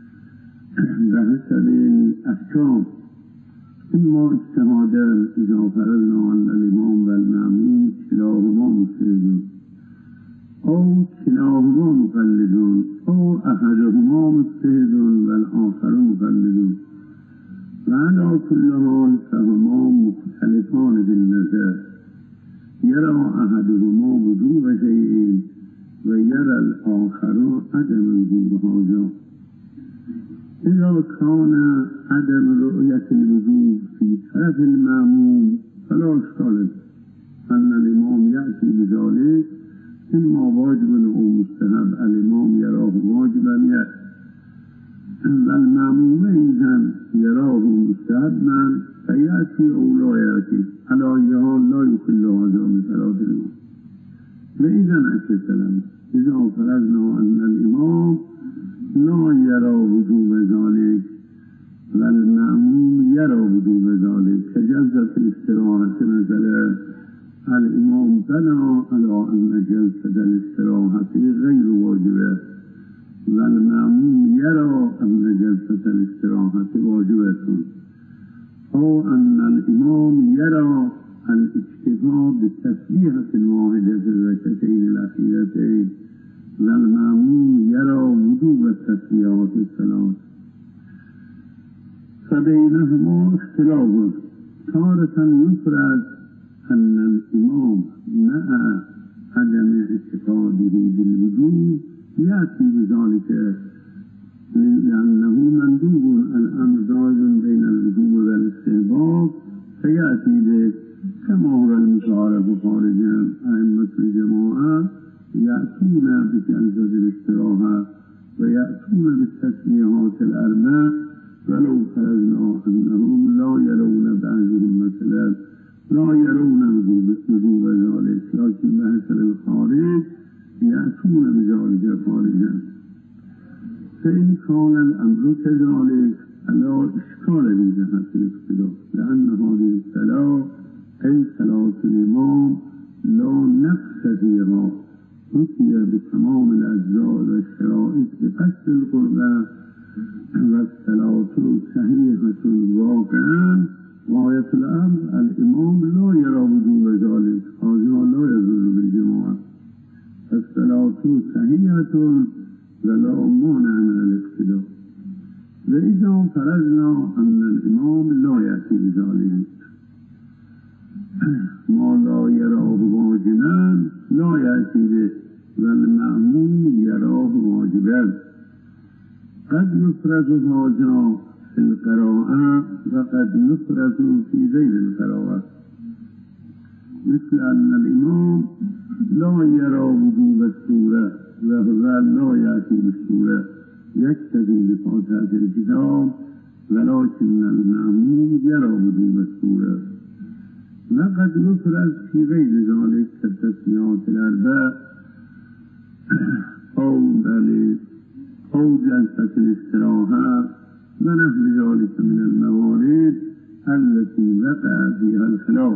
بحسب الأحكام. إما اجتهادا إذا فرضنا أن الإمام والمأموم كلاهما مجتهدون أو كلاهما مقلدون أو أحدهما مجتهد والآخر مقلدون، وعلى كل حال فهما مختلفان بالنظر. يرى أحدهما وجوب شيء ويرى الآخر عدم وجوب هذا. إذا كان عدم رؤية الوجوب في طرف المأموم فلا إشكال أن الإمام يأتي بذلك، إما واجب أو مستحب. الإمام يراه واجبا يأتي، والمأموم أيضا يراه مستحبا فيأتي أو لا يأتي، على أي حال لا يخل هذا بصلاة الإمام. وإذا عكس الأمر، إذا فرضنا أن الإمام لا يرى وجوب ذلك والمأموم يرى وجوب ذلك، كجلسة الاستراحة مثلا، الإمام بنى على أن جلسة الاستراحة غير واجبة والمأموم يرى أن جلسة الاستراحة واجبة، أو أن الإمام يرى الاكتفاء بالتسبيحة الواحدة في الركعتين الأخيرتين والمأموم يرى وجوب التسبيحات الثلاث، فبينهما اختلاف. تارة يفرض أن الإمام مع عدم اعتقاده بالوجوب يأتي بذلك، لأنه مندوب الأمر دائر بين الوجوب والاستحباب، فيأتي به كما هو المتعارف خارجا. أئمة الجماعة يأتون بجلسة الاستراحة ويأتون بالتسبيحات الأربع، ولو فرضنا أنهم لا يرون بعضهم مثلا لا يرون وجوب ذلك، لكن بحسب الخارج يأتون بذلك خارجا. فإن كان الأمر كذلك فلا إشكال من جهة الاقتداء، لأن هذه الصلاة أي صلاة الإمام لا نقص فيها، أتي بتمام الأجزاء والشرائط بقصد القربة، والصلاة صحيحة واقعا. غاية الأمر الإمام لا يرى وجوب ذلك، هذا لا يضر بالجماعة. الصلاة صحيحة ولا مانع من الاقتداء. وإذا فرضنا أن الإمام لا يأتي بذلك، ما لا يراه واجبا لا يأتي به والمأموم يراه واجبا. قد يفرض هذا في القراءة وقد يفرض في غير القراءة، مثل أن الإمام لا يرى وجوب السورة وهو لا يأتي بالسورة، يكتفي بفاتحة الكتاب، ولكن المأموم يرى وجوب السورة. وقد يفرض في غير ذلك كالتسبيحات الأربع أو أو جلسة الاستراحة ونحو ذلك من الموارد التي وقع فيها الخلاف.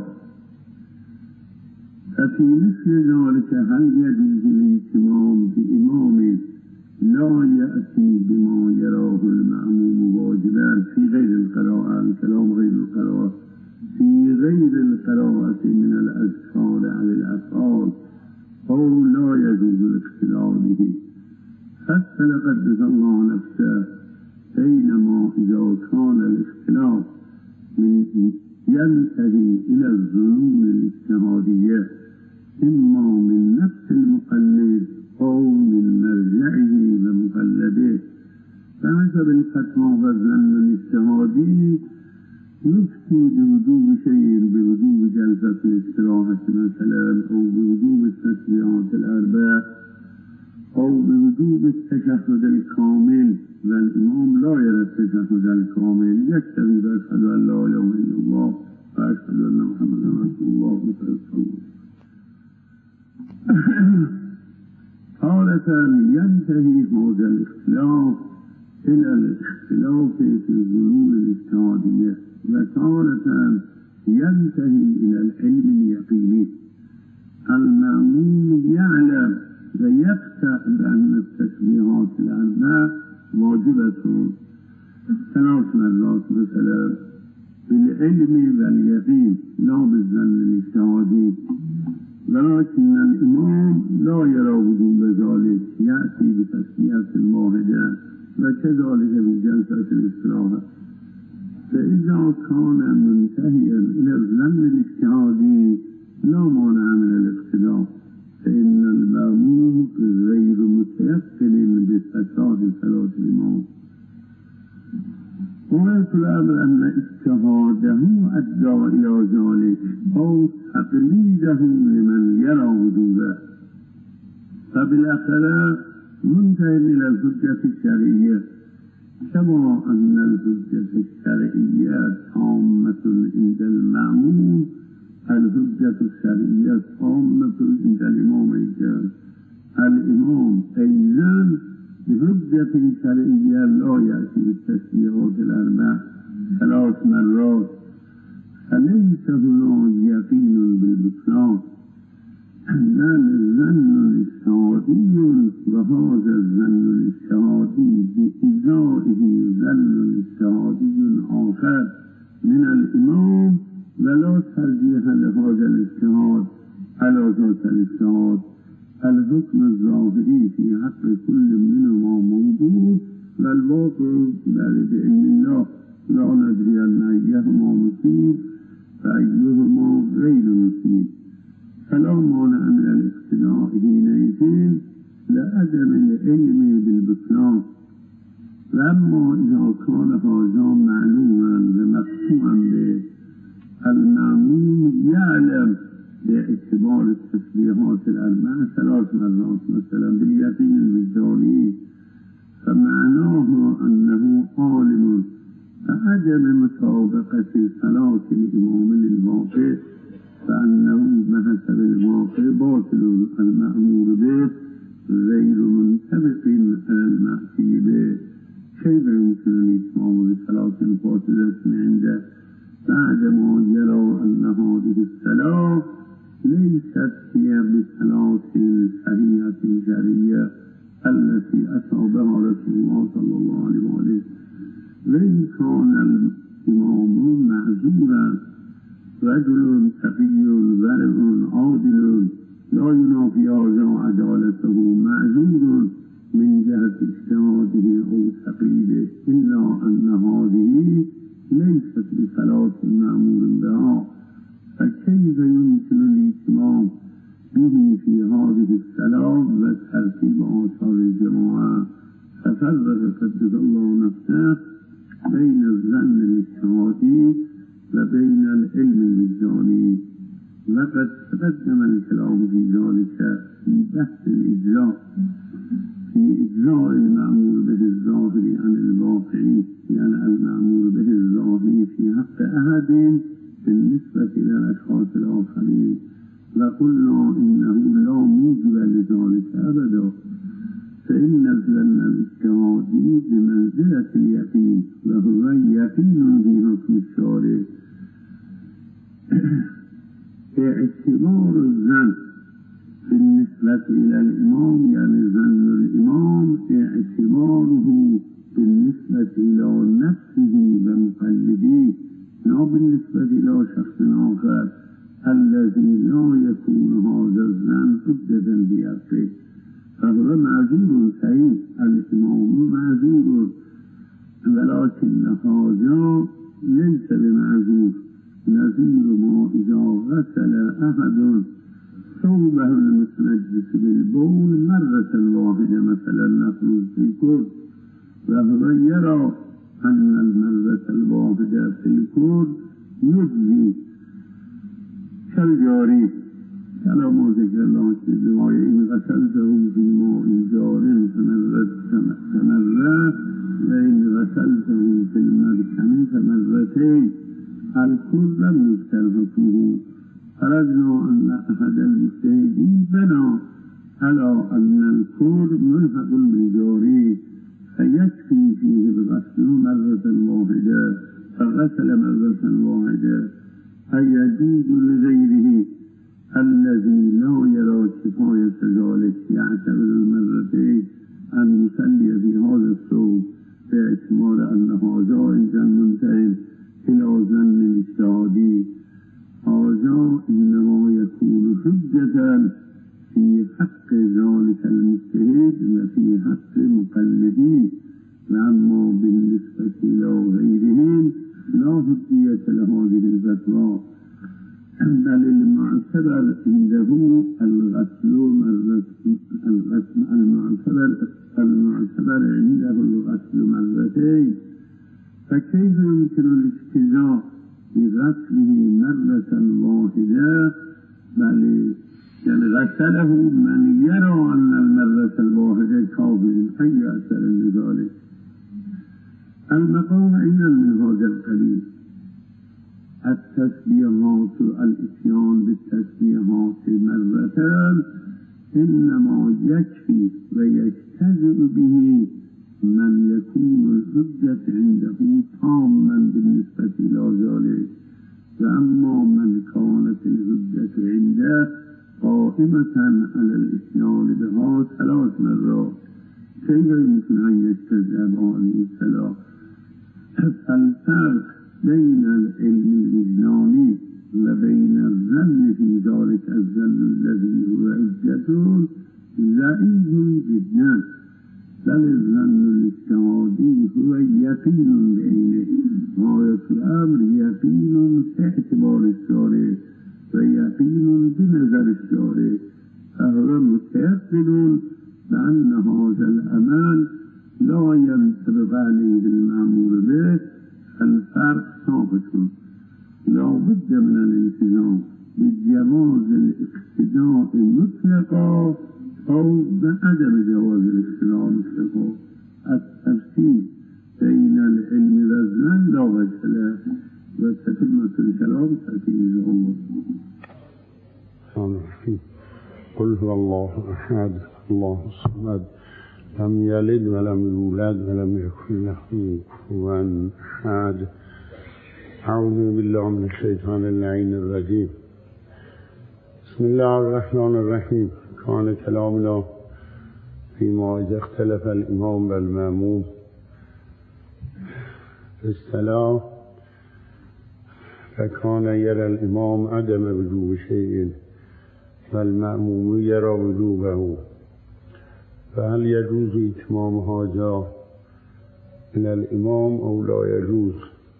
ففي مثل ذلك هل يجوز الاهتمام بإمام لا يأتي بما يراه المأموم واجبا في غير القراءة، الكلام غير القراءة، في غير القراءة من الأذكار على الأفعال، أو لا يجوز الاختلاف به؟ حتى لقدس الله نفسه بينما إذا كان الاختلاف من ينتهي إلى الظنون الاجتهادية إما من نفس المقلد أو من مرجعه ومقلده، فحسب الفتوى والظن الاجتهادي يفتي بوجوب شيء، بوجوب جلسة الاستراحة مثلا، أو بوجوب التسبيحات الأربع، أو بوجوب التشهد الكامل، والإمام لا يرى التشهد الكامل، يكتفي بأشهد أن لا إله إلا الله وأشهد أن محمدا رسول الله صلى الله عليه وسلم. تارة ينتهي هذا الاختلاف إلى الاختلاف في الظنون الاجتهادية، وتارة ينتهي إلى العلم اليقيني. المأموم يعلم ويفتح بأن التسبيحات الأربع واجبة ثلاث مرات مثلا بالعلم واليقين لا بالظن الاجتهادي، ولكن الإمام لا يرى وجوب ذلك، يأتي بتسمية واحدة، وكذلك في جلسة الاستراحة. فإذا كان منتهيا إلى الظن الاجتهادي لا مانع من الاختلاف، فإن المأموم غير متيقن بفساد صلاة الإمام. وقلت الأمر أن اجتهاده أدى إلى ذلك أو تقليده لمن يرى وجوبه، فبالآخرة منتهي إلى الحجة الشرعية، كما أن الحجة الشرعية تامة عند المأموم، الحجة الشرعية تامة عند الإمام الجاد. الإمام أيضا بحجة شرعية لا يأتي بالتسبيحات الأربع ثلاث مرات، فليس هناك يقين بالبطلان، بل الظن الاجتهادي، وهذا الظن الاجتهادي بإزائه ظن اجتهادي آخر من الإمام، ولا ترجيح لهذا الاجتهاد على ذات الاجتهاد. الحكم الظاهري في حق كل منهما موجود، والواقع بعلم الله لا ندري أن أيهما مصيب فأيهما غير مصيب، فلا مانع من الاقتناع حينئذ لعدم العلم بالبطلان. وأما إذا كان هذا معلوما ومقطوعا به، المأموم يعلم باعتبار التسبيحات الأربع ثلاث مرات مثلا باليقين الوجداني، فمعناه أنه عالم فعدم مطابقة صلاة الإمام للواقع، فأنه بحسب الواقع باطل المأمور به غير منطبق على المأتي به. كيف يمكن الإتمام بصلاة باطلة عنده بعدما يرى أن هذه الصلاة ليست هي بصلاة صحيحة شرعية التي أصابها رسول الله صلى الله عليه وسلم؟ وإن كان الإمام معذورا رجل تقي ورع عادل لا ينافي هذا عدالته، معذور من جهة اجتهاده أو تقليده، إلا أن هذه ليست بصلاة المأمور بها، فكيف يمكن الإتمام به في هذه الصلاة وترتيب آثار الجماعة؟ ففرق قدس الله نفسه بين الظن الاجتهادي وبين العلم الوجداني، وقد تقدم الكلام في ذلك في بحث الإجزاء، في إجزاء المأمور به الظاهري عن الواقعي، يعني المأمور به الظاهري في حق أحد بالنسبة إلى الأشخاص الآخرين، وقلنا إنه لا موجب لذلك أبدا، فإن الظن الاجتهادي بمنزلة اليقين، وهو يقين في حكم الشارع النسبة إلى الإمام يعني ظن الإمام اعتباره بالنسبة إلى نفسه ومقلديه لا بالنسبة إلى شخص آخر الذي لا يكون هذا الظن حجة بحقه فهو معذور صحيح الإمام معذور ولكن هذا ليس بمعذور نظير ما إذا غسل أحد ثوبه المتنجس بالبول مرة واحدة مثلا نخرج في كرد وهو يرى أن المرة الواحدة في الكرد يجزي كالجاري كلام ذكر الله في الرواية إن غسلته في ماء جار فمرة وإن غسلته في المركن فمرتين الكل لم يذكر حكمه فرضنا أن أحد المجتهدين بنى على أن الكل ملحق بالجاري فيكفي فيه الغسل مرة واحدة فغسل مرة واحدة فيجوز لغيره الذي لا يرى كفاية ذلك يعتبر المرتين أن يصلي في هذا الثوب باعتبار أن هذا إن كان منتهي إلى ظن الاجتهادي هذا إنما يكون حجة في حق ذلك المجتهد وفي حق مقلديه وأما بالنسبة إلى غيرهم لا حجية لهذه الفتوى بل المعتبر عنده الغسل المعتبر المعتبر عنده الغسل مرتين فكيف يمكن الاجتزاء بغسله مرة واحدة بل يعني غسله من يرى أن المرة الواحدة كافر أي أثر لذلك المقام أيضا من هذا القبيل التسبيحات الاتيان بالتسبيحات مرتان إنما يكفي ويجتزئ به من يكون الحجة عنده تاما بالنسبة إلى ذلك وأما من كانت الحجة عنده قائمة على الاتيان بها ثلاث مرات كيف يمكن أن يجتزئ بهذه الثلاث الفرق بين العلم الوجداني وبين الظن في ذلك الظن الذي هو حجة ضعيف جدا بل الظن الاجتهادي هو يقين بعينه غاية الأمر يقين في اعتبار الشارع ويقين بنظر الشارع فهو متيقن بأن هذا الأمل لا ينطبق عليه المأمور به الفرق ثابت لا بد من الالتزام بجواز الاقتداء مطلقا أو بعدم جواز الاقتداء مطلقا التفصيل بين العلم والظن لا وجه له وتتمة الكلام تأتي إن شاء الله. قل هو الله أحد الله الصمد لم يلد ولم يولد ولم يكن له كفوا أحد. أعوذ بالله من الشيطان اللعين الرجيم. بسم الله الرحمن الرحيم. كان كلامنا فيما إذا اختلف الإمام والمأموم في الصلاة فكان يرى الإمام عدم وجوب شيء والمأموم يرى وجوبه فهل يجوز إتمام هذا من الإمام أو لا يجوز؟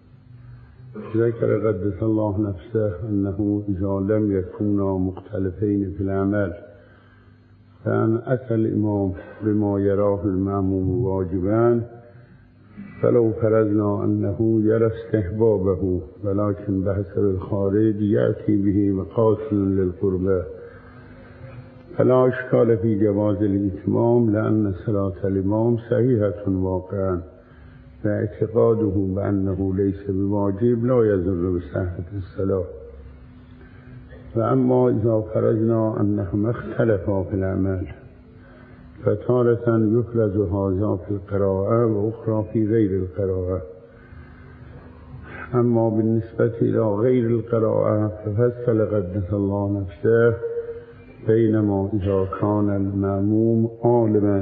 ذكر قدس الله نفسه أنه إذا لم يكونا مختلفين في العمل فأن أتى الإمام بما يراه المأموم واجبا فلو فرضنا أنه يرى استحبابه ولكن بحسب الخارج يأتي به مقاصد للقربة فلا إشكال في جواز الإتمام لأن صلاة الإمام صحيحة واقعا واعتقاده بأنه ليس بواجب لا يضر بصحة الصلاة. فأما إذا فرضنا أنهم اختلفا في العمل فتارة يفرض هذا في القراءة وأخرى في غير القراءة. أما بالنسبة إلى غير القراءة ففصل قدس الله نفسه بينما إذا كان المأموم عالما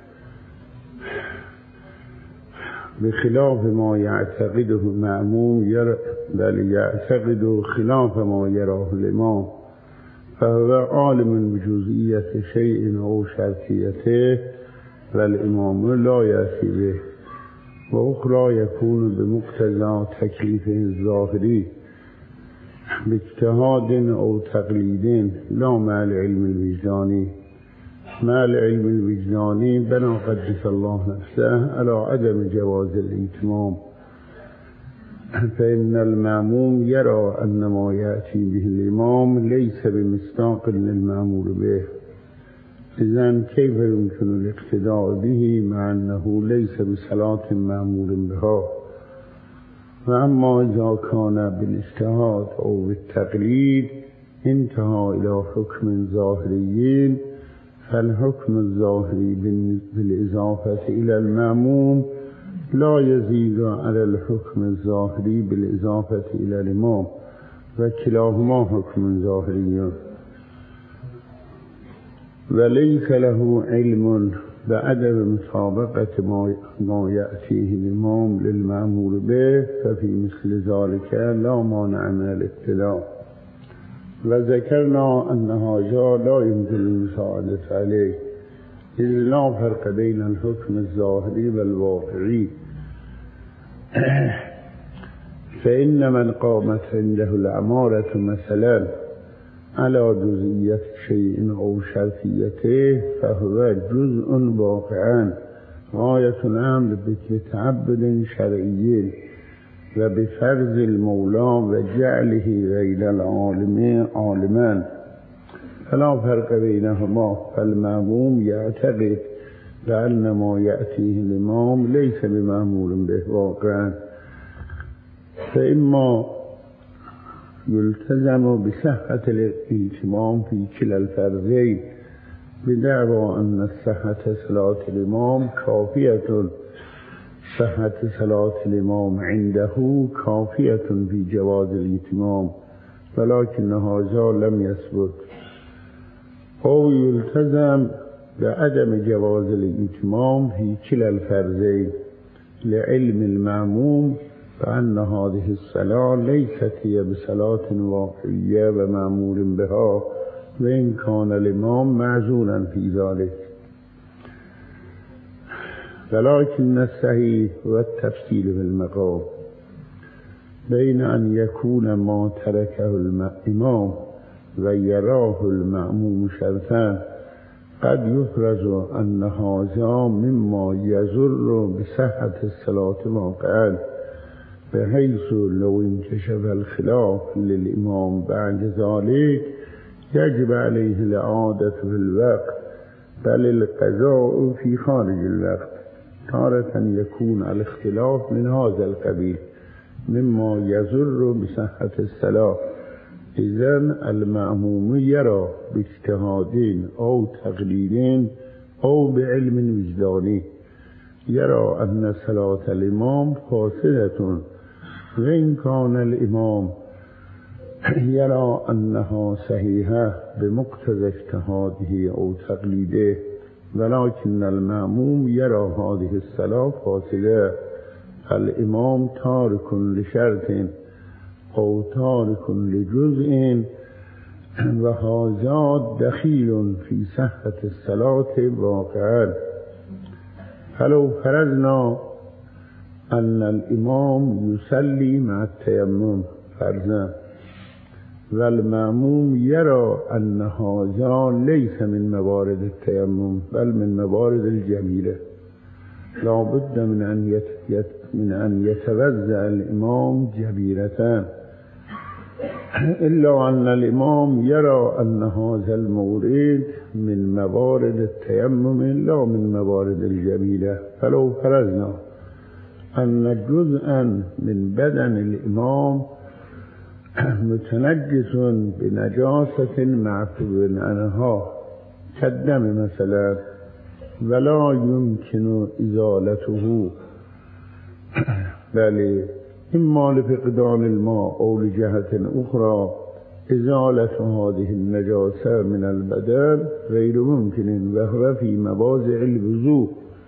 بخلاف ما يعتقده المأموم يرى بل يعتقد خلاف ما يراه الإمام فهو عالم بجزئية شيء أو شرطيته والإمام لا يأتي به، وأخرى يكون بمقتضى تكليفه الظاهري باجتهاد أو تقليد لا مع العلم الوجداني. مع العلم الوجداني بنا قدس الله نفسه على عدم جواز الإتمام، فإن المأموم يرى أن ما يأتي به الإمام ليس بمصداق للمأمور به، إذن كيف يمكن الاقتداء به مع أنه ليس بصلاة مأمور بها؟ وأما إذا كان بالاجتهاد أو بالتقليد انتهى إلى حكم ظاهري، فالحكم الظاهري بالإضافة إلى المأموم لا يزيد على الحكم الظاهري بالإضافة إلى الإمام، وكلاهما حكم ظاهري، وليس له علم بعدم مطابقة ما يأتيه الإمام للمأمور به، ففي مثل ذلك لا مانع من الابتلاء. وذكرنا أن هذا لا يمكن المساعدة عليه، إذ لا فرق بين الحكم الظاهري والواقعي، فإن من قامت عنده الأمارة مثلا على جزئية شيء أو شرطيته فهو جزء واقعا غاية الأمر بتعبد شرعي وبفرض المولى وجعله غير العالم عالما، فلا فرق بينهما. فالمأموم يعتقد بأن ما يأتيه الإمام ليس بمأمور به واقعا، فإما يلتزم بصحة الائتمام في كلا الفرضين بدعوى أن صحة صلاة الإمام كافية صحة صلاة الإمام عنده كافية في جواز الائتمام، ولكن هذا لم يثبت، أو يلتزم بعدم جواز الائتمام في كلا الفرضين لعلم المأموم فأن هذه الصلاة ليست هي بصلاة واقعية ومأمور بها، وإن كان الإمام معذورا في ذلك. ولكن الصحيح والتفصيل في المقام بين أن يكون ما تركه الإمام ويراه المأموم شرطا قد يفرز أن هذا مما يضر بصحة الصلاة واقعا، بحيث لو انكشف الخلاف للإمام بعد ذلك يجب عليه الإعادة في الوقت بل القضاء في خارج الوقت. تارة يكون الاختلاف من هذا القبيل مما يضر بصحة الصلاة، إذن المأموم يرى باجتهاد أو تقليد أو بعلم وجداني يرى أن صلاة الإمام فاسدة، وإن كان الإمام يرى أنها صحيحة بمقتضى اجتهاده أو تقليده، ولكن المأموم يرى هذه الصلاة فاسدة، الإمام تارك لشرط أو تارك لجزء، وهذا دخيل في صحة الصلاة واقعا. فلو فرضنا أن الإمام يصلي مع التيمم فرضا والمأموم يرى أن هذا ليس من موارد التيمم بل من موارد الجميلة، لا بد من أن يت... من أن يتوزع الإمام جبيرتان، إلا أن الإمام يرى أن هذا المورد من موارد التيمم لا من موارد الجميلة. فلو فرضنا أن جزءا من بدن الإمام متنجس بنجاسة معفو عنها كالدم مثلا ولا يمكن إزالته، بل إما لفقدان الماء أو لجهة أخرى ازالة هذه النجاسة من البدن غير ممكن وهو في مواضع الوضوء.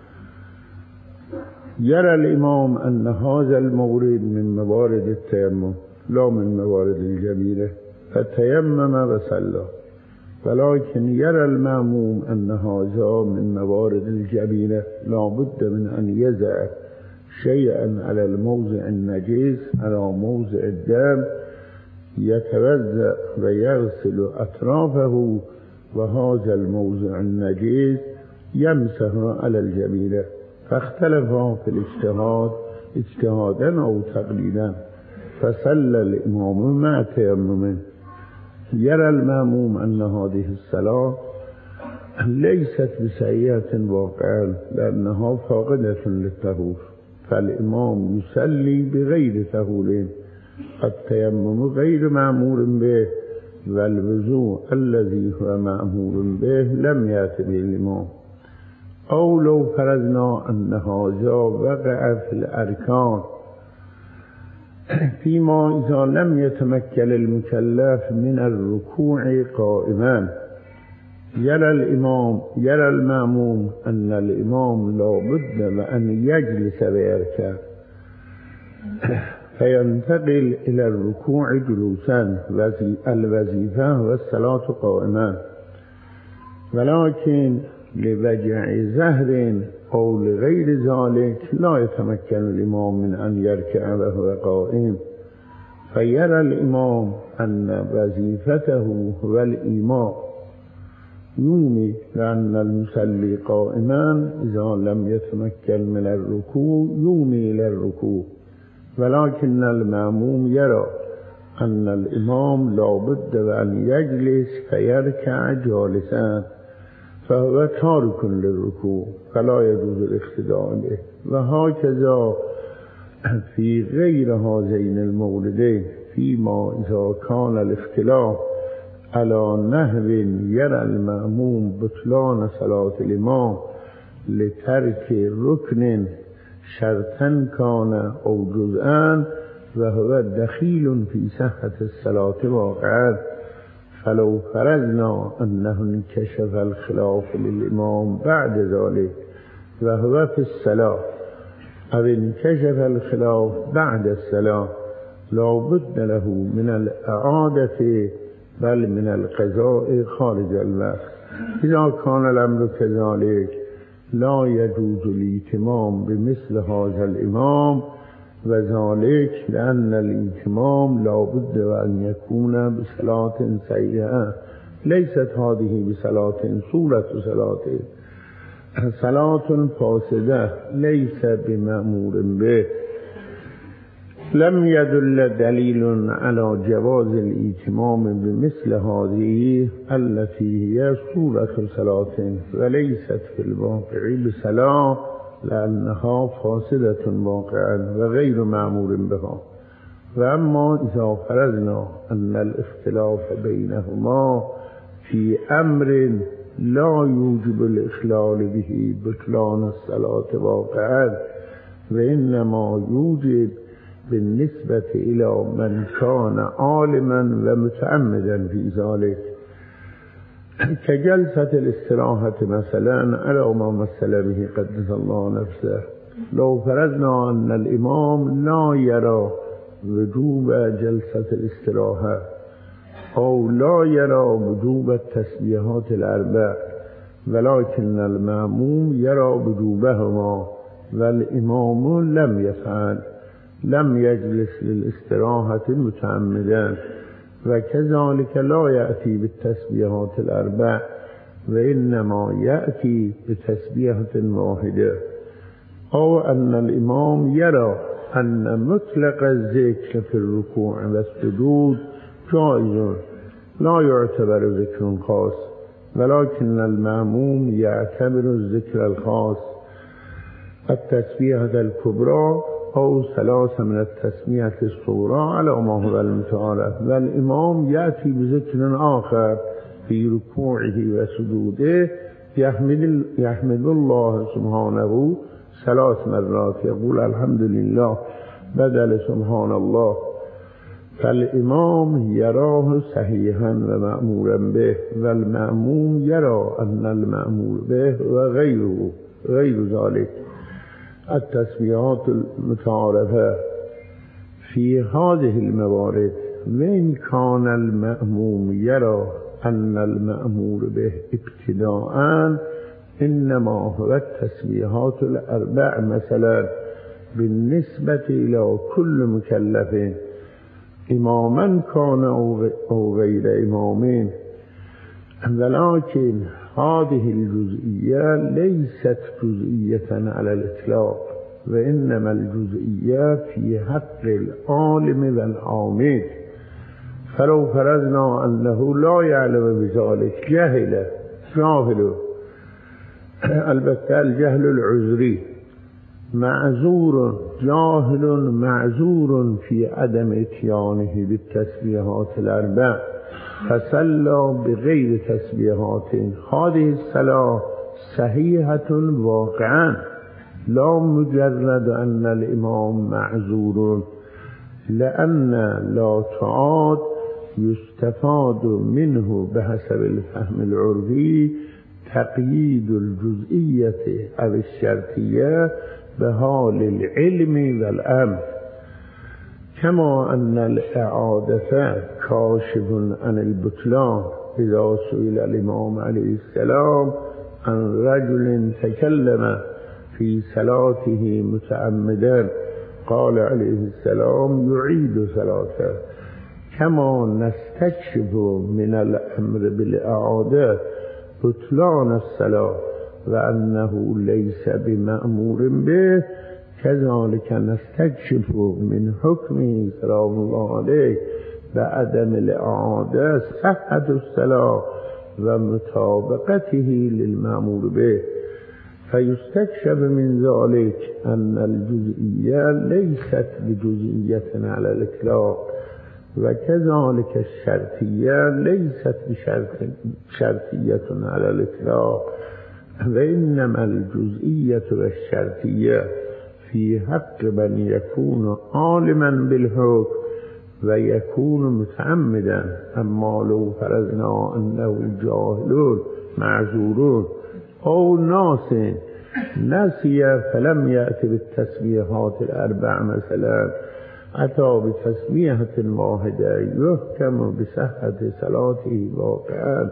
يرى الإمام أن هذا المورد من موارد التيمم لا من موارد الجبيرة فتيمم وصلى، ولكن يرى المأموم أن هذا من موارد الجبيرة لا بد من أن يزع شيئا على الموضع النجيس على موضع الدم يتوضأ ويغسل أطرافه وهذا الموضع النجيس يمسح على الجبيرة. فاختلفا في الاجتهاد اجتهادا أو تقليدا، فصلى الإمام مع تيمم. يرى المأموم أن هذه الصلاة ليست بسيئة واقعا لأنها فاقدة للطهور، فالإمام يصلي بغير طهور. التيمم غير مأمور به والوضوء الذي هو مأمور به لم يأت به الإمام. أو لو فرضنا أن هذا وقع في الأركان فيما إذا لم يتمكن المكلف من الركوع قائما، يرى الإمام يرى المأموم أن الإمام لا بد وأن يجلس ويركع فينتقل إلى الركوع جلوسا الوظيفة والصلاة قائما، ولكن لوجع زهر أو لغير ذلك لا يتمكن الإمام من أن يركع وهو قائم. فيرى الإمام أن وظيفته هو الإيماء، يومي لأن المصلي قائما إذا لم يتمكن من الركوع يومي إلى الركوع، ولكن المأموم يرى أن الإمام لا بد وأن يجلس فيركع جالسا فهو تارك للركوع فلا يجوز الاقتداء به. وهكذا في غير هذين الموردين فيما إذا كان الاختلاف على نحو يرى المأموم بطلان صلاة الإمام لترك ركن شرطا كان أو جزءا وهو دخيل في صحة الصلاة واقعا، فلو فرضنا أنه انكشف الخلاف للإمام بعد ذلك وهو في الصلاة أو انكشف الخلاف بعد الصلاة لا بد له من الإعادة بل من القضاء خارج الوقت. إذا كان الأمر كذلك لا يجوز الائتمام بمثل هذا الإمام، وذلك لأن الائتمام لا بد أن يكون بصلاة سيئة ليست هذه بصلاة صورة صلاة صلاة فاسدة ليس بمأمور به. لم يدل دليل على جواز الائتمام بمثل هذه التي هي صورة صلاة وليست في الواقع بصلاة لأنها فاسدة واقعا وغير مأمور بها. وأما إذا فرضنا أن الاختلاف بينهما في أمر لا يوجب الإخلال به بطلان الصلاة واقعا وإنما يوجب بالنسبة إلى من كان عالما ومتعمدا في ذلك كجلسة الاستراحة مثلا على ما مثل به قدس الله نفسه. لو فرضنا أن الإمام لا يرى وجوب جلسة الاستراحة أو لا يرى وجوب التسبيحات الأربع ولكن المأموم يرى وجوبهما والإمام لم يفعل لم يجلس للاستراحة متعمدا، وكذلك لا يأتي بالتسبيحات الأربع وإنما يأتي بتسبيحة واحدة. أو أن الإمام يرى أن مطلق الذكر في الركوع والسجود جائز لا يعتبر ذكر خاص، ولكن المأموم يعتبر الذكر الخاص التسبيحة الكبرى أو ثلاثة من التسمية الصغرى على ما هو المتعارف، والإمام يأتي بذكر آخر في ركوعه وسجوده يحمد, يحمد الله سبحانه ثلاث مرات، يقول الحمد لله بدل سبحان الله، فالامام یراه صحیحا و مأمورا به و المأموم یرا ان المأمور به و غیره غیر ذلك. التسبیحات المتعارفه في هذه الموارد وإن كان المأموم يرى أن المأمور به ابتداء إنما هو التسبيحات الأربع مثلا بالنسبة إلى كل مكلف إماما كان أو غير إمامين، ولكن هذه الجزئية ليست جزئية على الإطلاق، وإنما الجزئية في حق العالم والعامل. فلو فرضنا أنه لا يعلم بذلك جهل جاهل، البته الجهل العذري معذور، جاهل معذور في عدم اتيانه بالتسبيحات الأربع فصلى بغير تسبيحات، هذه الصلاة صحيحة واقعا لا مجرد أن الإمام معذور، لأن لا تعاد يستفاد منه بحسب الفهم العرفي تقييد الجزئية أو الشرطية بحال العلم والأمر، كما أن الإعادة كاشف عن البطلان. إذا سئل الإمام عليه السلام عن رجل تكلم في صلاته متعمدا قال عليه السلام يعيد صلاته، كما نستكشف من الأمر بالإعادة بطلان الصلاة وأنه ليس بمأمور به، كذلك نستكشف من حكمه سلام الله عليه بعدم الإعادة صحة الصلاة ومطابقته للمأمور به. فيستكشف من ذلك أن الجزئية ليست بجزئية على الإطلاق، وكذلك الشرطية ليست بشرطية على الإطلاق، وإنما الجزئية والشرطية في حق من يكون عالما بالحكم ويكون متعمدا. أما لو فرضنا أنه جاهل معذور أو ناس نسي فلم يأتي بالتسبيحات الأربع مثلا، أتى بتسبيحة واحدة يحكم بصحة صلاته واقعا.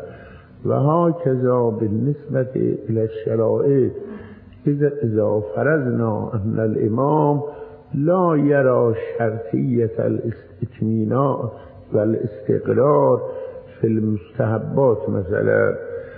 وهكذا بالنسبة إلى الشرائط، إذا فرضنا أن الإمام لا يرى شرطية الاستثناء والاستقرار في المستحبات مثلا،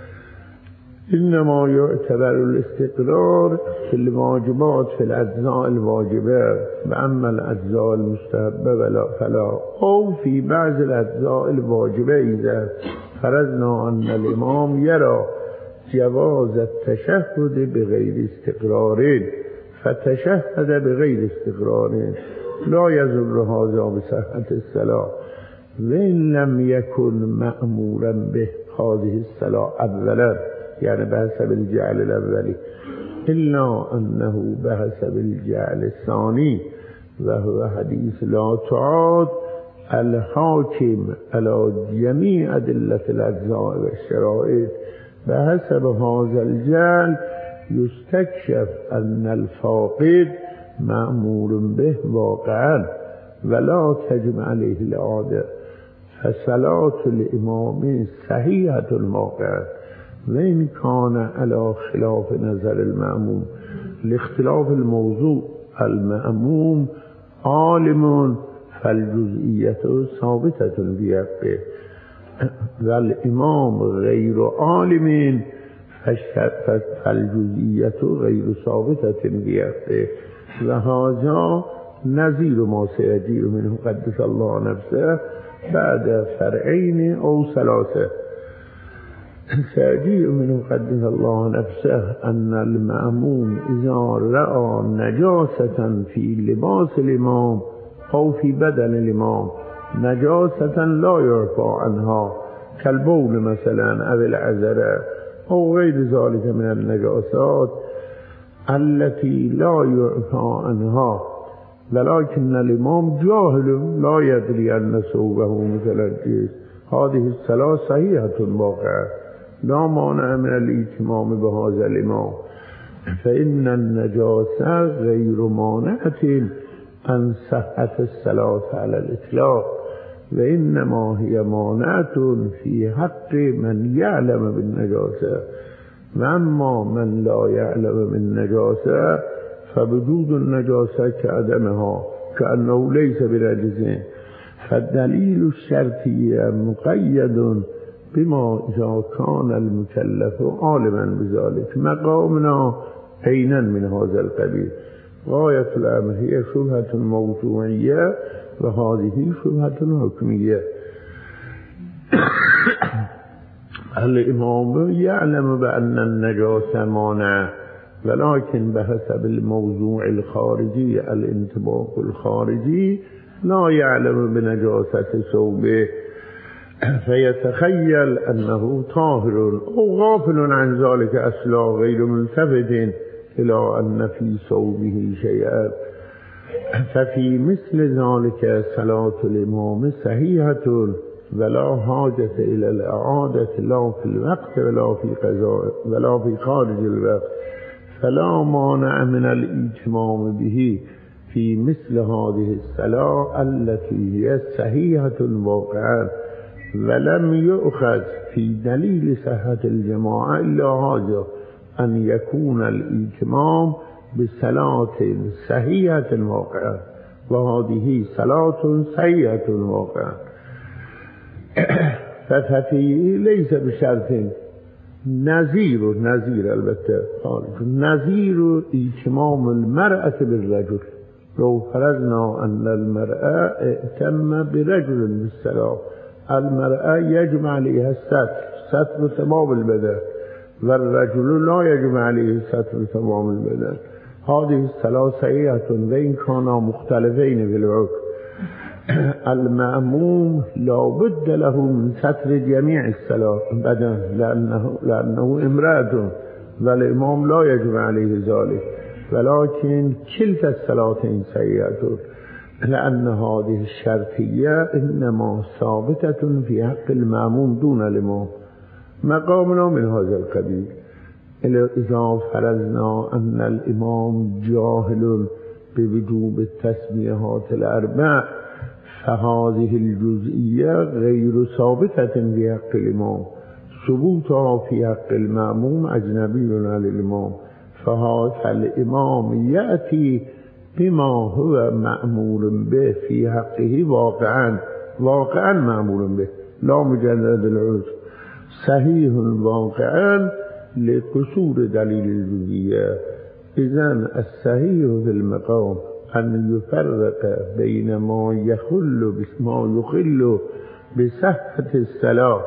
إنما يعتبر الاستقرار في الواجبات في الأجزاء الواجبة، وأما الأجزاء المستحبة فلا، أو في بعض الأجزاء الواجبة إذا فرضنا أن الإمام يرى جواز التشهد بغير استقرار فتشهد بغير استقرار لا يضر هذا بصحة الصلاة، وإن لم يكن مأمورا به هذه الصلاة أولا، يعني بحسب الجعل الأولي، إلا أنه بحسب الجعل الثاني، وهو حديث لا تعاد الحاكم على جميع أدلة الأجزاء والشرائط. بحسب هذا الجعل يستكشف أن الفاقد مأمور به واقعا ولا تجب عليه الإعادة، فصلاة الإمام صحيحة واقعا، وإن كان على خلاف نظر المأموم لاختلاف الموضوع. المأموم عالم فالجزئية ثابتة في حقه، والإمام غير عالم فالجزئية غير ثابتة في حقه. وهذا نظير ما سيجيء منه قدس الله نفسه بعد فرعين أو ثلاثة. سيجيء منه قدس الله نفسه أن المأموم إذا رأى نجاسة في لباس الإمام أو في بدن الإمام، نجاسة لا يعفى عنها كالبول مثلا أو العذرة أو غير ذلك من النجاسات التي لا يعفى عنها، ولكن الإمام جاهل لا يدري أن ثوبه متنجس. هذه الصلاة صحيحة واقعة لا مانع من الاتمام بهذا الإمام، فإن النجاسة غير مانعة عن صحة الصلاة على الإطلاق، وإنما هي مانعة في حق من يعلم بالنجاسة، وأما من لا يعلم بالنجاسة فوجود النجاسة كعدمها كأنه ليس بنجس. فالدليل الشرطي مقيد بما إذا كان المكلف عالما بذلك. مقامنا عينا من هذا القبيل. غاية الأمر هي شبهة موضوعية وهذه شبهة حكمية. الإمام يعلم بأن النجاسة مانع، ولكن بحسب الموضوع الخارجي الانطباق الخارجي لا يعلم بنجاسة ثوبه، فيتخيل أنه طاهر أو غافل عن ذلك أصلا، غير ملتفت إلى أن في ثوبه شيئا. ففي مثل ذلك صلاة الإمام صحيحة ولا حاجة إلى الإعادة لا في الوقت ولا في قضاء ولا في خارج الوقت، فلا مانع من الإتمام به في مثل هذه الصلاة التي هي صحيحة واقعا. ولم يؤخذ في دليل صحة الجماعة إلا هذا، أن يكون الإتمام بصلاة صحيحة واقعا، وهذه صلاة صحيحة واقعا. ففيه ليس بشرط نظير نظير البته نظير إتمام المرأة بالرجل. لو فرضنا أن المرأة ائتم برجل بالصلاة، المرأة يجب عليها الستر ستر تمام البدن، والرجل لا يجب عليه ستر تمام البدن. هذه الصلاة صحيحة وإن كانا مختلفين في الحكم. المأموم لا بد له من ستر جميع الصلاة بدن لأنه, لأنه امرأة، والإمام لا يجب عليه ذلك، ولكن كلتا الصلاتين صحيحة، لأن هذه الشرطية إنما ثابتة في حق المأموم دون الإمام. مقامنا من هذا القبيل. إذا فرضنا أن الإمام جاهل بوجوب التسميات الأربع، فهذه الجزئية غير ثابتة في حق الإمام، ثبوتها في حق المأموم أجنبي عن الإمام. فالإمام يأتي بما هو مأمور به في حقه واقعا واقعا مأمور به لا مجرد العذر، صحيح واقعا لقصور دليل الجزئية. إذن الصحيح في المقام أن يفرق بين ما يخل ما يخل بصحة الصلاة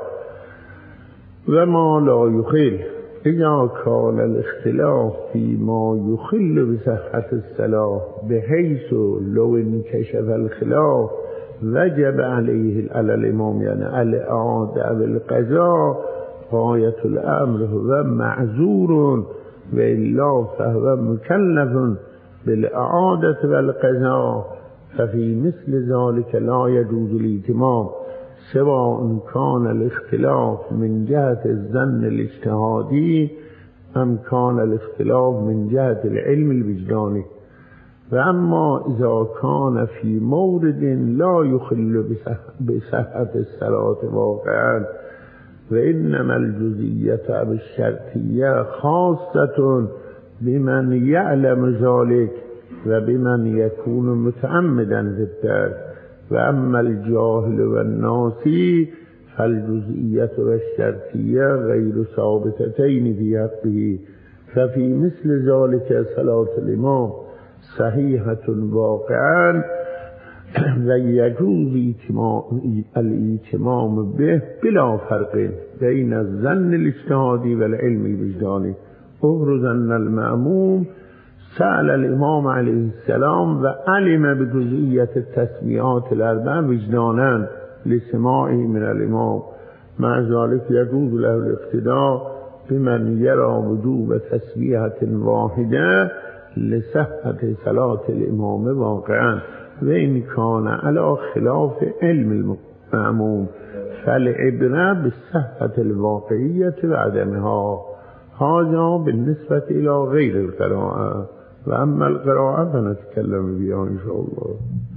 وما لا يخل. إذا كان الاختلاف فيما يخل بصحة الصلاة بحيث لو انكشف الخلاف وجب عليه على الإمام يعني الإعادة بالقضاء، غاية الأمر هو معذور، وإلا فهو مكلف بالإعادة والقضاء. ففي مثل ذلك لا يجوز الائتمام، سواء كان الاختلاف من جهة الظن الاجتهادي أم كان الاختلاف من جهة العلم الوجداني. وأما إذا كان في مورد لا يخل بصحة الصلاة واقعا، وإنما الجزئية بالشرطية خاصة بمن يعلم ذلك وبمن يكون متعمدا في الترك. وأما الجاهل والناسي فالجزئية والشرطية غير ثابتتين في حقه. ففي مثل ذلك صلاة الإمام صحيحة واقعا، ويجوز الائتمام به بلا فرق بين الظن الاجتهادي والعلم الوجداني. أفرض أن المأموم سأل الإمام عليه السلام وعلم بجزئية التسميات الأربع وجدانا لسماعه من الإمام، مع ذلك يجوز له الاقتداء بمن يرى وجوب تسمية واحدة لصحة صلاة الإمام واقعا وإن كان على خلاف علم المأموم فالعبرة بالصحة الواقعية وعدمها. هذا بالنسبة إلى غير القراءة، وأما القراءة فنتكلم بها إن شاء الله.